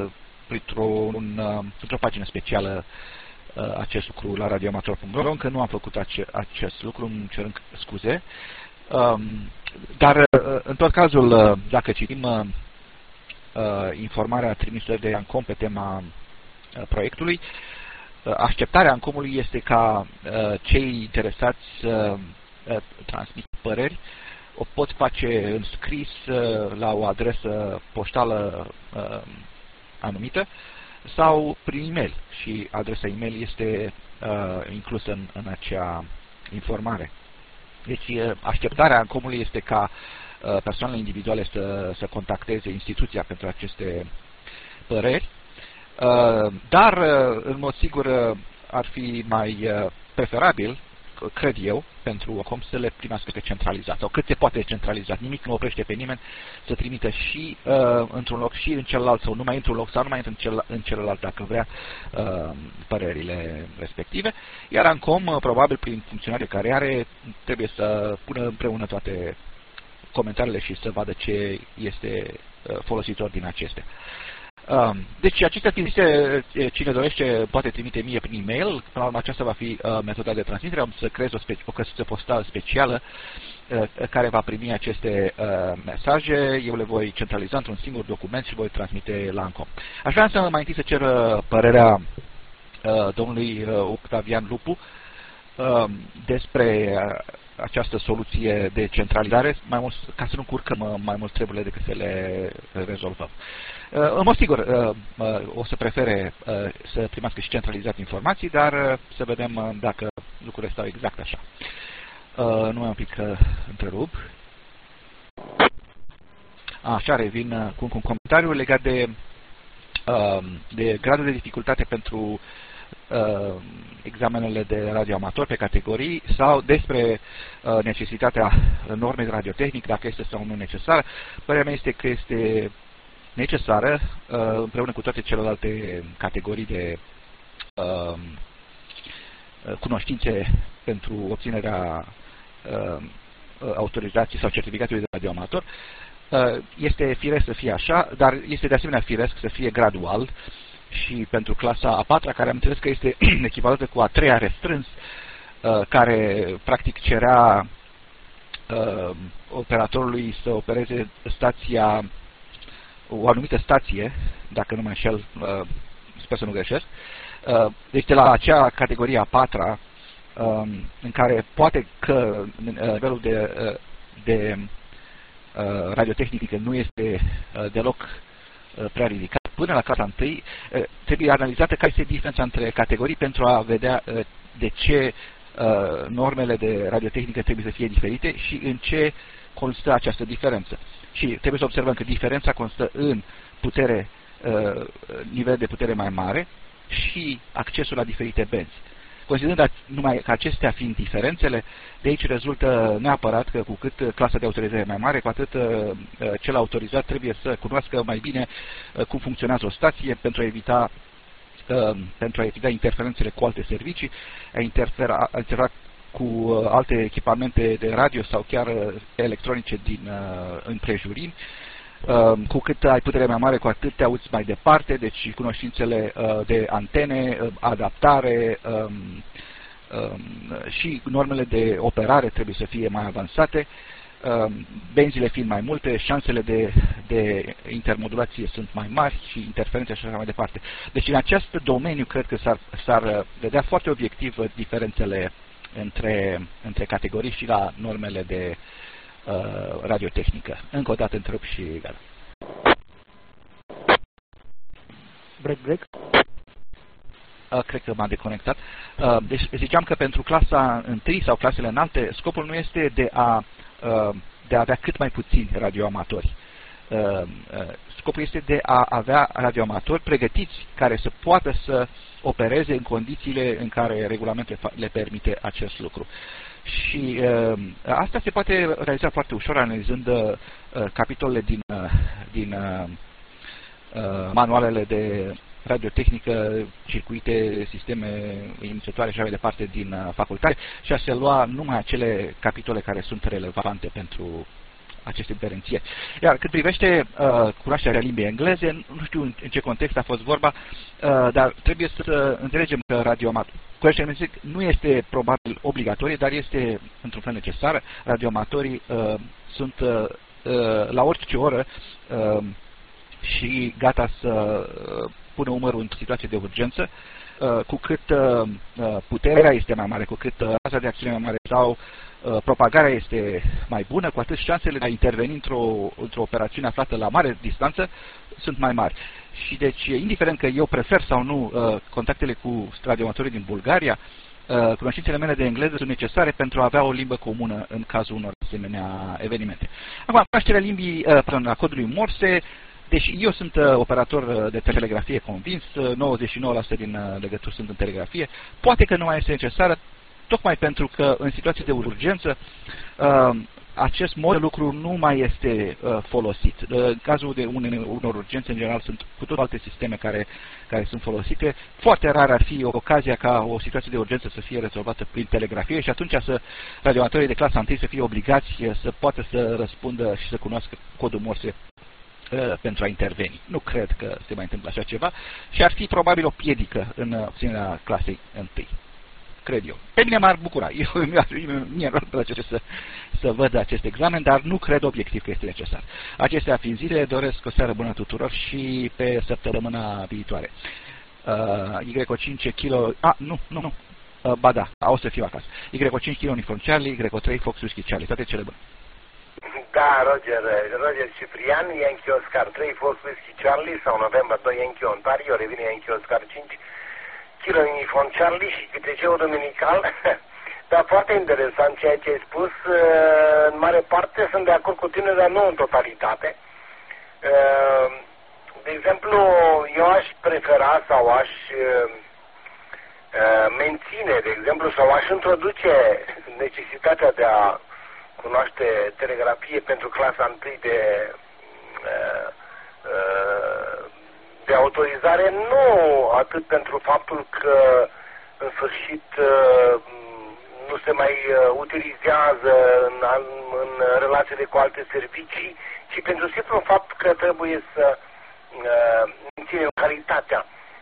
într-o pagină specială acest lucru la radioamator.ro. Încă nu am făcut acest lucru, îmi cer scuze. Dar, în tot cazul, dacă citim informarea trimisă de ANCOM pe tema proiectului, așteptarea ANCOM-ului este ca cei interesați să transmită păreri, o pot face în scris la o adresă poștală anumită sau prin e-mail, și adresa e-mail este inclusă în acea informare. Deci așteptarea ANCOM-ului este ca persoanele individuale să contacteze instituția pentru aceste păreri, dar în mod sigur ar fi mai preferabil, cred eu, pentru ANCOM să le primească pe centralizat, sau cât se poate centralizat. Nimic nu oprește pe nimeni să trimită și într-un loc și în celălalt, sau numai într-un loc sau numai în celălalt, dacă vrea, părerile respective. Iar ANCOM, probabil prin funcționare care are, trebuie să pună împreună toate comentariile și să vadă ce este folositor din acestea. Deci, acestea fiind zise, cine dorește poate trimite mie prin e-mail. Până la urmă, aceasta va fi metoda de transmitere. Am să creez o căsuță postală specială care va primi aceste mesaje. Eu le voi centraliza într-un singur document și voi transmite la ANCOM. Aș vrea să mai întâi să cer părerea domnului Octavian Lupu despre această soluție de centralizare, ca să nu încurcăm mai mult treburile decât să le rezolvăm. În mod sigur, o să prefere să primească și centralizat informații, dar să vedem dacă lucrurile stau exact așa. Nu mai un pic întrerup. Așa, revin cu un comentariu legat de gradul de dificultate pentru examenele de radioamator pe categorii sau despre necesitatea normei de radiotehnic, dacă este sau nu necesară. Părerea mea este că este necesară împreună cu toate celelalte categorii de cunoștințe pentru obținerea autorizației sau certificatului de radioamator. Este firesc să fie așa, dar este de asemenea firesc să fie gradual. Și pentru clasa a 4-a, care am înțeles că este echivalentă cu a 3-a restrâns, care practic cerea operatorului să opereze o anumită stație, dacă nu mă înșel, sper să nu greșesc. Deci de la acea categorie a 4-a, în care poate că nivelul de radiotehnică nu este deloc prea ridicat, până la clasa 1, trebuie analizată care este diferența între categorii pentru a vedea de ce normele de radiotehnică trebuie să fie diferite și în ce constă această diferență. Și trebuie să observăm că diferența constă în nivel de putere mai mare și accesul la diferite benzi. Considerând numai că acestea fiind diferențele, de aici rezultă neapărat că cu cât clasa de autorizare mai mare, cu atât cel autorizat trebuie să cunoască mai bine cum funcționează o stație pentru a evita interferențele cu alte servicii, a interfera cu alte echipamente de radio sau chiar electronice din împrejurim. Cu cât ai putere mai mare, cu atât te auzi mai departe, deci cunoștințele de antene, adaptare și normele de operare trebuie să fie mai avansate, benzile fiind mai multe, șansele de intermodulație sunt mai mari și interferențe și așa mai departe. Deci în acest domeniu cred că s-ar vedea foarte obiectiv diferențele între categorii și la normele de radiotehnică. Încă o dată întrerup și gata. Break. Cred că m-a deconectat. Deci ziceam că pentru clasa 1 sau clasele înalte, scopul nu este de a avea cât mai puțini radioamatori. Scopul este de a avea radioamatori pregătiți care să poată să opereze în condițiile în care regulamentul le permite acest lucru. Și asta se poate realiza foarte ușor analizând capitolele din manualele de radiotehnică, circuite, sisteme inițiatoare și așa mai departe din facultate și a se lua numai acele capitole care sunt relevante pentru aceste diferențieri. Iar cât privește cunoașterea limbii engleze, nu știu în ce context a fost vorba, dar trebuie să înțelegem că cunoașterea nu este probabil obligatorie, dar este într-un fel necesară. Radioamatorii sunt la orice oră și gata să pună umărul într-o situație de urgență, cu cât puterea este mai mare, cu cât raza de acțiune mai mare sau propagarea este mai bună, cu atât șansele de a interveni într-o operațiune aflată la mare distanță sunt mai mari. Și deci, indiferent că eu prefer sau nu contactele cu radioamatorii din Bulgaria, cunoștințele mele de engleză sunt necesare pentru a avea o limbă comună în cazul unor asemenea evenimente. Acum, cunoașterea limbii a codului Morse, deși eu sunt operator de telegrafie convins, 99% din legături sunt în telegrafie, poate că nu mai este necesară, tocmai pentru că în situații de urgență acest mod de lucru nu mai este folosit. În cazul de unor urgențe, în general, sunt cu toate alte sisteme care sunt folosite. Foarte rar ar fi ocazia ca o situație de urgență să fie rezolvată prin telegrafie și atunci radioamatorii de clasa 1 să fie obligați să poată să răspundă și să cunoască codul Morse pentru a interveni. Nu cred că se mai întâmplă așa ceva și ar fi probabil o piedică în obținerea clasei 1. Cred eu. Pe mine m-ar bucura. Mie îmi place să văd acest examen, dar nu cred obiectiv că este necesar. Acestea fiind zile, doresc o seară bună tuturor și pe săptămâna viitoare. Y5 kilo... Nu. Ba da, o să fiu acasă. Y5 kilo Uniform Charlie, Y3 Fox Whisky Charlie. Toate cele bune. Da, Roger Ciprian, Yankee Oscar 3 Fox Whisky Charlie sau November 2 Yankee Ontario, revine Yankee Oscar 5 Kilo Uniform Charlie și câteceu dominical. Dar foarte interesant ceea ce ai spus. În mare parte sunt de acord cu tine, dar nu în totalitate. De exemplu, eu aș prefera sau aș menține, de exemplu, sau aș introduce necesitatea de a cunoaște telegrafie pentru clasa 1 de autorizare, nu atât pentru faptul că în sfârșit nu se mai utilizează în relațiile cu alte servicii, ci pentru simplu fapt că trebuie să menținem calitatea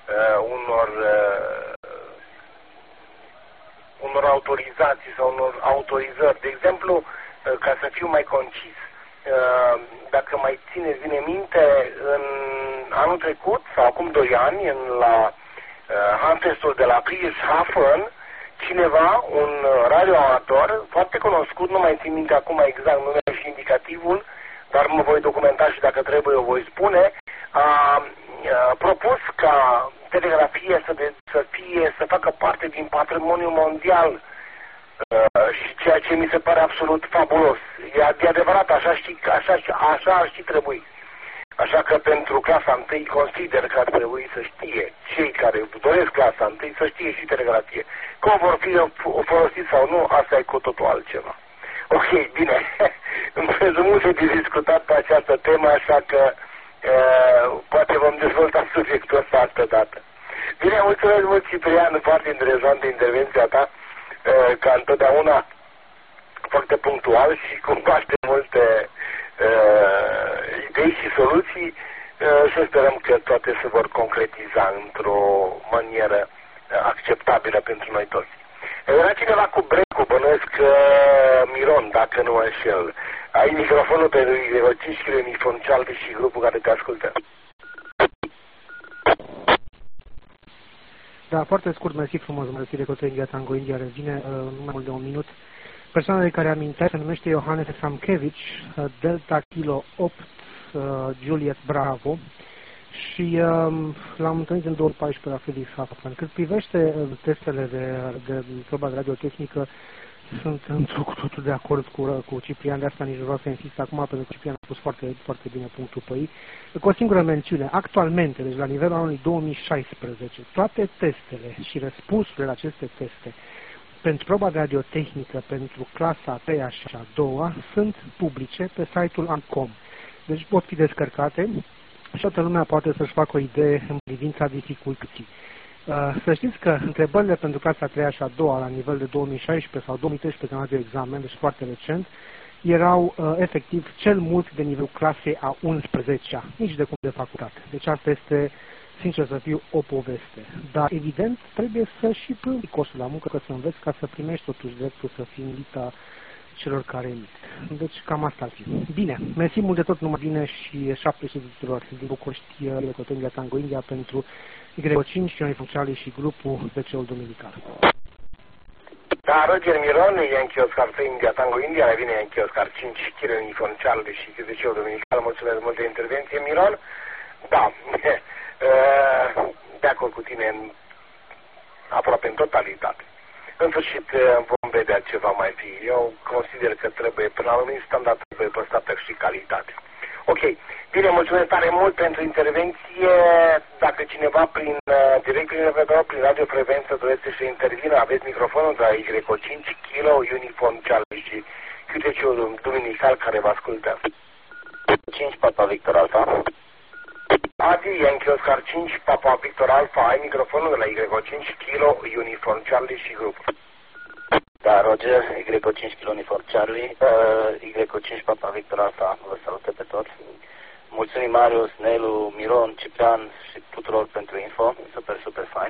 unor autorizații sau unor autorizări. De exemplu, ca să fiu mai concis, dacă mai țineți bine minte, în anul trecut, sau acum 2 ani, la Handfestul de la Friedrichshafen, cineva, un radioamator, foarte cunoscut, nu mai țin minte acum exact numele și indicativul, dar mă voi documenta și dacă trebuie o voi spune, a propus ca telegrafia să facă parte din patrimoniul mondial. Și ceea ce mi se pare absolut fabulos. E adevărat, așa ar și trebui. Așa că pentru clasa 1 consider că ar trebui să știe cei care doresc clasa 1 să știe și telegrafie. Cum vor fi folosiți sau nu, asta e cu totul altceva. Ok, bine. Îmi prezumuse de discutat pe această temă, așa că poate vom dezvolta subiectul ăsta altă dată. Bine, mulțumesc mult, Ciprian, foarte interesantă intervenția ta. Ca întotdeauna foarte punctual și cu foarte multe idei și soluții și sperăm că toate se vor concretiza într-o manieră acceptabilă pentru noi toți. Era cineva cu break-ul, bănuiesc Miron, dacă nu mă înșel. Ai microfonul pe 5 kg Uniform Charlie și grupul care te ascultă. Da, foarte scurt, mersi frumos, mersi de către India Tango India, revine nu mai mult de 1 minut. Persoana de care amintesc se numește Iohannes Samkevici, Delta Kilo 8, Juliet Bravo, și l-am întâlnit în 2014 la Friedrichshafen. Cât privește testele de proba de radiotehnică, Sunt într-o cu totul de acord cu Ciprian, de asta nici vreau să insist acum, pentru că Ciprian a pus foarte, foarte bine punctul pe ei. Cu o singură mențiune, actualmente, deci la nivelul anului 2016, toate testele și răspunsurile la aceste teste pentru proba de radiotehnică pentru clasa a 3-a și a 2-a sunt publice pe site-ul ANCOM. Deci pot fi descărcate și toată lumea poate să-și facă o idee în privința dificultății. Să știți că întrebările pentru clasa 3-a și a 2-a la nivel de 2016 sau 2013, când am examen, deci foarte recent, erau efectiv cel mult de nivelul clasei a 11-a, nici de cum de facultate. Deci asta este, sincer să fiu, o poveste. Dar, evident, trebuie să și plăti costul la muncă, că să înveți ca să primești totuși dreptul să fii în lista celor care emit. Deci cam asta ar fi. Bine, mersi mult de tot, numai bine și 700 tuturor din București, Recotengia Tango India pentru Y5, Ioni Funciali și grupul BC-ul Dominical. Da, Roger Miron, Yankee Oscar 3 India Tango India, mai bine Yankee Oscar 5, Chironi Funciali și BC-ul Dominical. Mulțumesc mult de intervenție, Miron. Da, de acord cu tine în aproape în totalitate. În sfârșit vom vedea ce va mai fi. Eu consider că trebuie, până la urmă, standard trebuie păstrată și calitate. Ok, bine, mulțumesc tare mult pentru intervenție. Dacă cineva direct prin revedere, prin radiofrecvență dorește să intervină, aveți microfonul de la Y5 Kilo, Uniform Charlie și QTC-ul Dominical care vă ascultă. 5 Papa Victor Alpha. Adi, Yankee Oscar 5, Papa Victor Alpha, ai microfonul de la Y5 Kilo, Uniform Charlie și grup. Da, Roger, Y5 Kilo, Uniform Charlie, Y5 Papa Victor Alpha, vă salută pe toți. Mulțumim Marius, Nelu, Miron, Ciprian și tuturor pentru info, super, super fain.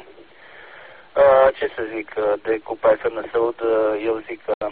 Ce să zic, de Cupa FM Năsăud, eu zic că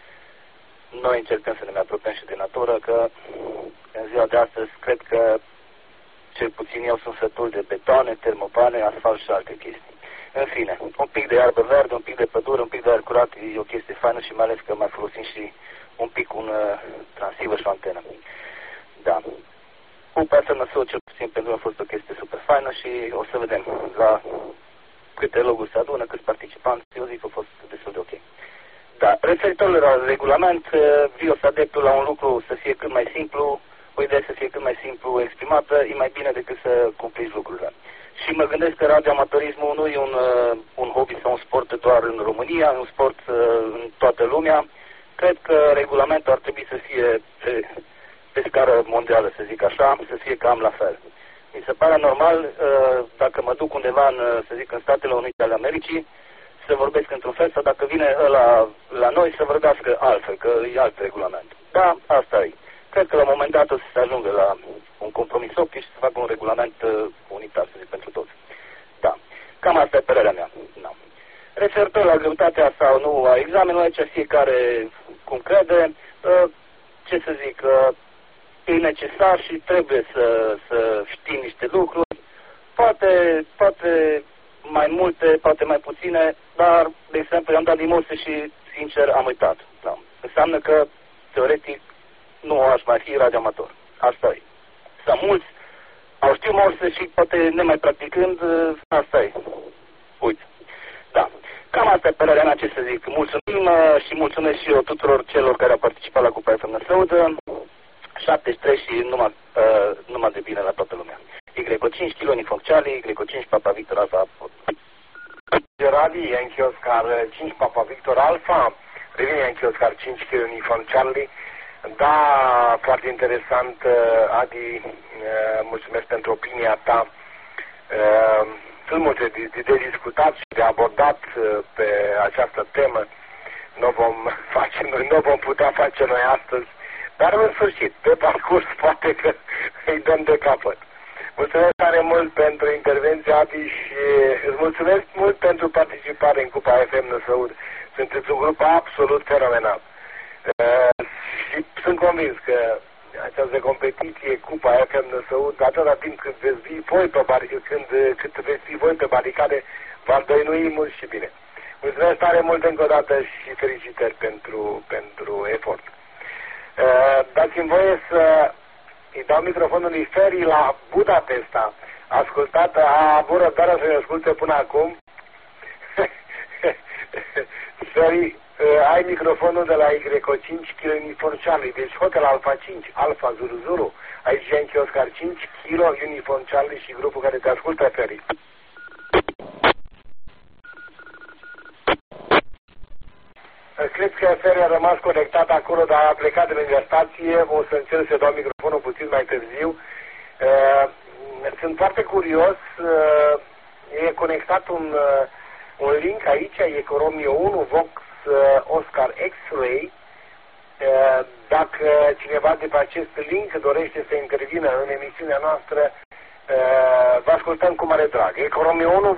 noi încercăm să ne mai apropiem și de natură, că în ziua de astăzi cred că cel puțin eu sunt sătul de betoane, termopane, asfalt și alte chestii. În fine, un pic de iarbă verde, un pic de pădure, un pic de aer curat e o chestie faină și mai ales că mai folosim și un pic un transceiver și o antenă. Da. Cupa FM Năsăud, cel puțin pentru mine a fost o chestie super faină și o să vedem la câte loguri se adună, câți participanți, eu zic că a fost destul de ok. Da, referitor la regulament, eu să adeptul la un lucru să fie cât mai simplu, o idee să fie cât mai simplu exprimată, e mai bine decât să complici lucrurile. Și mă gândesc că radioamatorismul nu e un hobby sau un sport doar în România, un sport în toată lumea. Cred că regulamentul ar trebui să fie pe scară mondială, să zic așa, să fie cam la fel. Mi se pare normal, dacă mă duc undeva, să zic, în Statele Unite ale Americii, să vorbesc într-un fel, sau dacă vine ăla la noi să vorbească altfel, că e alt regulament. Da, asta e. Cred că la un moment dat o să se ajungă la un compromis ok și să facă un regulament unitar, să zic, pentru toți. Da. Cam asta e părerea mea. Da. Referitor la greutatea sau nu a examenului, aici fiecare cum crede, ce să zic, e necesar și trebuie să știi niște lucruri. Poate mai multe, poate mai puține, dar, de exemplu, i-am dat limose și, sincer, am uitat. Da. Înseamnă că, teoretic, nu aș mai fi radioamator. Asta e. Sau mulți au știut morse și poate nemai practicând, asta e. Uite. Da. Cam asta e părerea mea, ce să zic. Mulțumim și mulțumesc și eu tuturor celor care au participat la Cupa FM Năsăud. 73 și numai de bine la toată lumea. Y5 Kilo, Uniform Charlie, Y5 Papa Victor Alpha. Gerali, Yankee Oscar 5 Papa Victor Alpha, revine Yankee Oscar 5 Kilo, Uniform Charlie. Da, foarte interesant, Adi, mulțumesc pentru opinia ta. Sunt multe de discutat și de abordat pe această temă. Nu vom putea face noi astăzi, dar în sfârșit, pe parcurs, poate că îi dăm de capăt. Mulțumesc tare mult pentru intervenția, Adi, și îți mulțumesc mult pentru participare în Cupa FM Năsăud. Sunteți un grup absolut fenomenal. Și sunt convins că această competiție, Cupa FM Năsăud, atâta timp cât veți fi voi pe baricade, va dăinui mult și bine. Mulțumesc tare mult încă o dată și felicitări pentru efort. Dați-mi voie să îi dau microfonul lui Feri la Budapesta. Ascultată, a avut răbdarea să ne asculte până acum. Feri, ai microfonul de la Y5 Kilo Uniform Charlie, deci Hotel Alpha 5, Alpha Zulu Zulu, aici Yankee Oscar 5 Kilo Uniform Charlie și grupul care te ascultă, Ferry. Cred că Ferry a rămas conectat acolo, dar a plecat de lângă stație, o să încerc să dau microfonul puțin mai târziu. Sunt foarte curios, e conectat un link aici, e cu Romeo 1, Vox Oscar X-Ray. Dacă cineva de pe acest link dorește să intervină în emisiunea noastră, vă ascultăm cu mare drag. E cu Romeo 1,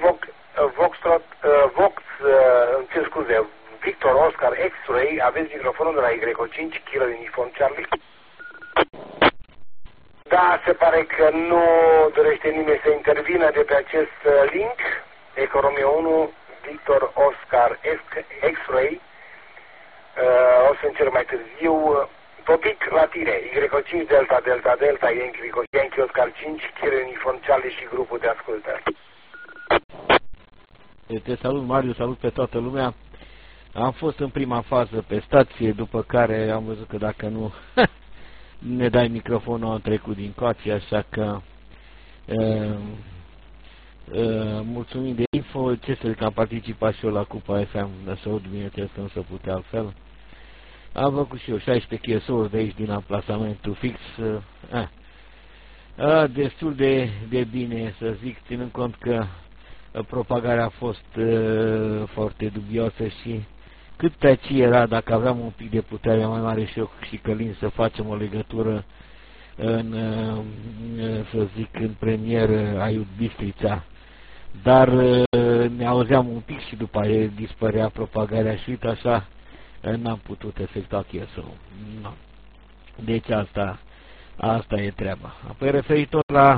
Victor Oscar X-Ray, aveți microfonul de la Y5 Kilo Uniform Charlie? Da, se pare că nu dorește nimeni să intervină de pe acest link. Eco Romeo 1, Victor Oscar X-Ray. O să încerc mai târziu. Topic la tine. Y5 Delta Delta Delta, Yankee Oscar 5, Kilo Uniform Charlie și grupul de ascultări. Te salut, Mariu, salut pe toată lumea. Am fost în prima fază pe stație, după care am văzut că dacă nu ne dai microfonul, am trecut din coace, așa că mulțumim de info. Ce să zic, am participat și eu la Cupa FM, să aud bineînțeles că nu se putea altfel. Am făcut și eu 16 chiesuri de aici din amplasamentul fix. Destul de bine, să zic, ținând cont că propagarea a fost foarte dubioasă și cât pe aici era, dacă aveam un pic de putere mai mare și eu și Călin să facem o legătură în, să zic, în premier Aiud Bistrița, dar ne auzeam un pic și după aia dispărea propagarea și uite așa n-am putut efectua chiesul. No. Deci asta e treaba. Apoi referitor la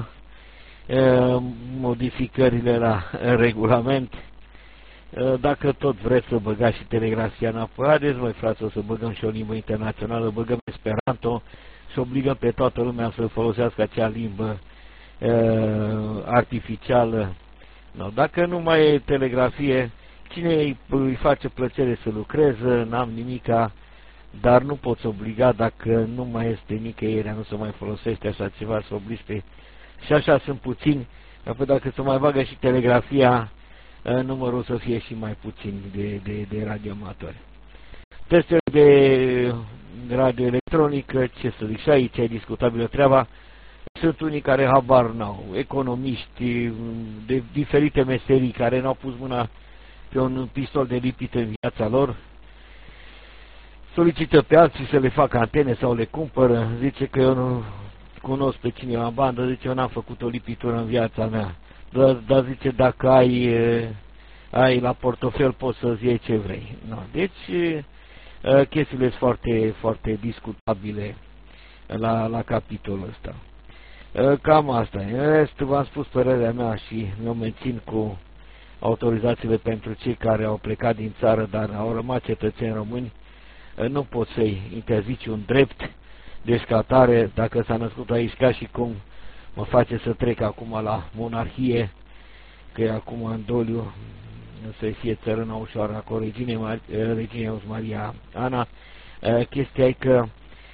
modificările la regulament, dacă tot vreți să băgați și telegrafia înapoi, haideți voi, frate, o să băgăm și o limbă internațională, băgăm Esperanto și obligăm pe toată lumea să folosească acea limbă artificială. No, dacă nu mai e telegrafie, cine îi face plăcere să lucreze, n-am nimica, dar nu poți obliga dacă nu mai este nicăieri, nu se mai folosește așa ceva, să obligi pe... Și așa sunt puțini, apoi dacă se mai bagă și telegrafia, numărul să fie și mai puțin de radioamatori. Testele de radio electronică, ce să zic, și aici e discutabilă treaba. Sunt unii care habar n-au, economiști de diferite meserii care n-au pus mâna pe un pistol de lipit în viața lor, solicită pe alții să le facă antene sau le cumpără, zice că eu nu cunosc pe cineva în bandă, zice eu n-am făcut o lipitură în viața mea, dar zice dacă ai la portofel poți să-ți iei ce vrei. No. Deci chestiile sunt foarte, foarte discutabile la capitolul ăsta. Cam asta. În rest, v-am spus părerea mea și mi-o mențin cu autorizațiile pentru cei care au plecat din țară, dar au rămas cetățeni români. Nu poți să-i interzici un drept de scatare dacă s-a născut aici, ca și cum mă face să trec acum la monarhie, că e acum în doliu să-i fie țărâna ușoară acolo reginei Maria Ana. Chestia e că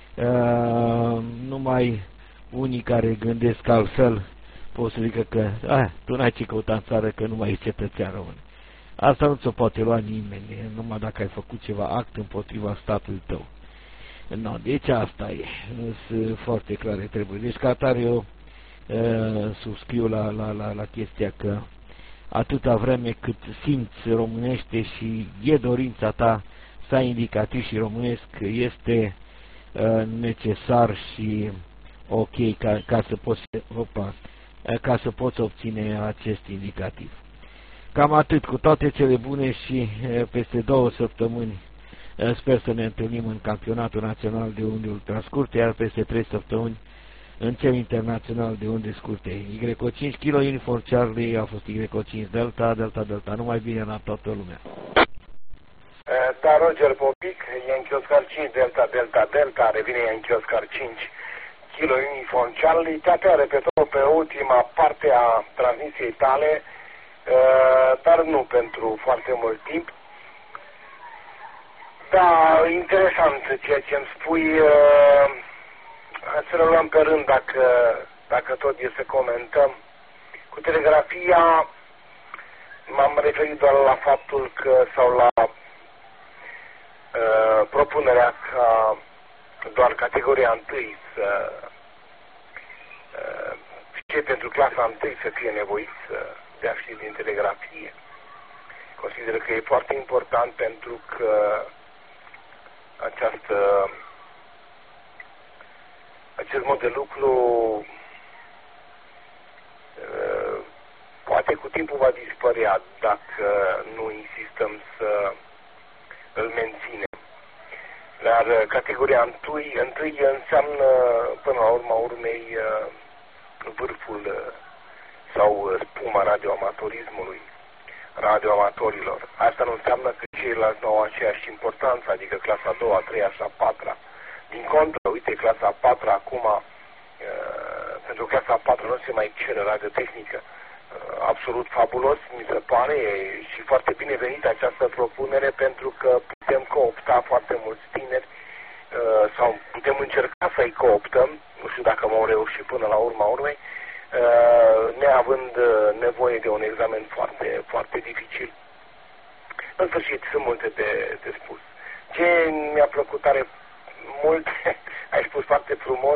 numai unii care gândesc altfel pot să zică că tu n-ai ce căuta în țară, că nu mai ești cetățean român. Asta nu ți-o poate lua nimeni, numai dacă ai făcut ceva act împotriva statului tău. No, deci asta e. Sunt foarte clare trebuie. Deci ca atare eu subscriu la chestia că atâta vreme cât simți românește și e dorința ta să ai indicativ și românesc, este necesar și ok ca să poți obține acest indicativ. Cam atât, cu toate cele bune și peste 2 săptămâni sper să ne întâlnim în campionatul național de unde ultrascurte, iar peste 3 săptămâni în cel internațional de unde scurte. Y5 Kilo Uniform Charlie a fost Y5 Delta Delta Delta. Numai bine la toată lumea. Da, Roger Popic, Yankee Oscar 5 Delta Delta Delta, revine Yankee Oscar 5 Kilo Uniform Charlie. Te-a repetat pe ultima parte a transmisiei tale, dar nu pentru foarte mult timp. Da, interesant ceea ce îmi spui. Să le luăm pe rând dacă tot e să comentăm. Cu telegrafia m-am referit doar la faptul că, sau la propunerea ca doar categoria 1 să cei pentru clasa 1 să fie nevoiți să dea știri din telegrafie. Consider că e foarte important pentru că acest mod de lucru poate cu timpul va dispărea dacă nu insistăm să îl menținem. Dar categoria 1 înseamnă până la urma urmei vârful sau spuma radioamatorismului, radioamatorilor. Asta nu înseamnă că ceilalți nu au aceeași importanță, adică clasa a 2-a, 3-a și a 4-a. Din contră, uite, clasa a 4-a acum, pentru clasa a 4-a nu se mai cere radiotehnică. Absolut fabulos, mi se pare, și foarte binevenită această propunere, pentru că putem coopta foarte mulți tineri sau putem încerca să-i cooptăm, nu știu dacă vom reuși până la urma urmei, neavând nevoie de un examen foarte, foarte dificil. În sfârșit, sunt multe de spus. Ce mi-a plăcut tare mult, ai spus foarte frumos,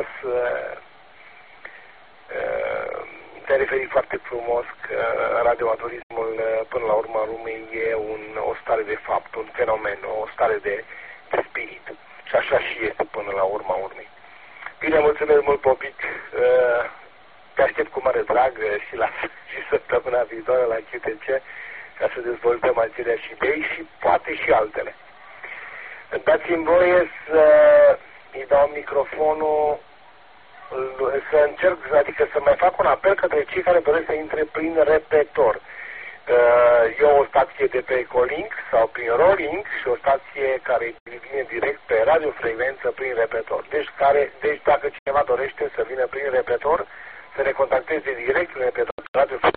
te-ai referit foarte frumos că radioamatorismul până la urma lumii e o stare de fapt, un fenomen, o stare de spirit. Și așa și este până la urma urmei. Bine, mulțumesc mult, Popic. Te aștept cu mare drag și săptămâna viitoare la QTC ca să dezvoltăm aceleași idei și poate și altele. Dați-mi voie să îi dau microfonul, să încerc, adică să mai fac un apel către cei care doresc să intre prin repetor. E o stație de pe Ecolink sau prin Rolling și o stație care vine direct pe radiofrecvență prin repetor. Deci dacă cineva dorește să vină prin repetor, să ne contacteze direct prin repetor pe radiofrecvență.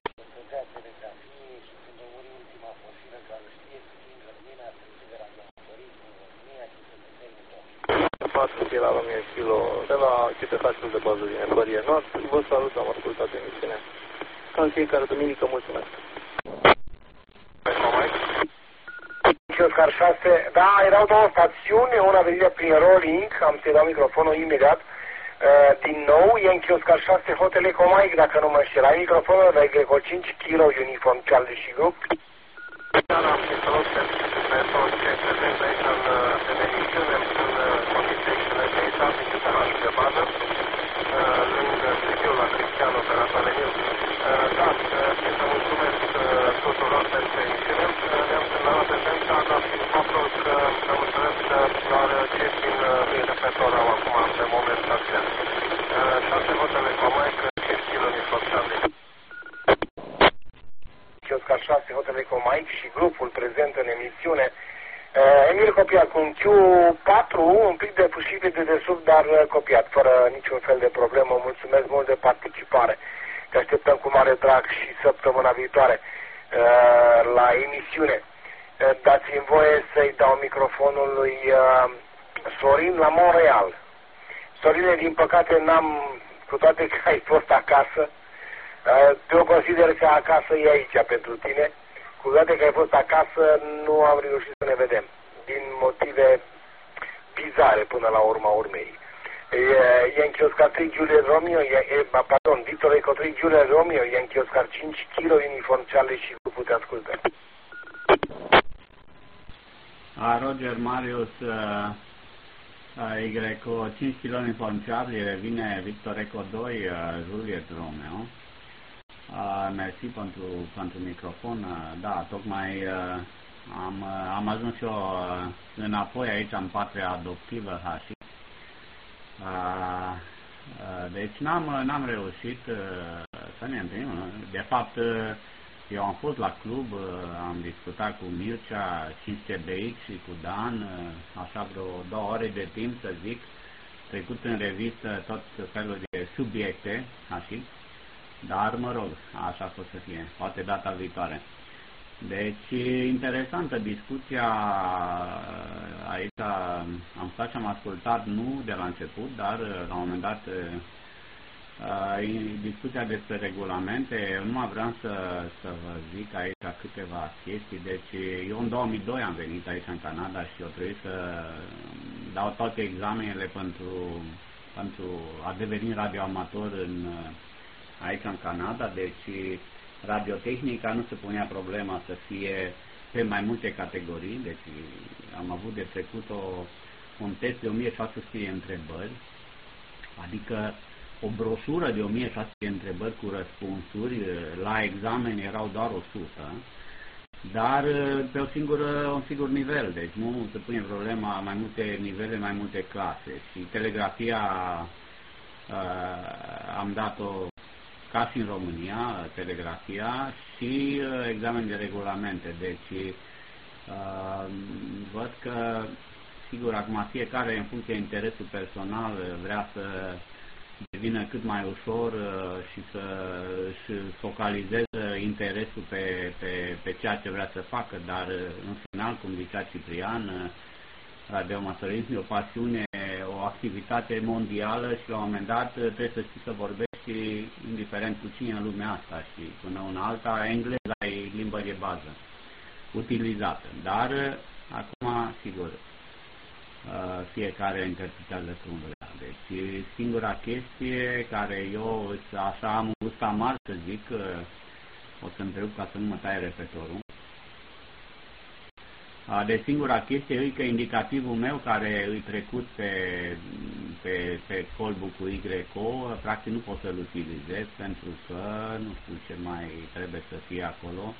La 1000 kg de la chitetașul de bază din Efărie Nord. Vă salut, am ascultat emisiunea. Ca în fiecare duminică, mulțumesc. Oscar 6, da, erau două stațiuni, una venea prin Rolling, am să-i dau microfonul imediat. Din nou, Yankee Oscar 6, Hotel Eco Mike, dacă nu mă înșel. Ai microfonul la Greco 5 kg, Uniform Charlie și Group. Da, am și salut pentru tot ce prezent aici în emisiune, în condiții excelente, chitetașul de bază, lângă studiul la Cristian, operator Emil. Da, să mulțumesc tuturor pentru emisiune. Ne-am semnalat prezența, dar și faptul că să mulțumesc doar cei din repetor au acum pe moment stația. 6 hotele Comaică, 5 kg Uniform Charlie. Oscar 6, Hotel Eco Mike și grupul prezent în emisiune. Emil copiat cu un Q4, un pic de fușit de dedesubt, dar copiat, fără niciun fel de problemă. Mulțumesc mult de participare. Te așteptăm cu mare drag și săptămâna viitoare la emisiune. Dați-mi voie să-i dau microfonul lui Sorin la Montreal. Sorine, din păcate cu toate că ai fost acasă, eu consider că acasă e aici pentru tine. Cu toate că ai fost acasă, nu am reușit să ne vedem. Din motive bizare până la urma urmei. Yankee Oscar 3 Juliet Romeo, Victor Eco 3 Juliet Romeo, Yankee Oscar 5 kg Uniform Charlie și grupul te ascultă. Roger Marius, Greco 5 kg Uniform Charlie, revine Victor Eco 2 Juliet Romeo. Mersi pentru microfon. Da, tocmai am ajuns și eu înapoi aici în patria adoptivă Hași. Deci n-am reușit să ne întâlnim. De fapt, eu am fost la club, am discutat cu Mircea, 5CBX și cu Dan, așa vreo 2 ore de timp, să zic, trecut în revistă tot felul de subiecte, Hași. Dar, mă rog, așa a fost să fie, poate data viitoare. Deci, interesantă discuția aici, am stat și am ascultat, nu de la început, dar la un moment dat discuția despre regulamente. Eu nu mai vreau să vă zic aici câteva chestii. Deci, eu în 2002 am venit aici în Canada și eu trebuie să dau toate examenele pentru a deveni radioamator aici în Canada. Deci, radiotehnica nu se punea problema să fie pe mai multe categorii, deci am avut de trecut un test de 1600 întrebări, adică o broșură de 1600 întrebări cu răspunsuri, la examen erau doar 100, dar pe un singur nivel, deci nu se pune problema mai multe nivele, mai multe clase. Și telegrafia am dat-o ca și în România, telegrafia și examen de regulamente. Deci văd că, sigur, acum fiecare în funcție de interesul personal vrea să devină cât mai ușor și să își focalizeze interesul pe ceea ce vrea să facă, dar în final, cum zicea Ciprian, radioamatorism e o pasiune, o activitate mondială și la un moment dat trebuie să știi să vorbești indiferent cu cine în lumea asta și până una alta, engleza e limba de bază utilizată. Dar acum, sigur, fiecare interpretează cum vrea. Deci singura chestie care eu așa am un gust amar să zic, o să întrerup ca să nu mă taie repetorul. De singura chestie e că indicativul meu care îi trecut pe colbul cu YO, practic nu pot să-l utilizez pentru că nu știu ce mai trebuie să fie acolo.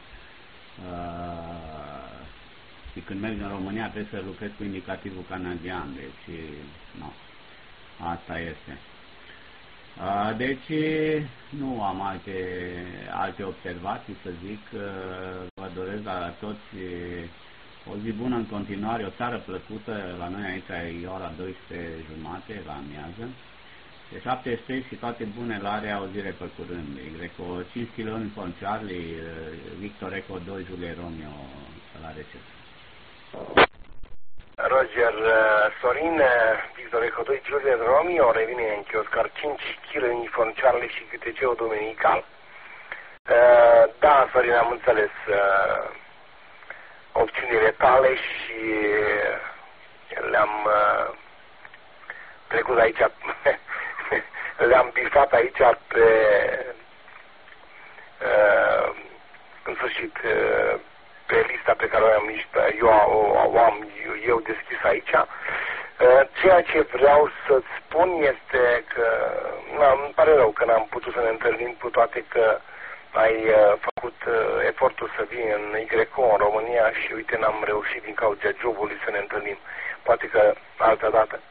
Și când merg în România trebuie să lucrez cu indicativul canadian, deci nu, asta este. Deci nu am alte observații să zic, vă doresc la toți o zi bună în continuare, o seară plăcută. La noi aici e ora 12:30 la amiază. De 73 și toate bune la reauzire pe curând. Greco 5 kg Uniform Charlie, Victor Eco 2 Julie Romeo la recepție. Roger Sorin, Victor Eco 2 Julie Romeo, revine în Chioscar 5 kg Uniform Charlie și QTC-ul dominical. Da, Sorin, am înțeles opțiunile tale și le-am trecut aici, le-am bifat aici în sfârșit pe lista pe care o am eu deschis aici. Ceea ce vreau să-ți spun este că îmi pare rău că n-am putut să ne întâlnim, cu toate că ai făcut efortul să vii în YO în România și uite n-am reușit din cauza jobului să ne întâlnim. Poate că altă dată.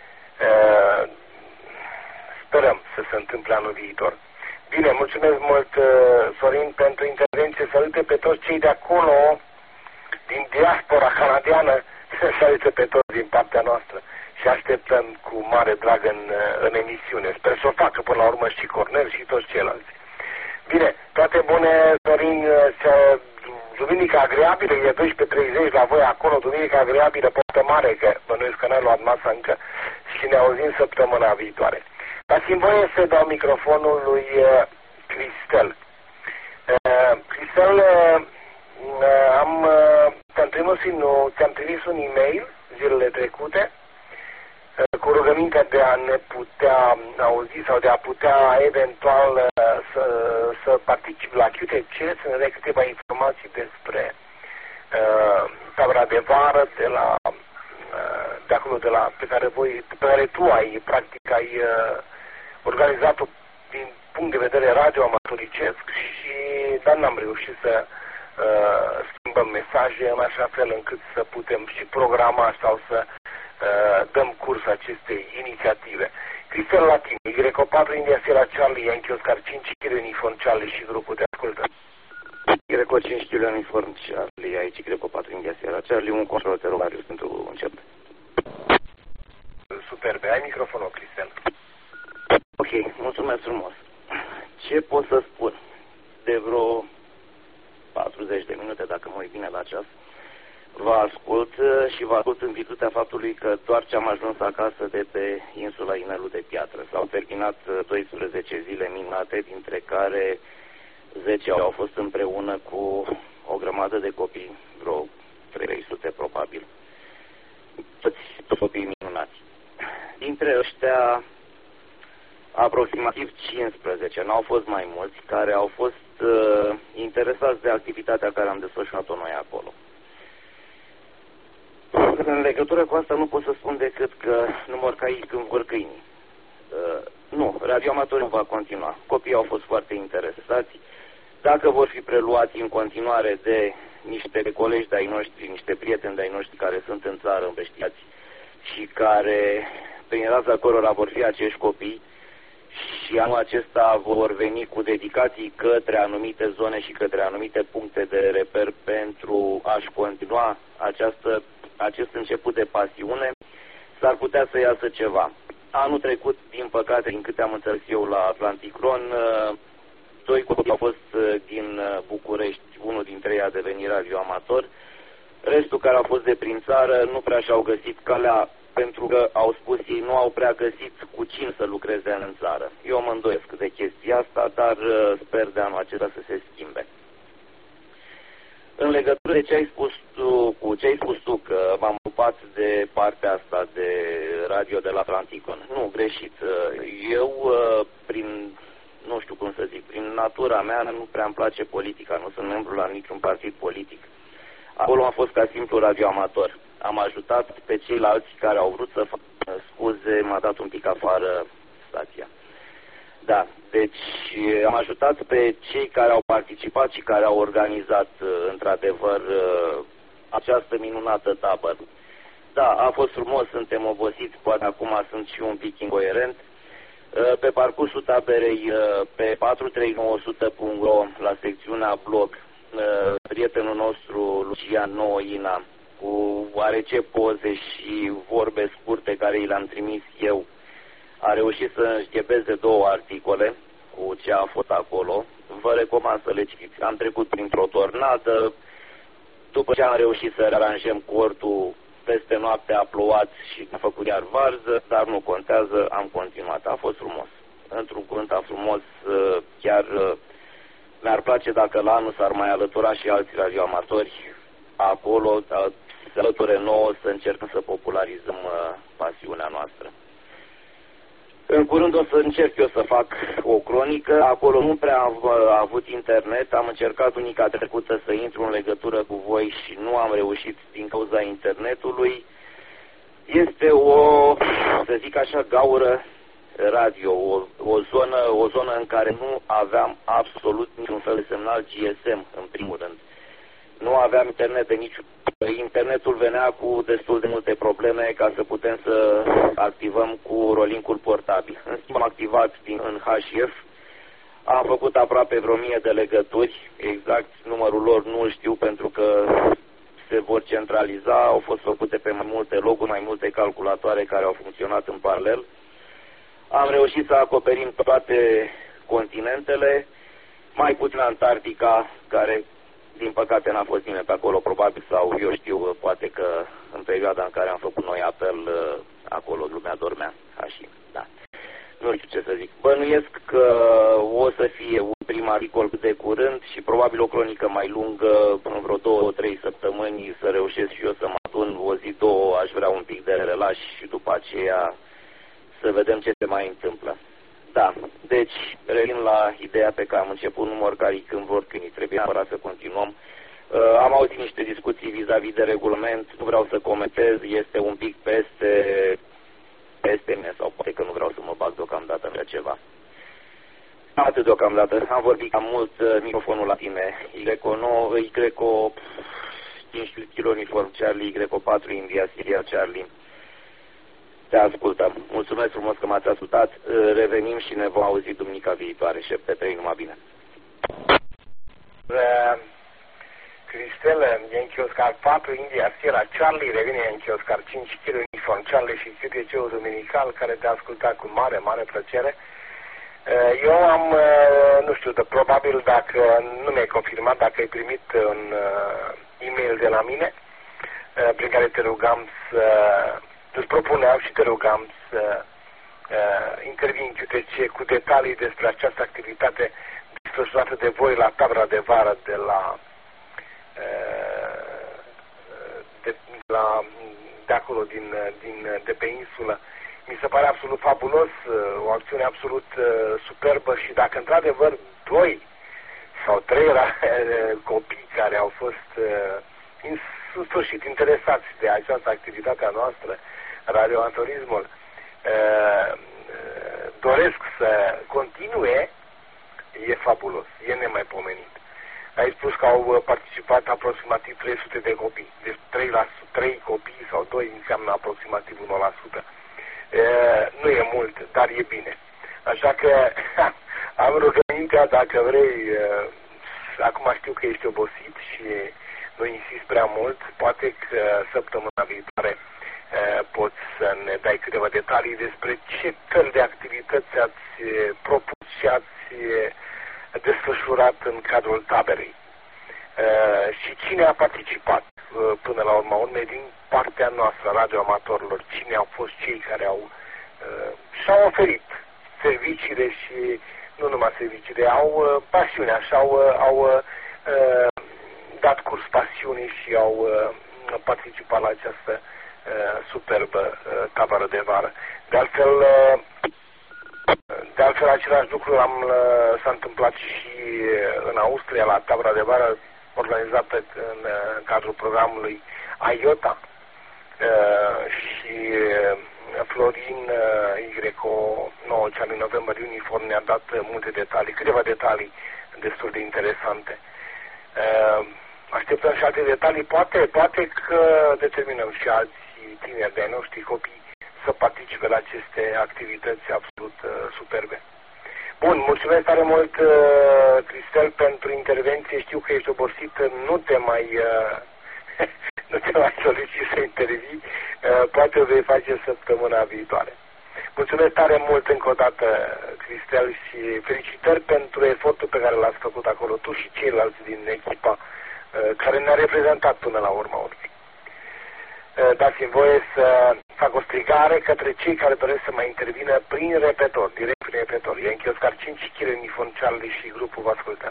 Sperăm să se întâmple anul viitor. Bine, mulțumesc mult, Sorin, pentru intervenție. Salute pe toți cei de acolo, din diaspora canadiană, salute pe toți din partea noastră și așteptăm cu mare drag în emisiune. Sper să o facă până la urmă și Cornel și toți ceilalți. Bine, toate bune, Sorin, duminica agreabilă, e 12:30 la voi acolo, duminica agreabilă, poftă mare, că bănuiesc că n-ai luat masa încă și ne auzim săptămâna viitoare. Dați-mi voie să dau microfonul lui Cristel. Cristel, ți-am trimis un e-mail zilele trecute cu rugămintea de a ne putea auzi sau de a putea eventual să particip la QTC, să ne dai câteva informații despre tabăra de vară de acolo pe care tu ai practic ai organizat-o din punct de vedere radioamatoricesc dar n-am reușit să schimbăm mesaje în așa fel încât să putem și programa sau să dăm curs acestei inițiative. Cristel Latin, YO4 India Sierra Charlie, Yankee Oscar 5 kg Uniform Charlie și grupul te ascultă. YO 5 kg Uniform Charlie, aici YO4 India Sierra Charlie, un control terorarius pentru început. Superbe, ai microfonul, Cristel. Ok, mulțumesc frumos. Ce pot să spun? De vreo 40 de minute, dacă mă uit bine la ceas. Vă ascult și vă ascult în virtutea faptului că doar ce am ajuns acasă de pe insula Inelul de Piatră. S-au terminat 12 zile minunate, dintre care 10 au fost împreună cu o grămadă de copii, vreo 300 probabil. Toți copii minunați. Dintre ăștia, aproximativ 15, n-au fost mai mulți, care au fost interesați de activitatea care am desfășurat-o noi acolo. În legătură cu asta nu pot să spun decât că nu mor caii când vor câinii. Nu, radioamatorul va continua. Copiii au fost foarte interesați. Dacă vor fi preluați în continuare de niște colegi de-ai noștri, niște prieteni de-ai noștri care sunt în țară împrăștiați și care, prin raza cărora vor fi acești copii, și anul acesta vor veni cu dedicații către anumite zone și către anumite puncte de reper pentru a-și continua acest început de pasiune, s-ar putea să iasă ceva. Anul trecut, din păcate, din câte am înțeles eu la Atlanticron, 2 copii au fost din București, unul dintre ei a devenit radioamator, restul care au fost de prin țară nu prea și-au găsit calea, pentru că au spus ei nu au prea găsit cu cine să lucreze în țară. Eu mă îndoiesc de chestia asta, dar sper de anul acesta să se schimbe. În legătură de ce ai spus tu, că m-am ocupat de partea asta de radio de la Atlanticon. Nu, greșit. Eu, nu știu cum să zic, prin natura mea nu prea îmi place politica, nu sunt membru la niciun partid politic. Acolo am fost ca simplu radioamator. Am ajutat pe ceilalți care au vrut să facă scuze, m-a dat un pic afară stația. Da, deci am ajutat pe cei care au participat și care au organizat, într-adevăr, această minunată tabără. Da, a fost frumos, suntem obosiți, poate acum sunt și un pic incoerent. Pe parcursul taberei, pe 43900.ro, la secțiunea blog, prietenul nostru, Lucian Noina, cu oarece poze și vorbe scurte care i le-am trimis eu, a reușit să înșghebeze 2 articole cu ce a fost acolo. Vă recomand să le citiți. Am trecut printr-o tornadă, după ce am reușit să rearanjăm cortul, peste noapte a plouat și a făcut iar varză, dar nu contează, am continuat. A fost frumos. Într-un cuvânt, a frumos, chiar mi-ar place dacă la anul s-ar mai alătura și alți radioamatori acolo, să alăture nouă, să încercăm să popularizăm pasiunea noastră. În curând o să încerc eu să fac o cronică. Acolo nu prea am avut internet. Am încercat unica trecută să intru în legătură cu voi și nu am reușit din cauza internetului. Este o, să zic așa, gaură radio, o zonă în care nu aveam absolut niciun fel de semnal GSM, în primul rând. Nu aveam internet de niciun. Internetul venea cu destul de multe probleme ca să putem să activăm cu rolincul portabil. În schimb, am activat în HF, am făcut aproape vreo 1000 de legături, exact numărul lor nu-l știu pentru că se vor centraliza, au fost făcute pe mai multe loguri, mai multe calculatoare care au funcționat în paralel. Am reușit să acoperim toate continentele, mai puțin Antarctica, care din păcate n-a fost nimeni pe acolo, probabil, sau eu știu, poate că în perioada în care am făcut noi apel, acolo lumea dormea, așa, da. Nu știu ce să zic. Bănuiesc că o să fie un prim articol de curând și probabil o cronică mai lungă, în vreo 2-3 săptămâni, să reușesc și eu să mă adun, o zi, 2, aș vrea un pic de relax și după aceea să vedem ce se mai întâmplă. Da, deci, revin la ideea pe care am început, nu mor carii când vor câinii, trebuie neapărat să continuăm. Am auzit niște discuții vis-a-vis de regulament, nu vreau să comentez, este un pic peste mine, sau poate că nu vreau să mă bag deocamdată în ceva. Atât deocamdată, am vorbit cam mult, microfonul la tine, Y9, 5 kg uniform Charlie, Y4 India, Siria Charlie. Te ascultăm. Mulțumesc frumos că m-ați ascultat. Revenim și ne vom auzi duminica viitoare. Și pe 3, numai bine. Cristel, Yankee Oscar 4, India, Sierra Charlie, revine Yankee Oscar 5 kg uniform Charlie și QTC-ul duminical, care te-a ascultat cu mare, mare plăcere. Eu am, nu știu, probabil dacă nu mi-ai confirmat, dacă ai primit un e-mail de la mine, prin care te rugam îți propuneam și te rugam să intervii în QTC cu detalii despre această activitate desfășurată de voi la tabăra de vară de acolo, de pe insulă. Mi se pare absolut fabulos, o acțiune absolut superbă și dacă într-adevăr 2 sau 3 copii care au fost în sfârșit interesați de această activitate a noastră, radioamatorismul, doresc să continue, e fabulos, e nemaipomenit. Ai spus că au participat aproximativ 300 de copii, deci 3 copii sau 2 înseamnă aproximativ 1%. Nu e mult, dar e bine. Așa că am rugămintea, dacă vrei, acum știu că ești obosit și nu insist prea mult, poate că săptămâna viitoare poți să ne dai câteva detalii despre ce fel de activități ați propus și ați desfășurat în cadrul taberei. Și cine a participat până la urma urmei din partea noastră, radioamatorilor, cine au fost cei care și-au oferit serviciile și nu numai serviciile, au pasiunea și au dat curs pasiunii și au participat la această superbă tabără de vară. De altfel, același lucru s-a întâmplat și în Austria, la tabăra de vară organizată în cadrul programului IOTA și Florin Igreco, nou cea din November Uniform, ne-a dat multe detalii, câteva detalii destul de interesante. Așteptăm și alte detalii, poate că determinăm și alți tineri de-ai noștri copii să participe la aceste activități absolut superbe. Bun, mulțumesc tare mult, Cristel, pentru intervenție. Știu că ești obosit, nu te mai solicit să intervii. Poate o vei face săptămâna viitoare. Mulțumesc tare mult încă o dată, Cristel, și felicitări pentru efortul pe care l-ați făcut acolo, tu și ceilalți din echipa care ne-a reprezentat până la urma urmei. Dați-mi voie să fac o strigare către cei care doresc să mai intervină prin repetor, direct prin repetor. Yankee Oscar 5, Kilo Uniform Charlie și grupul vă ascultă.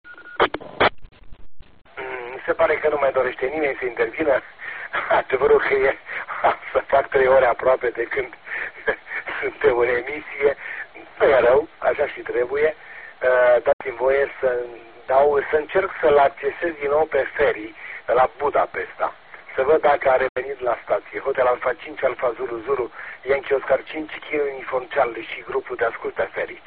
Mi se pare că nu mai dorește nimeni să intervină. Adevărul că e să fac 3 ore aproape de când suntem în emisie. Nu e rău, așa și trebuie. Dați-mi voie să încerc să-l accesez din nou pe Ferry la Budapesta. Să văd dacă a revenit la stație. Hotel Alfa 5, Alfa Zulu Zulu, Yankee Oscar 5, Kilo Uniform Charlie și grupul te ascultă, Ferry.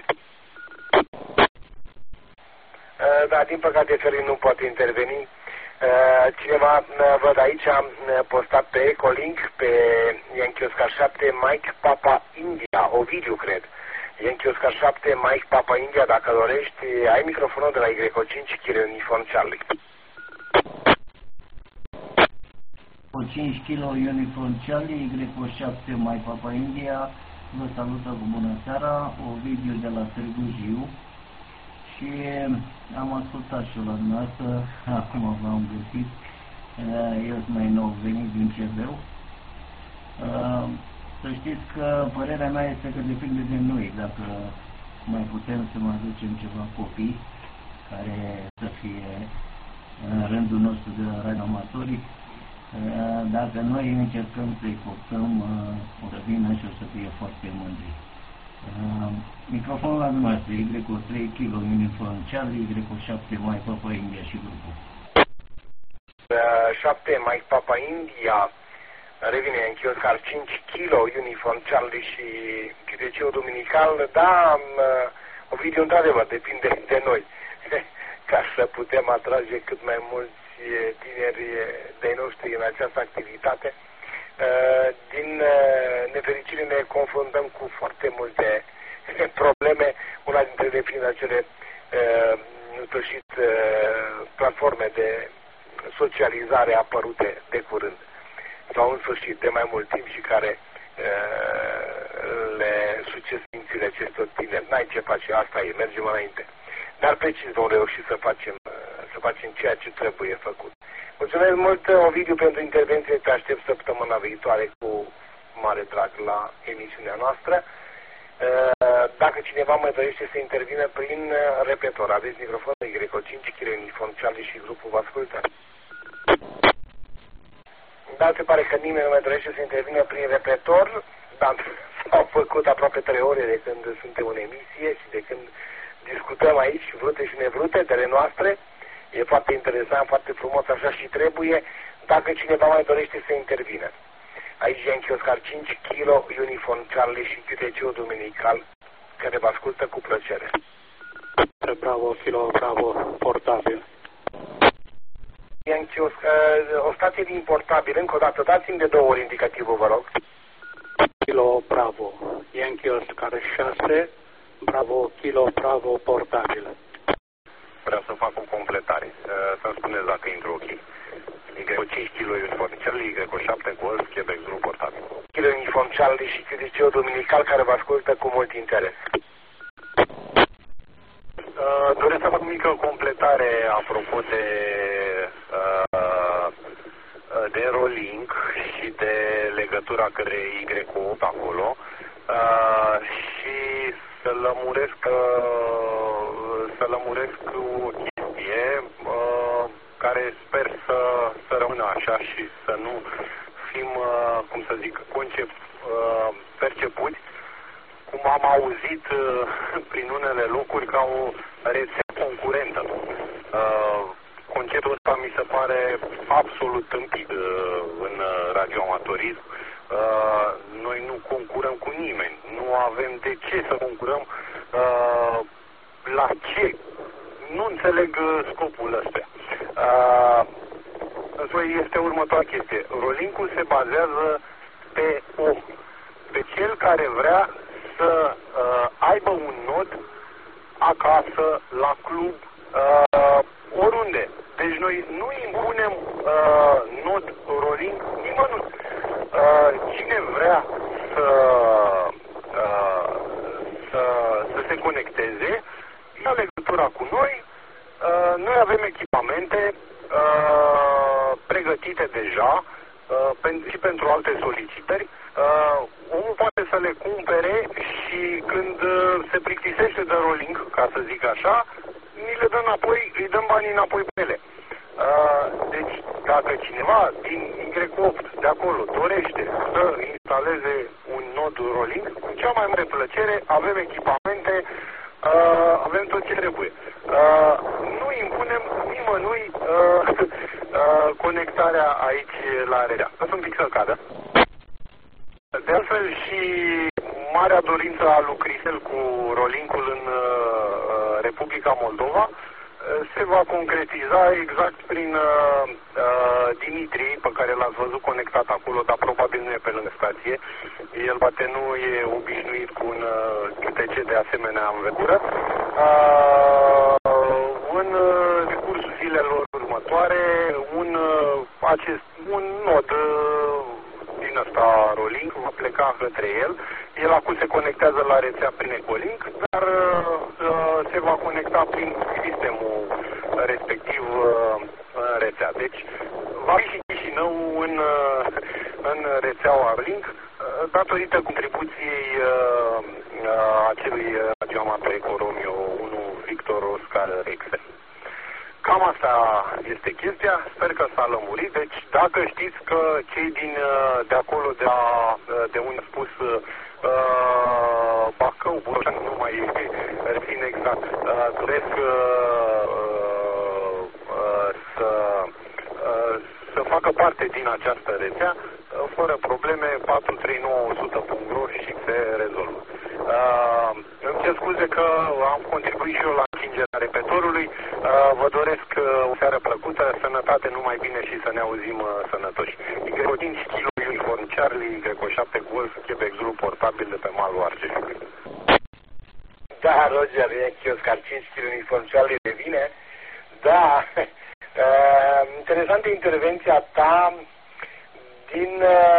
Da, din păcate Ferry nu poate interveni. Cineva, văd aici, am postat pe Ecolink, pe Yankee Oscar 7, Mike Papa India, Ovidiu, cred. Yankee Oscar 7, Mike Papa India, dacă dorești, ai microfonul de la Y5, Kilo Uniform Charlie. 5 kg Uniform Charlie, Y7 Mai Papa India, vă salută cu bună seara, Ovidiu de la Târgu Jiu și am ascultat și la dumneavoastră, acum v-am găsit, eu sunt mai nou venit din Cebeu. Să știți că părerea mea este că depinde de noi, dacă mai putem să mai aducem ceva copii care să fie în rândul nostru de radioamatorii. Dacă noi încercăm să-i coptăm, o să vină și o să fie foarte mândri. Microfonul la dumneavoastră, Y3 kg Uniform Charlie, Y7 Mai Papa India și grupul. 7 Mai Papa India, revine în Oscar 5 kg Uniform Charlie și QTC-ul duminical, da, Ovidiu, într-adevăr, depinde de noi, ca să putem atrage cât mai mulți tineri de-ai noștri în această activitate. Din nefericire ne confruntăm cu foarte multe probleme, una dintre ele fiind acele în sfârșit platforme de socializare apărute de curând sau în sfârșit de mai mult timp și care le succes mințile acestor tineri. n-ai ce face, asta e, mergem înainte. Dar precis vom reuși să facem ceea ce trebuie făcut. Mulțumesc mult, Ovidiu, pentru intervenție, te aștept săptămâna viitoare cu mare drag la emisiunea noastră. Dacă cineva mai dorește să intervină prin repetor, aveți microfonul Y5, Chile Uniform Charlie și grupul vă ascultă. Dar se pare că nimeni nu mai dorește să intervină prin repetor, dar s-au făcut aproape 3 ore de când suntem în emisie și de când discutăm aici, vrute și nevrute, de noastre. E foarte interesant, foarte frumos, așa și trebuie, dacă cineva mai dorește să intervină. Aici Yankee Oscar 5 Kilo Uniform Charlie și QTC Duminical, care vă ascultă cu plăcere. Bravo, Kilo, bravo, portabil. Yankee Oscar, o stație din portabil, încă o dată, dați-mi de 2 ori indicativul, vă rog. Kilo, bravo, Yankee Oscar 6, bravo, Kilo, bravo, portabil. Vreau să fac o completare, să-mi spuneți dacă intru ok. Y5 Kilo Uniform Charlie, Y7 Golf, Quebec Group portabil. Kilo Uniform Charlie și QTC Duminical, care vă ascultă cu mult interes. Doresc să fac o mică completare apropo de Rolink și de legătura către Y8 acolo și să lămuresc o chestie care sper să rămână așa și să nu fim, cum să zic, percepuți, cum am auzit prin unele locuri, ca o rețea concurentă. Conceptul ăsta mi se pare absolut tâmpit în radioamatorism. Noi nu concurăm cu nimeni. Nu avem de ce să concurăm. La ce? Nu înțeleg scopul ăsta. Este următoarea chestie. Rolink-ul se bazează pe om. Pe cel care vrea să aibă un nod acasă, la club, oriunde. Deci noi nu impunem nod Rolink nimănui. Cine vrea să se conecteze, ia legătura cu noi. Noi avem echipamente pregătite deja și pentru alte solicitări. Omul poate să le cumpere și când se plictisește de Rolink, ca să zic așa, ni le dă înapoi, îi dăm banii înapoi pe ele. Deci, dacă cineva din Y8 de acolo dorește să instaleze un nod Rolink, cu cea mai mare plăcere, avem echipamente, avem tot ce trebuie. Nu impunem nimănui conectarea aici la rețea. Lăsăm un pic să cadă. De altfel și marea dorință a lui Cristel cu Rolink-ul în Republica Moldova se va concretiza exact prin Dimitri, pe care l-ați văzut conectat acolo, dar probabil nu e pe lângă stație. El poate nu e obișnuit cu un QTC de asemenea învergură. În decursul zilelor următoare, un nod din ăsta Rolink va pleca către el. El acum se conectează la rețea prin Ecolink, dar se va conecta prin sistemul respectiv în rețea. Deci va fi și Chișinău în rețeaua Rolink datorită contribuției acelui radioamator Eco Romeo 1 Victor Oscar Excel. Cam asta este chestia, sper că s-a lămurit. Deci dacă știți că cei de acolo, de unde a spus Bacău, Boroșan, nu mai rețin exact, doresc să facă parte din această rețea, fără probleme, 439.100.ro și se rezolvă. Îmi cer scuze că am contribuit și eu la încingerea repetorului. Vă doresc o seară plăcută, sănătate, numai bine și să ne auzim sănătoși. Y5 Kilo Uniform Charlie, Y7 Golf, Quebec Group portabil de pe malul Argeșului. Da, Roger, e Oscar 5 Kilo Uniform Charlie revine. Da, interesantă intervenția ta.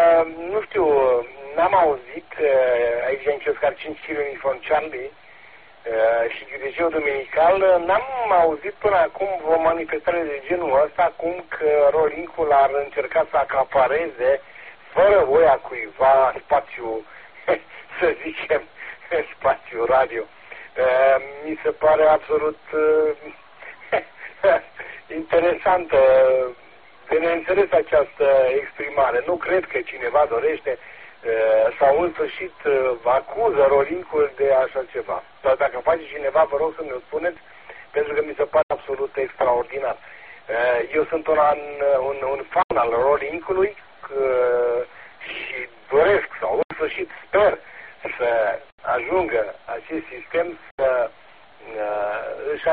Nu știu, n-am auzit aici în Oscar 5 Kilo Uniform Charlie și Ghiudeșeu Duminical, n-am auzit până acum o manifestare de genul ăsta, cum că Rolincul ar încerca să acapareze, fără voia cuiva, spațiu, să zicem, spațiu radio. Mi se pare absolut interesantă de neînțeles această exprimare. Nu cred că cineva dorește sau în sfârșit acuză Rolincul de așa ceva. Dar dacă face cineva, vă rog să mi-o spuneți, pentru că mi se pare absolut extraordinar. Eu sunt un fan al Rolincului și doresc, sau în sfârșit sper să ajungă acest sistem să își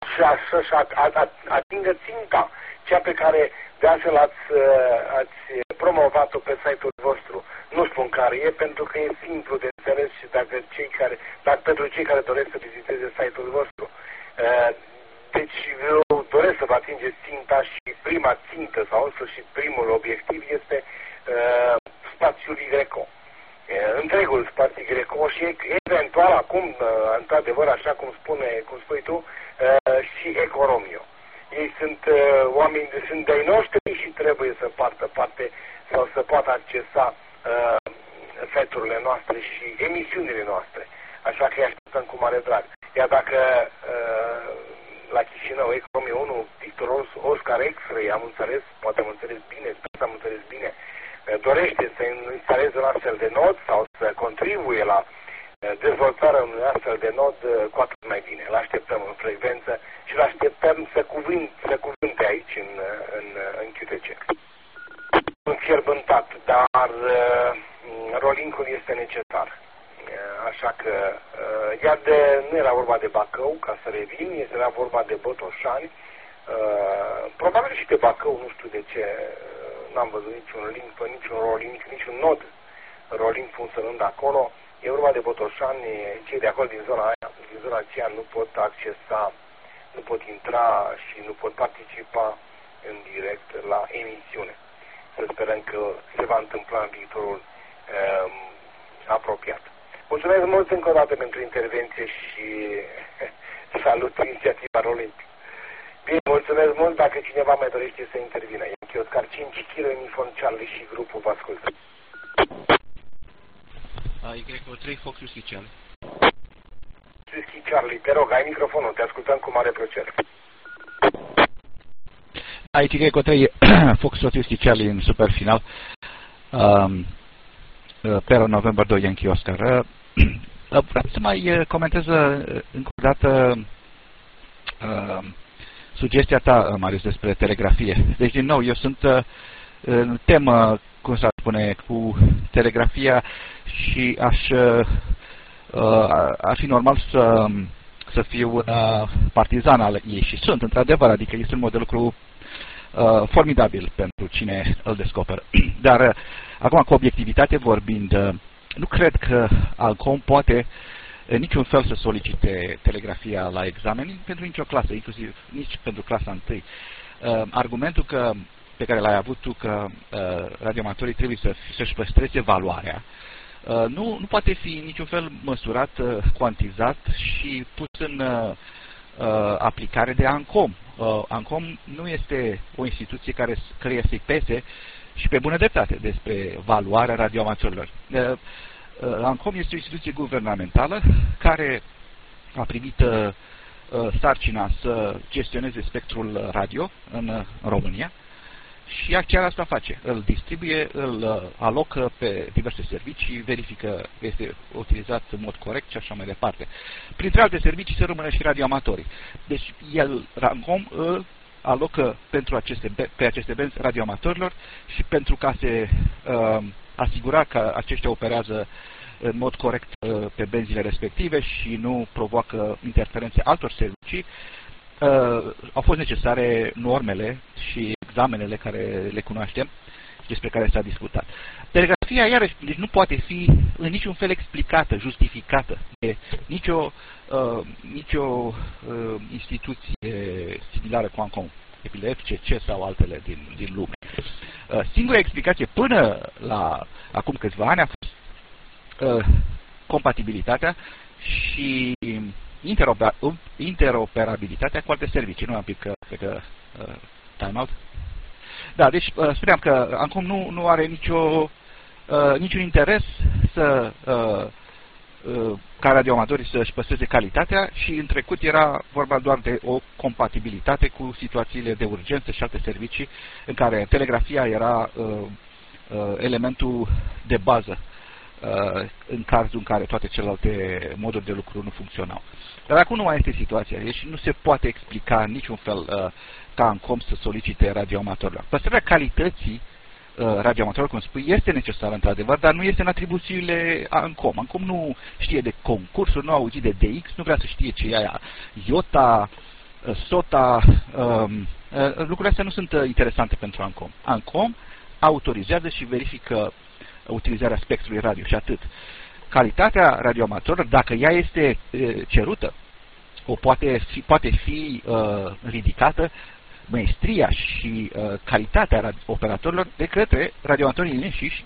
atingă ținta, cea pe care de altfel ați promovat-o pe site-ul vostru. Nu spun care e, pentru că e simplu de înțeles și dacă pentru cei care doresc să viziteze site-ul vostru. Deci eu doresc să vă atingeți ținta și prima țintă sau în sfârșit primul obiectiv este spațiul Y. Întregul spațiu Greco și eventual acum, într-adevăr, așa cum spui tu, și Ecoromio. Ei sunt oameni, sunt de-ai noștri și trebuie să partă parte sau să poată accesa site-urile noastre și emisiunile noastre. Așa că îi așteptăm cu mare drag. Iar dacă la Chișinău, Ecoromio 1, Victor Oscar X-Ray, am înțeles, poate am înțeles bine, sper să am înțeles bine, dorește să instaleze un astfel de nod sau să contribuie la dezvoltarea unui astfel de nod, cu atât mai bine. Îl așteptăm în frecvență și îl așteptăm să cuvinte aici în QTC. Înfierbântat, dar Rolincul este necesar. Așa că nu era vorba de Bacău, ca să revin, era vorba de Botoșani, probabil și de Bacău, nu știu de ce. N-am văzut niciun link, niciun Rolink, niciun nod Rolink funcționând acolo. E vorba de Botoșani, cei de acolo din zona aia, din zona aceea nu pot accesa, nu pot intra și nu pot participa în direct la emisiune. Să sperăm că se va întâmpla în viitorul apropiat. Mulțumesc mult încă o dată pentru intervenție și salut inițiativa Rolink. Bine, mulțumesc mult. Dacă cineva mai dorește să intervină. Yankee Oscar 5 kg, uniform Charlie și grupul vă ascultă. Y3 Fox Whisky Charlie. Whisky Charlie, te rog, ai microfonul, te ascultăm cu mare plăcere. Aici Y3 Fox Whisky Charlie în super final. Pe November 2 Yankee Oscar. Vreau să mai comentez încă o dată sugestia ta, Marius, despre telegrafie. Deci, din nou, eu sunt în temă, cum să spune, cu telegrafia și ar fi normal să fiu partizan al ei și sunt, într-adevăr, adică este un mod de lucru formidabil pentru cine îl descoperă. Dar, acum, cu obiectivitate vorbind, nu cred că Alcom poate în niciun fel să solicite telegrafia la examen pentru nicio clasă, inclusiv nici pentru clasa 1. Argumentul pe care l-ai avut tu că radioamatorii trebuie să-și păstreze valoarea, nu poate fi în niciun fel măsurat, cuantizat și pus în aplicare de ANCOM. ANCOM nu este o instituție care să-i pese și pe bună dreptate despre valoarea radioamatorilor. ANCOM este o instituție guvernamentală care a primit sarcina să gestioneze spectrul radio în România și ea chiar asta face. Îl distribuie, îl alocă pe diverse servicii, verifică că este utilizat în mod corect și așa mai departe. Printre alte servicii se rămâne și radioamatorii. Deci ANCOM îl alocă pe aceste benzi radioamatorilor și pentru ca se asigura că aceștia operează în mod corect pe benzile respective și nu provoacă interferențe altor servicii, au fost necesare normele și examenele care le cunoaștem și despre care s-a discutat. Telegrafia, iarăși, deci nu poate fi în niciun fel explicată, justificată de nicio instituție similară cu ANCOM, FCC sau altele din lume. Singura explicație până la acum câțiva ani a fost compatibilitatea și interoperabilitatea cu alte servicii. Nu am pic time-out. Da, deci spuneam că acum nu are niciun interes ca radioamatorii să-și păstreze calitatea și în trecut era vorba doar de o compatibilitate cu situațiile de urgență și alte servicii în care telegrafia era elementul de bază în cazul în care toate celelalte moduri de lucru nu funcționau. Dar acum nu mai este situația, deci nu se poate explica în niciun fel ca ANCOM să solicite radioamatorilor. Păstrarea calității radioamatorilor, cum spui, este necesară într-adevăr, dar nu este în atribuțiile ANCOM. ANCOM nu știe de concursuri, nu a auzit de DX, nu vrea să știe ce e aia, IOTA, SOTA, lucrurile astea nu sunt interesante pentru ANCOM. ANCOM autorizează și verifică utilizarea spectrului radio și atât. Calitatea radioamatorilor, dacă ea este cerută, poate fi ridicată, maestria și calitatea operatorilor de către radioamatorii înșiși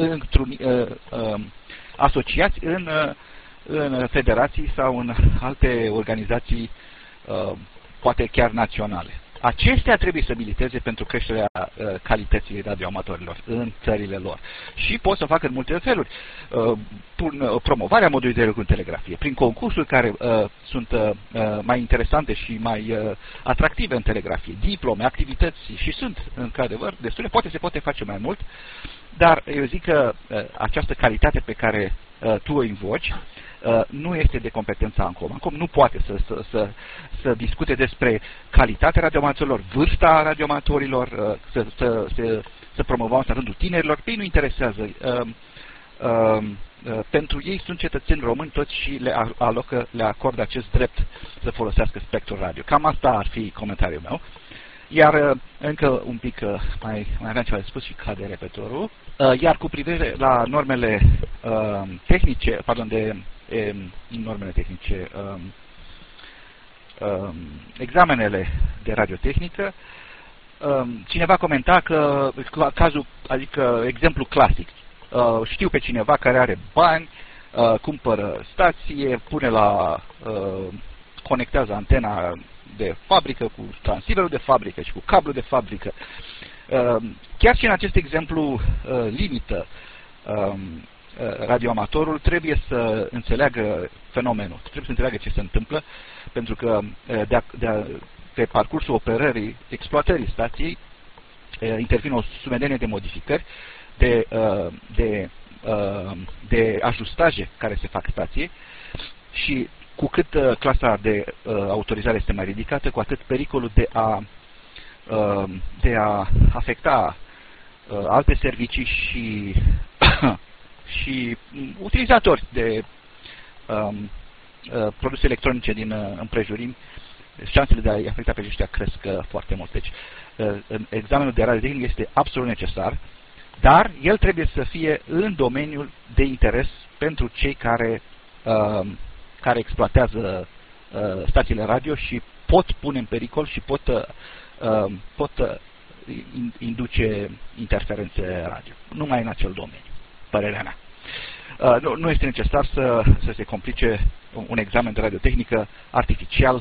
asociați în federații sau în alte organizații, poate chiar naționale. Acestea trebuie să militeze pentru creșterea calității radioamatorilor în țările lor. Și pot să facă în multe feluri. Promovarea modului de lucru în telegrafie, prin concursuri care sunt mai interesante și mai atractive în telegrafie, diplome, activități și sunt, într-adevăr, destule. Poate se poate face mai mult, dar eu zic că această calitate pe care tu o invoci nu este de competența ANCOM. ANCOM nu poate să discute despre calitatea radioamatorilor, vârsta radioamatorilor, să promovăm asta în rândul tinerilor. Pe ei nu interesează. Pentru ei sunt cetățeni români toți și le acordă acest drept să folosească spectrul radio. Cam asta ar fi comentariul meu. Iar încă un pic mai aveam ceva de spus și cade repetorul. Iar cu privire la normele tehnice, normele tehnice, examenele de radiotehnică, cineva comenta că cazul, adică exemplu clasic, știu pe cineva care are bani, cumpără stație, conectează antena de fabrică cu transceiverul de fabrică și cu cablul de fabrică. Chiar și în acest exemplu limită, radioamatorul trebuie să înțeleagă fenomenul, trebuie să înțeleagă ce se întâmplă, pentru că pe parcursul operării, exploatării stației, intervin o sumedenie de modificări, de ajustaje care se fac stației și cu cât clasa de autorizare este mai ridicată, cu atât pericolul de a afecta alte servicii și utilizatori de produse electronice din împrejurimi, șansele de a-i afecta pe aceștia cresc foarte mult. Deci, examenul de radiotehnică este absolut necesar, dar el trebuie să fie în domeniul de interes pentru cei care exploatează stațiile radio și pot pune în pericol și pot induce interferențe radio. Numai în acel domeniu, părerea mea. Nu este necesar să se complice un examen de radiotehnică artificial,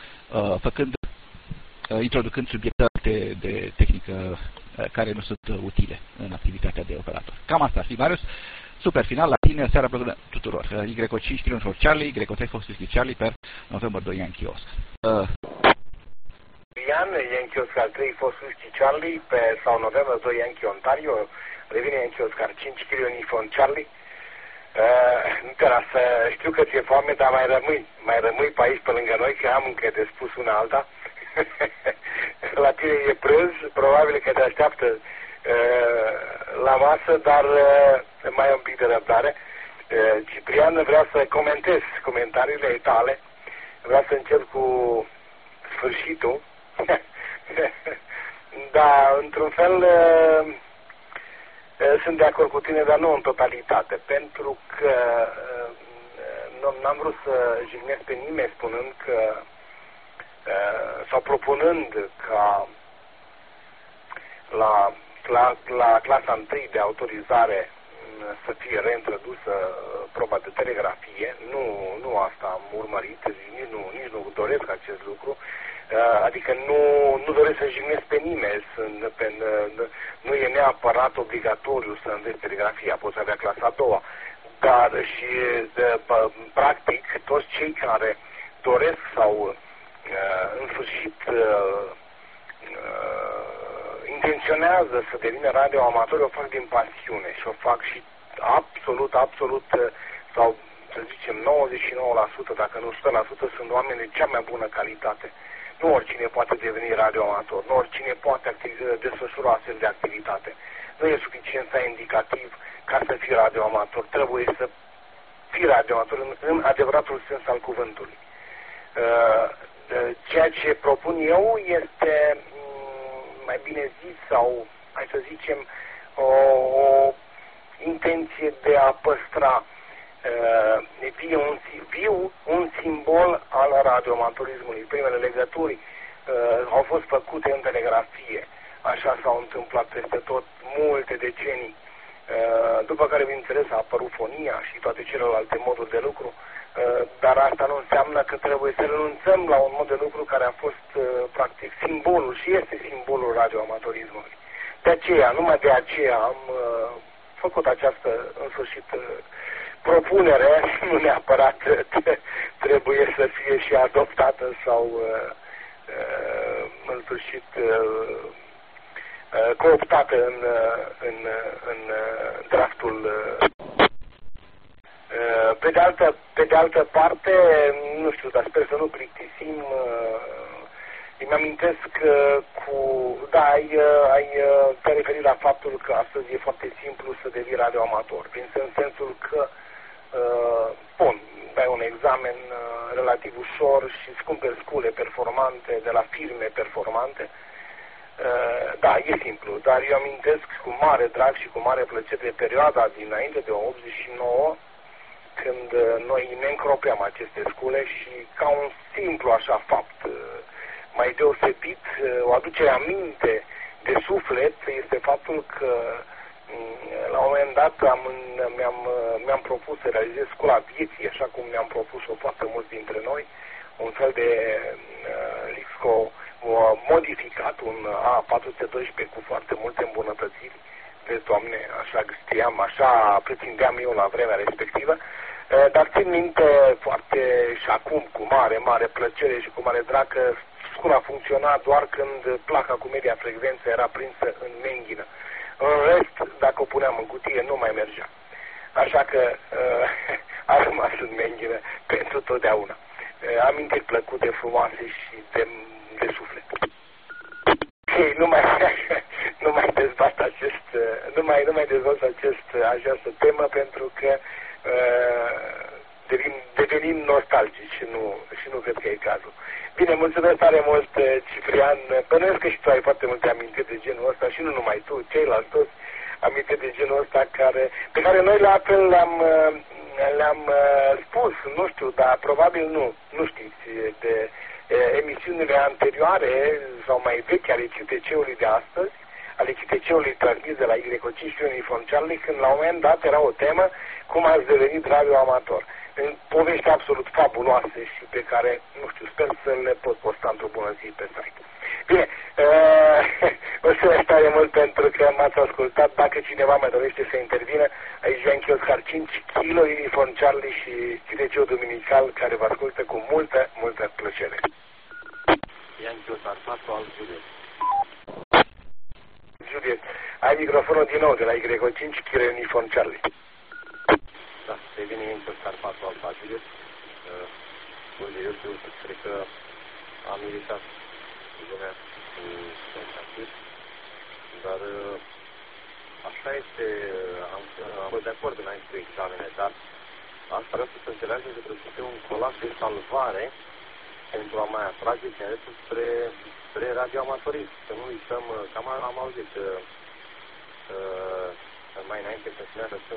introducând subiecte de tehnică care nu sunt utile în activitatea de operator. Cam asta ar fi, Marius. Super final, la tine, seara plăcută tuturor. Y5 km Charlie, Y3 Fox Charlie per November 2 Yankee Oscar. Ian, Yankee Oscar 3 Fox Charlie sau November 2 Yankee Ontario, revine Yankee Oscar 5 km Charlie. Nu te lasă, știu că ți-e foame, dar mai rămâi pe aici, pe lângă noi, că am încă de spus una alta. La tine e prânz, probabil că te așteaptă la masă, dar mai am un pic de răbdare. Ciprian, vreau să comentez comentariile tale. Vreau să încep cu sfârșitul. Da, într-un fel sunt de acord cu tine, dar nu în totalitate, pentru că n-am vrut să jignesc pe nimeni spunând că sau propunând ca la clasa 1 de autorizare să fie reintrodusă proba de telegrafie. Nu asta am urmărit, nici nu doresc acest lucru. Adică nu doresc să jignesc pe nimeni, nu e neapărat obligatoriu să înveți telegrafia, poți avea clasa a doua, dar și practic toți cei care doresc sau în sfârșit intenționează să devină radioamatori, o fac din pasiune și o fac și absolut, sau să zicem 99%, dacă nu 100%, sunt oameni de cea mai bună calitate. Nu oricine poate deveni radioamator, nu oricine poate desfășura astfel de activitate. Nu e suficient să ai indicativ ca să fii radioamator. Trebuie să fii radioamator în adevăratul sens al cuvântului. Ceea ce propun eu este, mai bine zis, sau hai să zicem, o intenție de a păstra viu un simbol al radioamatorismului. Primele legături au fost făcute în telegrafie. Așa s-au întâmplat peste tot multe decenii. După care, bineînțeles, a apărut fonia și toate celelalte moduri de lucru, dar asta nu înseamnă că trebuie să renunțăm la un mod de lucru care a fost practic simbolul și este simbolul radioamatorismului. De aceea, numai de aceea am făcut această, în sfârșit, propunere, nu neapărat trebuie să fie și adoptată sau în sfârșit cooptată în draftul. Pe de altă parte, nu știu, dar sper să nu plictisim. Îmi amintesc te-ai referit la faptul că astăzi e foarte simplu să devii radioamator, în sensul că dai un examen relativ ușor și îți cumperi scule performante de la firme performante. Da, e simplu, dar eu amintesc cu mare drag și cu mare plăcere de perioada dinainte de 89, când noi ne încropeam aceste scule și ca un simplu așa fapt mai deosebit, o aducere aminte de suflet, este faptul că la un moment dat mi-am propus să realizez școala vieții, așa cum ne-am propus-o foarte mulți dintre noi, un fel de Lixco modificat, un A412 cu foarte multe îmbunătățiri. Vezi, Doamne, așa știam, așa pretindeam eu la vremea respectivă, dar țin minte foarte și acum cu mare plăcere și cu mare drag că scula funcționa doar când placa cu media frecvență era prinsă în menghină. În rest, dacă o puneam în cutie, nu mai mergea. Așa că a rămas în menghină pentru totdeauna. Amintiri plăcute, frumoase și de suflet. Și nu mai dezvolt această temă pentru că devenim nostalgici și nu cred că e cazul. Bine, mulțumesc tare mult, Ciprian. Bănuiesc că și tu ai foarte multe amintiri de genul ăsta și nu numai tu, ceilalți toți amintiri de genul ăsta pe care noi la fel le-am spus, nu știu, dar probabil nu știți de emisiunile anterioare sau mai vechi ale CTC-ului de astăzi, ale CTC-ului transmis de la Y5 Uniform Charlie, când la un moment dat era o temă cum ați devenit radioamator. În povești absolut fabuloase și pe care, nu știu, sper să le pot posta într-o bună zi pe site. Bine, mulțumesc tare mult pentru că m-ați ascultat. Dacă cineva mai dorește să intervină, aici Jean Chioscar 5 kg Uniform Charlie și CTC-ul Duminical, care vă ascultă cu multă plăcere. Jean Chioscar 4 al Juliet. Juliet, ai microfonul din nou de la Y5 kg Uniform Charlie. Da, se vine Jean Chioscar 4 al Juliet. Eu știu, cred că am iritat lumea cu sensativ, dar așa este, am fost de acord înainte cu examene, dar asta vreau să se înțeleagă că trebuie să fie un colac de salvare pentru a mai atrage tineretul spre radioamatorism. Să nu uităm, că am auzit mai înainte că spunea că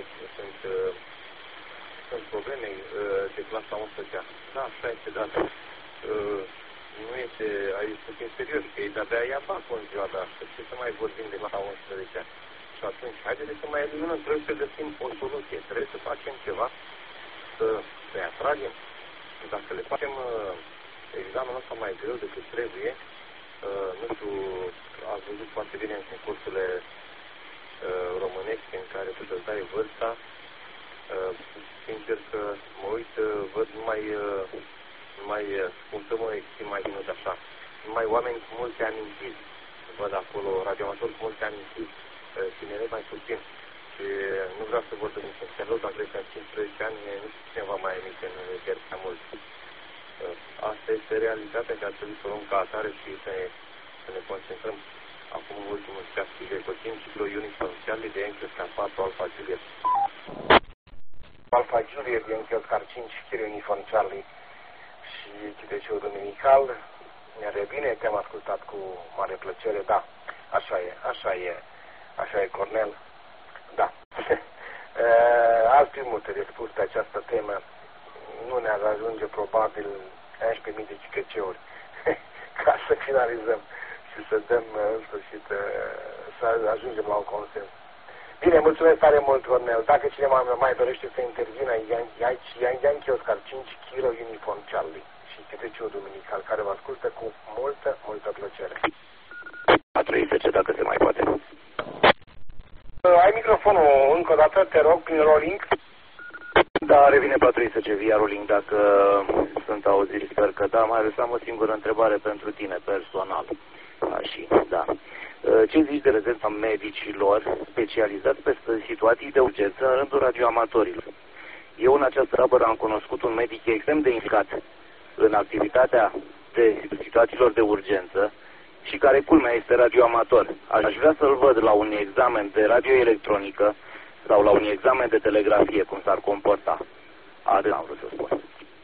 sunt probleme de clasa 11-a. Da, așa este, dar nu este, ai spus inferior, că ei de-abia ia bacul în ziua de astăzi. Ce să mai vorbim de clasa 11-a? Și atunci, haideți să mai eliminăm, trebuie să găsim o soluție, trebuie să facem ceva, să-i atragem. Dacă le facem examenul ăsta mai greu decât trebuie, nu știu, ați văzut foarte bine în concursurile românești în care tu să-ți dai vârsta, sincer că mă uit, văd numai cum să mă exprim mai minut așa, numai oameni cu multe amintiri, văd acolo radioamatori cu multe amintiri, tineri mai puțin. Și nu vreau să vorbesc nici în serios, dar cred că în 15 ani nu știu cine va mai emite în chiar mai mult. Asta este realitatea, că ar trebui să o luăm ca atare și să ne concentrăm acum în ultimul ceas cu 5 kg Uniform Charlie de Yankee Oscar 4 Alpha Juliet. Alpha Juliet de Yankee Oscar 5 kg Uniform Charlie și Chiteciul Duminical. Ne revine, te-am ascultat cu mare plăcere, da, așa e, Cornel, da. Ar fi multe de spus pe această temă, nu ne-ar ajunge probabil 11.000 de CPC-uri ca să finalizăm și să dăm în sfârșit, să ajungem la un consens. Bine, mulțumesc tare mult, Cornel. Dacă cineva mai dorește să intervină, Yankee Oscar 5 kg Uniform Charlie și Chiteciul Duminical, care vă ascultă cu multă plăcere. A 30, dacă se mai poate. Ai microfonul încă o dată, te rog, prin rolling. Da, revine 40 via rolling, dacă sunt auzit, sper că da. Mai am o singură întrebare pentru tine, personal. Da. Ce zici de rezerva medicilor specializați pe situații de urgență în rândul radioamatorilor? Eu în această tabără am cunoscut un medic extrem de implicat în activitatea de situațiilor de urgență și care, culmea, este radioamator. Aș vrea să-l văd la un examen de radioelectronică sau la un examen de telegrafie, cum s-ar comporta. Atât am vrut să spun.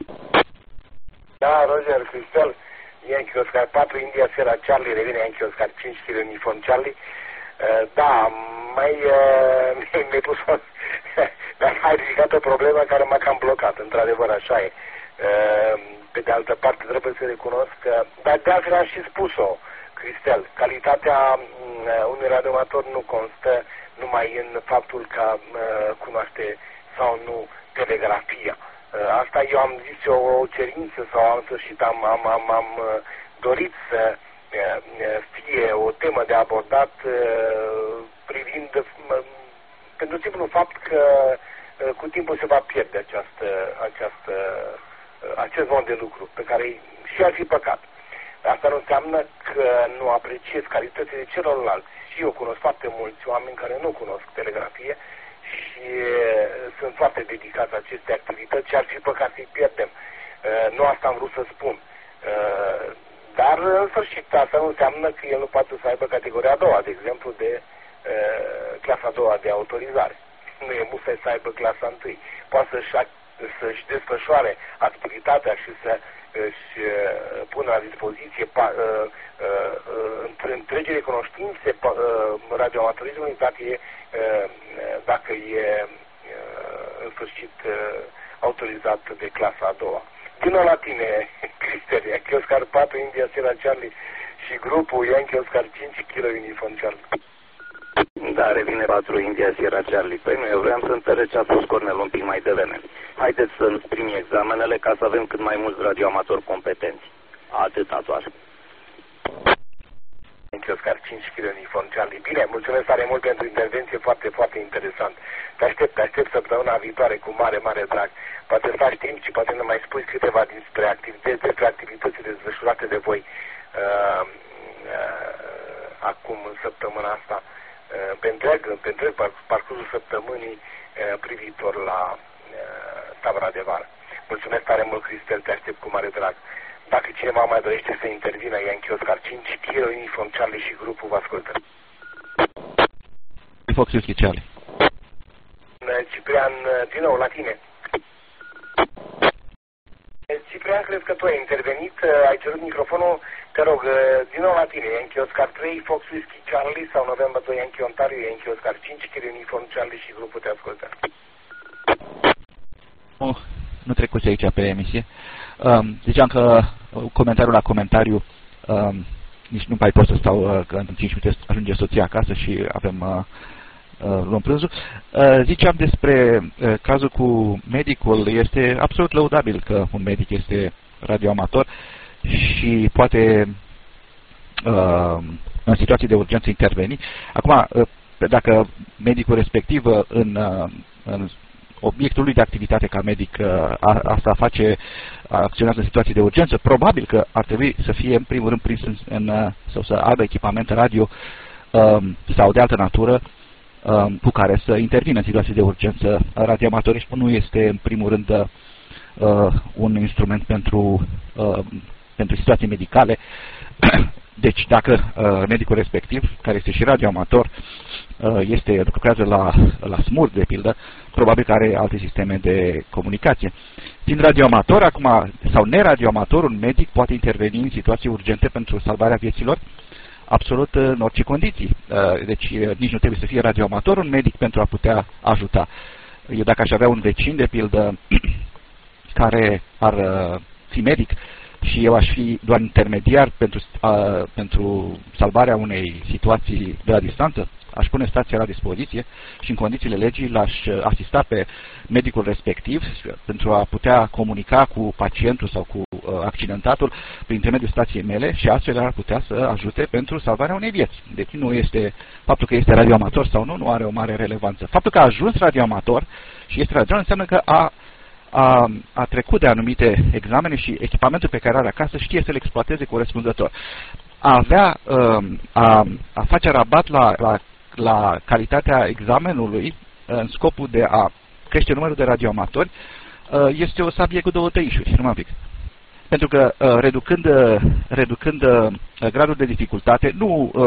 Da, Roger, Cristel, Yankee Oscar 4, India Sierra Charlie, revine Yankee Oscar 5 kg Uniform Charlie. Da, mi-ai pus ai ridicat o problemă care m-a cam blocat, într-adevăr, așa e. Pe de altă parte, trebuie să recunosc că, dar de altfel am și spus-o, Cristel, calitatea unui radioamator nu constă numai în faptul că cunoaște sau nu telegrafia. Asta eu am zis o cerință sau am sfârșit, am dorit să fie o temă de abordat privind pentru simplul fapt că cu timpul se va pierde acest mod de lucru pe care și ar fi păcat. Asta nu înseamnă că nu apreciez calitățile celorlalți. Și eu cunosc foarte mulți oameni care nu cunosc telegrafie și sunt foarte dedicați aceste activități și ar fi păcat să-i pierdem. Nu asta am vrut să spun. Dar, în sfârșit, asta nu înseamnă că el nu poate să aibă categoria a doua, de exemplu, de clasa a doua de autorizare. Nu e musai să aibă clasa întâi. Poate să-și desfășoare activitatea și să își pună la dispoziție întregile cunoștințe radioamatorismului dacă e în sfârșit autorizat de clasa a doua. Vină la tine, Cristel, Yankee Oscar 4, India Sierra Charlie și grupul Yankee Oscar 5 kg Uniform Charlie. Da, revine 4 India Sierra Charlie. Păi nu, eu vreau să întăresc ce a spus Cornel un pic mai devreme. Haideți să primi examenele ca să avem cât mai mulți radioamatori competenți. Atâta doar. Yankee Oscar 5 kg Uniform Charlie. Bine, mulțumesc tare mult pentru intervenție, foarte, foarte interesant. Te aștept săptămâna viitoare cu mare drag. Poate să faci timp și poate ne mai spui câteva despre activitățile desfășurate de voi acum în săptămâna asta, pe întreg parcursul săptămânii privitor la tabăra de vară. Mulțumesc tare mult, Cristel, te aștept cu mare drag. Dacă cineva mai dorește să intervină, Yankee Oscar 5 kg Uniform Charlie și grupul vă ascultă. Fox Whiskey Charlie. Ciprian, din nou la tine. Ciprian, cred că tu ai intervenit, ai cerut microfonul, te rog, din nou la tine, Yankee Oscar 3, Fox Whiskey Charlie sau November 2, Yankee Ontario, Yankee Oscar 5 kg Uniform Charlie și grupul te ascultă. Nu trecuți aici pe emisie. Ziceam că comentariul la comentariu, nici nu mai pot să stau, că în 5 minute ajunge soția acasă și avem luăm prânzul. Ziceam despre cazul cu medicul. Este absolut lăudabil că un medic este radioamator și poate în situații de urgență interveni. Acum, dacă medicul respectiv în obiectul lui de activitate ca medic asta acționează în situații de urgență, probabil că ar trebui să fie în primul rând prins sau să aibă echipament radio sau de altă natură cu care să intervină în situații de urgență. Radioamatorismul nu este în primul rând un instrument pentru situații medicale. Deci dacă medicul respectiv, care este și radioamator, lucrează la SMUR, de pildă, probabil că are alte sisteme de comunicație. Fiind radioamator, acum, sau neradioamator, un medic poate interveni în situații urgente pentru salvarea vieților, absolut în orice condiții. Deci nici nu trebuie să fie radioamator un medic pentru a putea ajuta. Eu dacă aș avea un vecin, de pildă, care ar fi medic, și eu aș fi doar intermediar pentru salvarea unei situații de la distanță, aș pune stația la dispoziție și în condițiile legii l-aș asista pe medicul respectiv pentru a putea comunica cu pacientul sau cu accidentatul prin intermediul stației mele și astfel ar putea să ajute pentru salvarea unei vieți. Deci nu este faptul că este radioamator sau nu are o mare relevanță. Faptul că a ajuns radioamator și este radioamator înseamnă că a trecut de anumite examene și echipamentul pe care are acasă știe să le exploateze corespunzător. A face rabat la calitatea examenului în scopul de a crește numărul de radioamatori este o sabie cu două tăișuri, numai un pic. Pentru că reducând gradul de dificultate,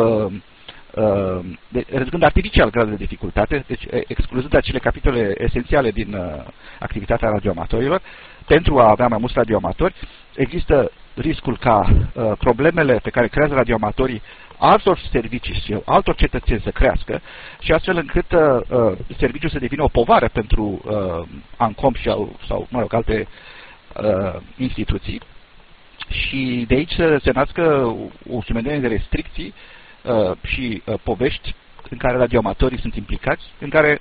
reducând artificial gradul de dificultate, deci excluzând acele capitole esențiale din activitatea radioamatorilor, pentru a avea mai mulți radioamatori, există riscul ca problemele pe care creează radioamatorii altor servicii și altor cetățeni să crească și astfel încât serviciul să devină o povară pentru ANCOM sau mă rog, alte instituții și de aici se nască o sumedenie de restricții și povești în care radioamatorii sunt implicați, în care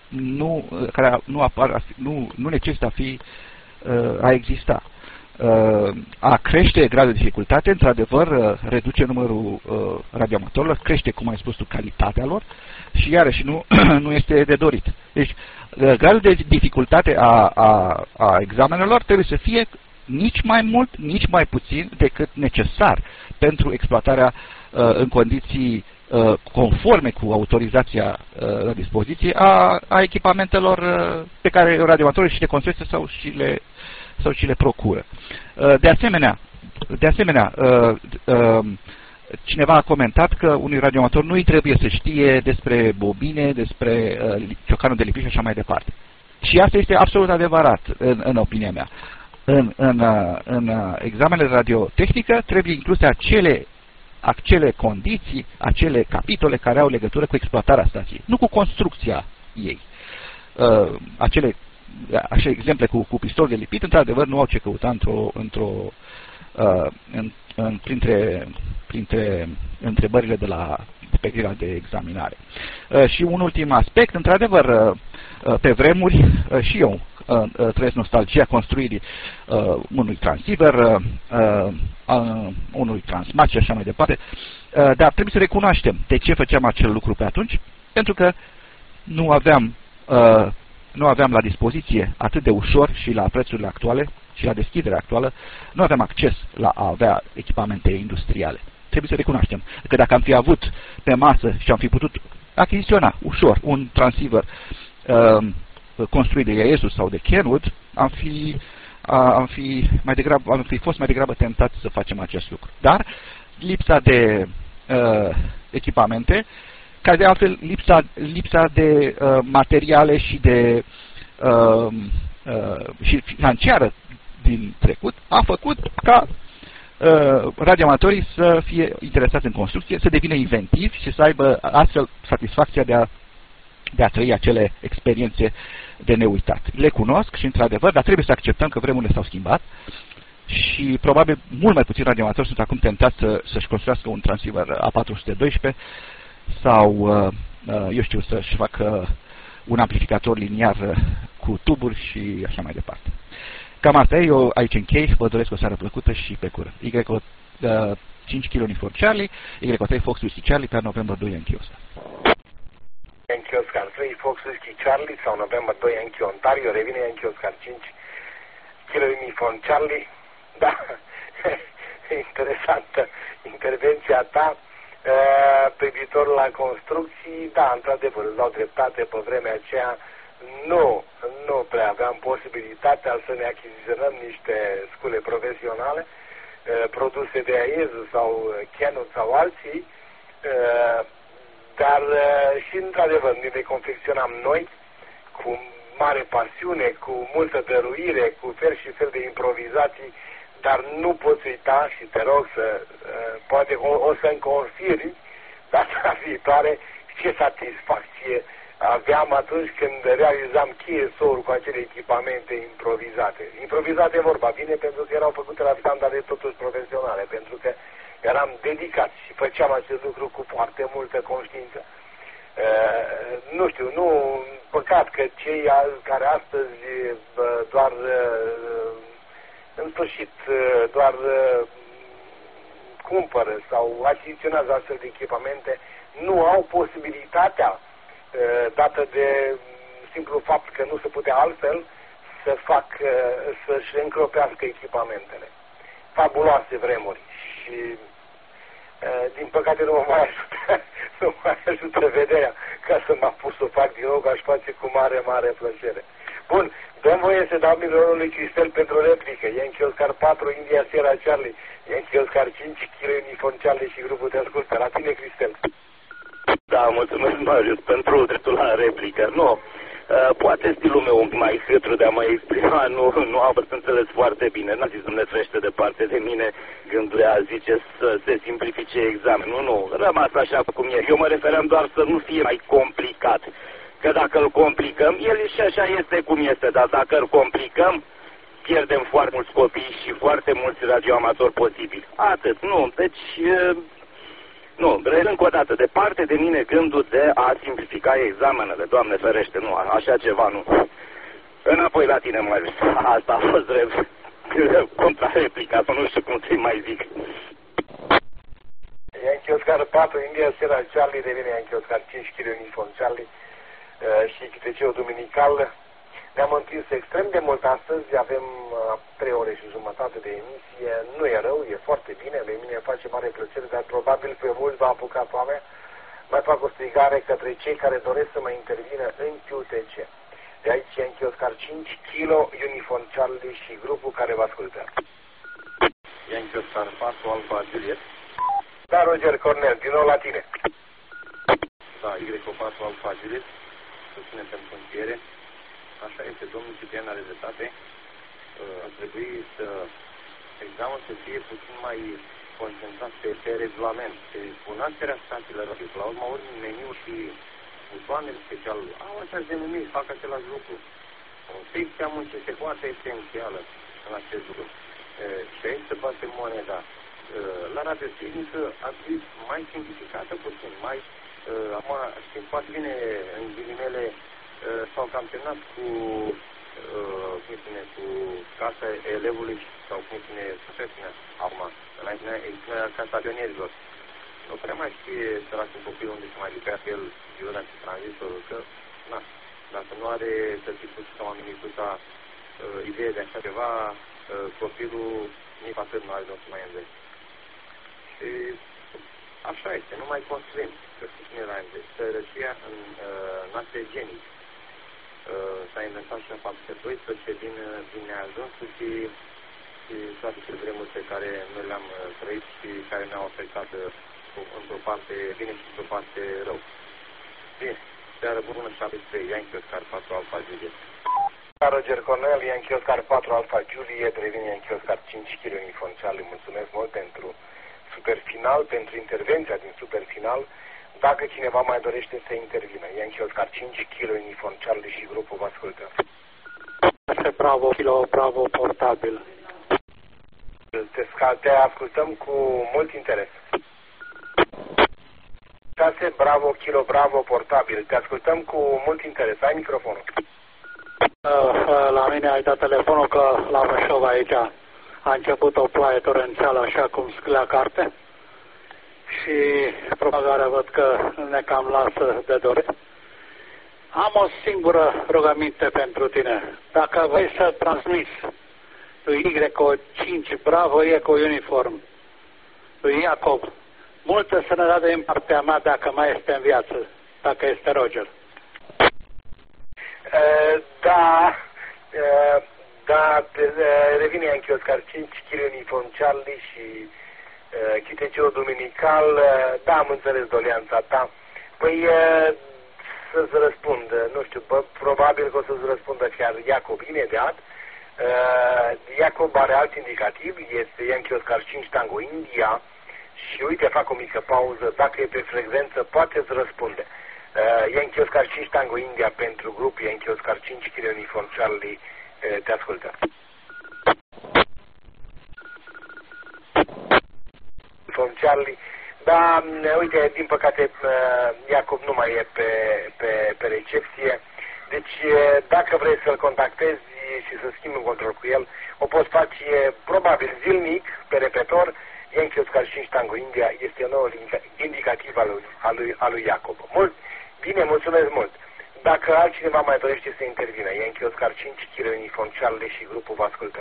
nu necesită a exista. A crește gradul de dificultate, într-adevăr, reduce numărul radioamatorilor, crește, cum ai spus tu, calitatea lor și iarăși nu este de dorit. Deci, gradul de dificultate a examenelor trebuie să fie nici mai mult, nici mai puțin decât necesar pentru exploatarea în condiții conforme cu autorizația la dispoziție a echipamentelor pe care radioamatorii și le construiește sau și le procură. De asemenea, cineva a comentat că unui radioamator nu îi trebuie să știe despre bobine, despre ciocanul de lipici și așa mai departe. Și asta este absolut adevărat în opinia mea. În examenele de radiotehnică trebuie incluse acele condiții, acele capitole care au legătură cu exploatarea stației, nu cu construcția ei. Acele exemple cu pistol de lipit, într-adevăr, nu au ce căuta printre întrebările de pe grila de examinare. Și un ultim aspect, într-adevăr, pe vremuri, și eu trăiesc nostalgia construirii unui transceiver, unui transmat și așa mai departe, dar trebuie să recunoaștem de ce făceam acel lucru pe atunci, pentru că nu aveam la dispoziție atât de ușor și la prețurile actuale și la deschiderea actuală, nu aveam acces la a avea echipamente industriale. Trebuie să recunoaștem că dacă am fi avut pe masă și am fi putut achiziționa ușor un transceiver construit de Yaesu sau de Kenwood, am fi fost mai degrabă tentați să facem acest lucru. Dar lipsa de echipamente, care de altfel lipsa de materiale și de și financiară din trecut a făcut ca radioamatorii să fie interesați în construcție, să devină inventivi și să aibă astfel satisfacția de a trăi acele experiențe de neuitat. Le cunosc și într-adevăr, dar trebuie să acceptăm că vremurile s-au schimbat și probabil mult mai puțini radioamatori sunt acum tentați să-și construiască un transceiver A412 sau eu știu, să-și facă un amplificator liniar cu tuburi și așa mai departe. Cam asta e, eu aici închei, vă doresc o seară plăcută și pe curând. 5 kg Uniform Charlie, Y3 Fox Whiskey Charlie, pe novembra 2 Yankee Oscar. Yankee Oscar 3 Fox Whiskey Charlie sau novembra 2 Yankee Ontario, revine Yankee Oscar 5 kg Uniform Charlie. Da, interesantă intervenția ta. Privitor la construcții, da, într-adevăr, îți dau dreptate, pe vremea aceea nu prea aveam posibilitatea să ne achiziționăm niște scule profesionale produse de AES sau Kenwood sau alții, dar și într-adevăr ne le confecționam noi cu mare pasiune, cu multă dăruire, cu fel și fel de improvizații, dar nu poți uita și te rog să, poate o să-mi confirmi data viitoare ce satisfacție aveam atunci când realizam KSO-uri cu acele echipamente improvizate. Improvizate vorba bine pentru că erau făcute la standarde totuși profesionale, pentru că eram dedicat și făceam acest lucru cu foarte multă conștiință. Nu știu, păcat că cei care astăzi doar în sfârșit doar cumpără sau achiziționează astfel de echipamente, nu au posibilitatea, dată de simplu fapt că nu se putea altfel, să-și încropească echipamentele. Fabuloase vremuri și din păcate nu mă mai ajută vederea ca să mă pus să o fac din nou, că aș face cu mare, mare plăcere. Bun, dăm voie să dau milionul lui Cristel pentru replică. Yankee Oscar 4, India Sierra Charlie, Yankee Oscar 5, Kilo Uniform Charlie și grupul te ascultă. La tine, Cristel. Da, mulțumesc, Marius, pentru dreptul la replică. Nu, poate stilul meu un pic mai hâtru de a mă exprima, nu am fost înțeles foarte bine. N-a zis Dumnezeu ferește departe de mine gândurile a zice să se simplifice examenul. Nu, rămas așa cum e. Eu mă refeream doar să nu fie mai complicat. Că dacă îl complicăm, el și așa este cum este, dar dacă îl complicăm, pierdem foarte mulți copii și foarte mulți radioamatori posibili. Atât, nu, deci, nu, încă o dată, departe de mine gândul de a simplifica examenele, Doamne ferește, nu, așa ceva nu. Înapoi la tine, Marius, asta a fost contra-replica, nu știu cum să-i mai zic. Yankee Oscar 4, India Sierra Charlie, devine Yankee Oscar 5, Kilo Uniform Charlie. Și QTC-ul duminical. Ne-am întins extrem de mult astăzi, avem 3 ore și jumătate de emisie, nu e rău, e foarte bine, de mine face mare plăcere, dar probabil pe mulți va apuca foamea. Mai fac o strigare către cei care doresc să mai intervină în QTC. De aici Yankee Oscar 5, Kilo Uniform Charlie și grupul care vă ascultă. Yankee Oscar 4, Alfa Juliet. Da, Roger Cornel, din nou la tine. Da, Y4 Alfa Juliet. Susține pentru încheiere. Așa este, domnul Ciprian are dreptate. Ar trebui să examenul să fie puțin mai concentrat pe regulament, pe cunoașterea statelor. La urma urmei, meniu și butoanele special au așa denumiri, fac același lucru. Secția muncii se poate esențială în acest lucru. Și aici se bate moneda. La radiotehnică ar fi mai simplificată puțin, mai acum știm foarte bine, în ghilimele, s-au cam terminat cu casa elevului sau profesiunea acum, înainte era casa pionierilor. Nu prea mai știe săracul copil unde se mai lipea pe el dioda și tranzistorul, că, na, dacă nu are certificul sau aminicuța ideea de așa ceva, copilul nici atât nu are de să mai înveți. Și așa este, nu mai construim, că spune la înveți. Sărăcia în noastre genii. S-a inventat și în fapte 12 din neajunsuri și toate cele vremuri pe care noi le-am trăit și care ne-au afectat într-o parte bine și într-o parte rău. Bine, seară bună, 73, Yankee Oscar 4 Alfa Juliet. Roger Cornel, Yankee Oscar 4 Alfa Juliet, revine Yankee Oscar 5 Kilo Uniform Charlie. Mulțumesc mult pentru superfinal, pentru intervenția din superfinal. Dacă cineva mai dorește să intervină, Yankee Oscar 5 Kilo Uniform Charlie și grupul vă ascultă. Bravo, Kilo, bravo, portabil. Te ascultăm cu mult interes. 6, Bravo, Kilo, Bravo, portabil. Te ascultăm cu mult interes. Ai microfonul. La mine ai dat telefonul că la Bășov aici a început o ploaie torențială, așa cum scrie la carte. Și propagarea văd că ne cam lasă de dorit. Am o singură rugăminte pentru tine. Dacă vrei să transmiți lui Y5 Bravo Eco Uniform, lui Iacob, multă sănătate din partea mea dacă mai este în viață, dacă este Roger. Revine Yankee Oscar 5, Kilo Uniform Charlie și Chiteciul Duminical. Da, am înțeles doleanța ta. Păi să-ți răspund, nu știu, probabil că o să-ți răspundă chiar Iacob imediat. Iacob are alt indicativ, este Yankee Oscar 5 Tango India și uite, fac o mică pauză, dacă e pe frecvență poate să răspunde. Yankee Oscar 5 Tango India pentru grup, Yankee Oscar 5 Kilo Uniform Charlie, te ascultă. Uniform Charlie, da, uite, din păcate Iacob nu mai e pe recepție, deci dacă vrei să-l contactezi și să schimbi un control cu el, o poți face probabil zilnic, pe repetor. Yankee Oscar 5 Tango India este un nou indicativ al lui Iacob. Bine, mulțumesc mult. Dacă altcineva mai dorește să intervină, Yankee Oscar 5 Kilo Uniform Charlie și grupul vă ascultă.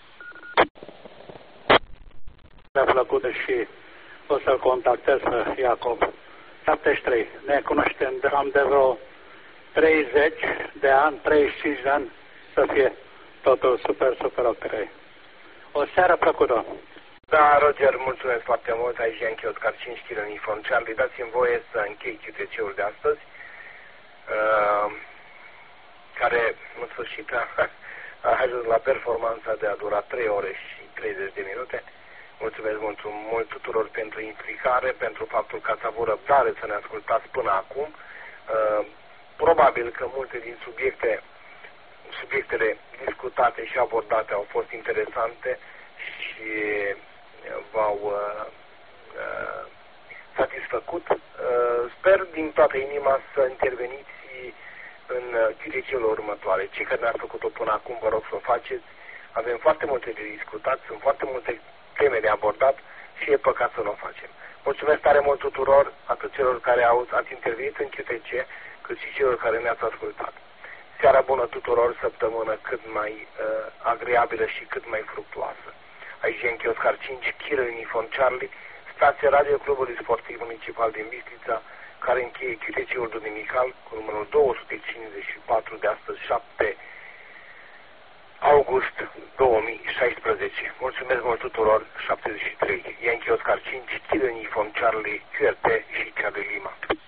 Mi-a plăcut și o să-l contactez pe Iacob. 73. Ne cunoaștem, am de vreo 30 de ani, 35 de ani, să fie totul super ok. O seară plăcută. Da, Roger, mulțumesc foarte mult. Aici Yankee Oscar 5 Kilo Uniform Charlie. Dați-mi voie să închei QTC-ul de astăzi, care, în sfârșit, a ajuns la performanța de a dura 3 ore și 30 de minute. Mulțumesc mult tuturor pentru implicare, pentru faptul că ați avut răbdare să ne ascultați până acum. Probabil că multe din subiectele discutate și abordate au fost interesante și v-au satisfăcut. Sper din toată inima să interveniți în QTC-urile următoare. Cei care ne-ați făcut-o până acum, vă rog să o faceți. Avem foarte multe de discutat, sunt foarte multe teme de abordat și e păcat să nu o facem. Mulțumesc tare mult tuturor, atât celor care ați intervenit în QTC, cât și celor care ne-ați ascultat. Seara bună tuturor, săptămână cât mai agreabilă și cât mai fructuoasă. Aici Yankee Oscar 5, Kilo Uniform Charlie, stația Radio Clubului Sportiv Municipal din Bistrița, care încheie QTC-ul duminical cu numărul 254 de astăzi, 7 august 2016. Mulțumesc mult tuturor, 73. Yankee Oscar 5, Kilo Uniform Charlie, QRT și Charlie Lima.